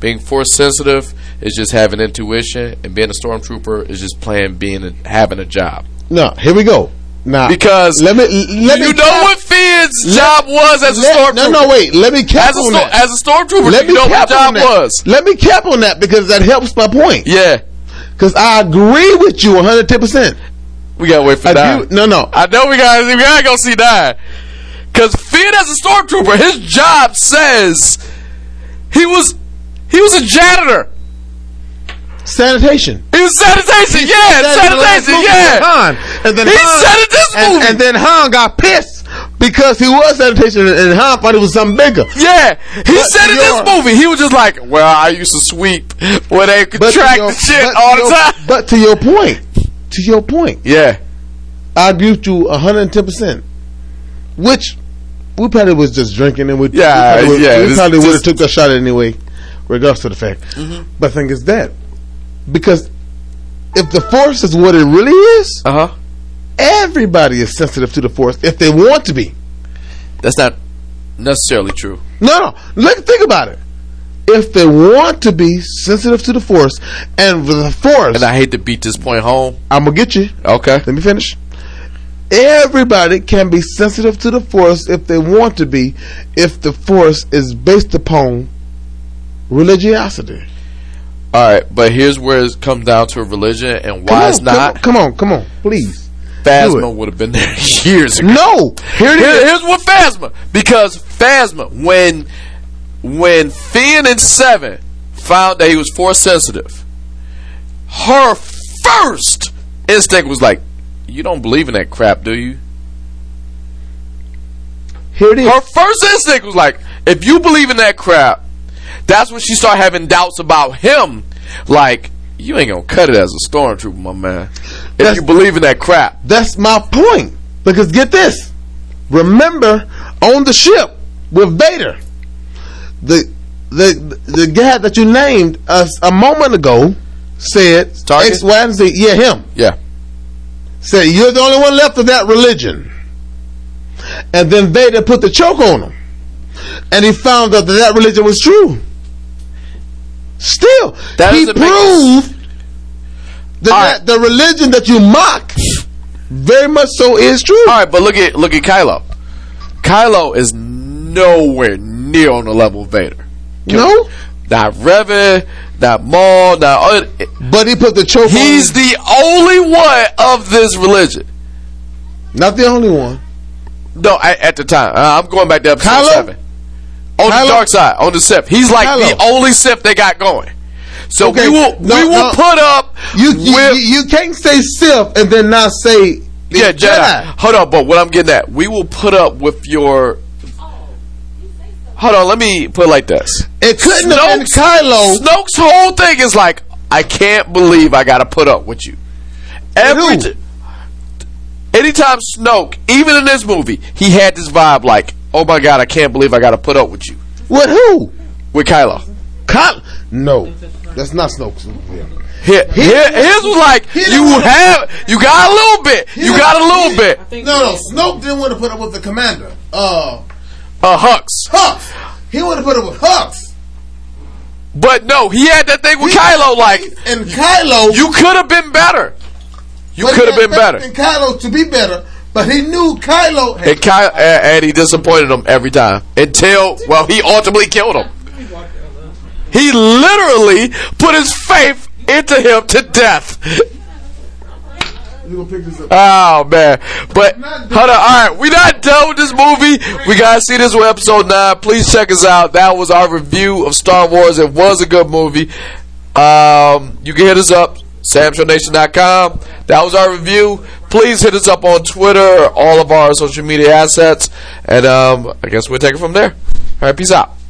being force sensitive is just having intuition, and being a stormtrooper is just playing being a, having a job. No, here we go. Now, Because let me let you me know cap- what Finn's let- job was as a let- stormtrooper. No, no, wait. Let me cap As a, on sto- that. as a stormtrooper, Let you me know what cap the job on that. was. Let me cap on that because that helps my point. Yeah, Because I agree with you one hundred ten percent. we gotta wait for I that. do, no, no. I know we gotta we gotta go see that. Cause Finn as a stormtrooper, his job says he was he was a janitor. Sanitation. He was sanitation, yeah, That in the last sanitation, movie yeah. with Han. And then He Han, said it this and, movie. and then Han got pissed because he was sanitation, and, and Han thought it was something bigger. Yeah, he But said in this your- movie, he was just like, well, I used to sweep where they could But to track your- the shit but all to the your- time. But to your point, to your point, Yeah, I agree with you one hundred ten percent. Which we probably was just drinking, and we, Yeah, we probably, would- yeah, we this- probably would have just- took that shot anyway, regardless to the fact. Mm-hmm. But the thing is that because if the force is what it really is, uh huh. everybody is sensitive to the force if they want to be. That's not necessarily true. No, no. Look, think about it. If they want to be sensitive to the force, and with the force, And I hate to beat this point home. I'm gonna get you. Okay. Let me finish. Everybody can be sensitive to the force if they want to be, if the force is based upon religiosity. All right, but here's where it comes down to religion and why Come it's on, not. Come on, come on, come on, please. Do Phasma it. would have been there years ago. No, here it Here- is. here's what Phasma, because Phasma, when when Finn and Seven found that he was force sensitive, her first instinct was like, "You don't believe in that crap, do you?" Here it is. Her first instinct was like, "If you believe in that crap," that's when she started having doubts about him. Like, you ain't gonna cut it as a stormtrooper, my man. If That's- you believe in that crap. That's my point. Because get this. Remember, on the ship with Vader, the the the guy that you named us a moment ago said Tarkin? X, Y, and Z. Yeah, him. Yeah. Said you're the only one left of that religion. And then Vader put the choke on him, and he found out that that religion was true. Still, That he doesn't make proved that, All that right. the religion that you mock very much so is true. All right, but look at look at Kylo. Kylo is nowhere near on the level of Vader. No, Not Revan, not Maul, not other. but he put the choke He's on. the only one of this religion. Not the only one. No, at, at the time, uh, I'm going back to episode Kylo? seven. On Kylo? the dark side, on the Sith, he's like Kylo. the only Sith they got going. So Okay, we will no, we will no. put up You you, with you you can't say Sith and then not say the yeah Jedi. Hold on, but what I'm getting at, we will put up with your. Hold on, let me put it like this. It couldn't have been Kylo. Snoke's whole thing is like, I can't believe I got to put up with you. Every who? t- anytime Snoke, even in this movie, he had this vibe like, oh my god, I can't believe I got to put up with you. With who? With Kylo. Kylo? No, that's not Snoke's. Here, here, his was like, he you didn't- have, you got a little bit, you got a little bit. No, no, Snoke didn't want to put up with the commander. Uh, Uh, Hux. Hux. He wanted to put up with Hux. But no, he had that thing with Kylo like, And Kylo, you could have been better. You but he could have had been better. faith in Kylo to be better, but he knew Kylo. Had, And, Ky- and and he disappointed him every time until, well, he ultimately killed him. He literally put his faith into him to death. You gonna pick this up? Oh man! But hold on, all right, we not done with this movie. We gotta see this with episode nine. Please check us out. That was our review of Star Wars. It was a good movie. Um, you can hit us up, sam show nation dot com. That was our review. Please hit us up on Twitter, all of our social media assets, and um, I guess we'll take it from there. All right, peace out.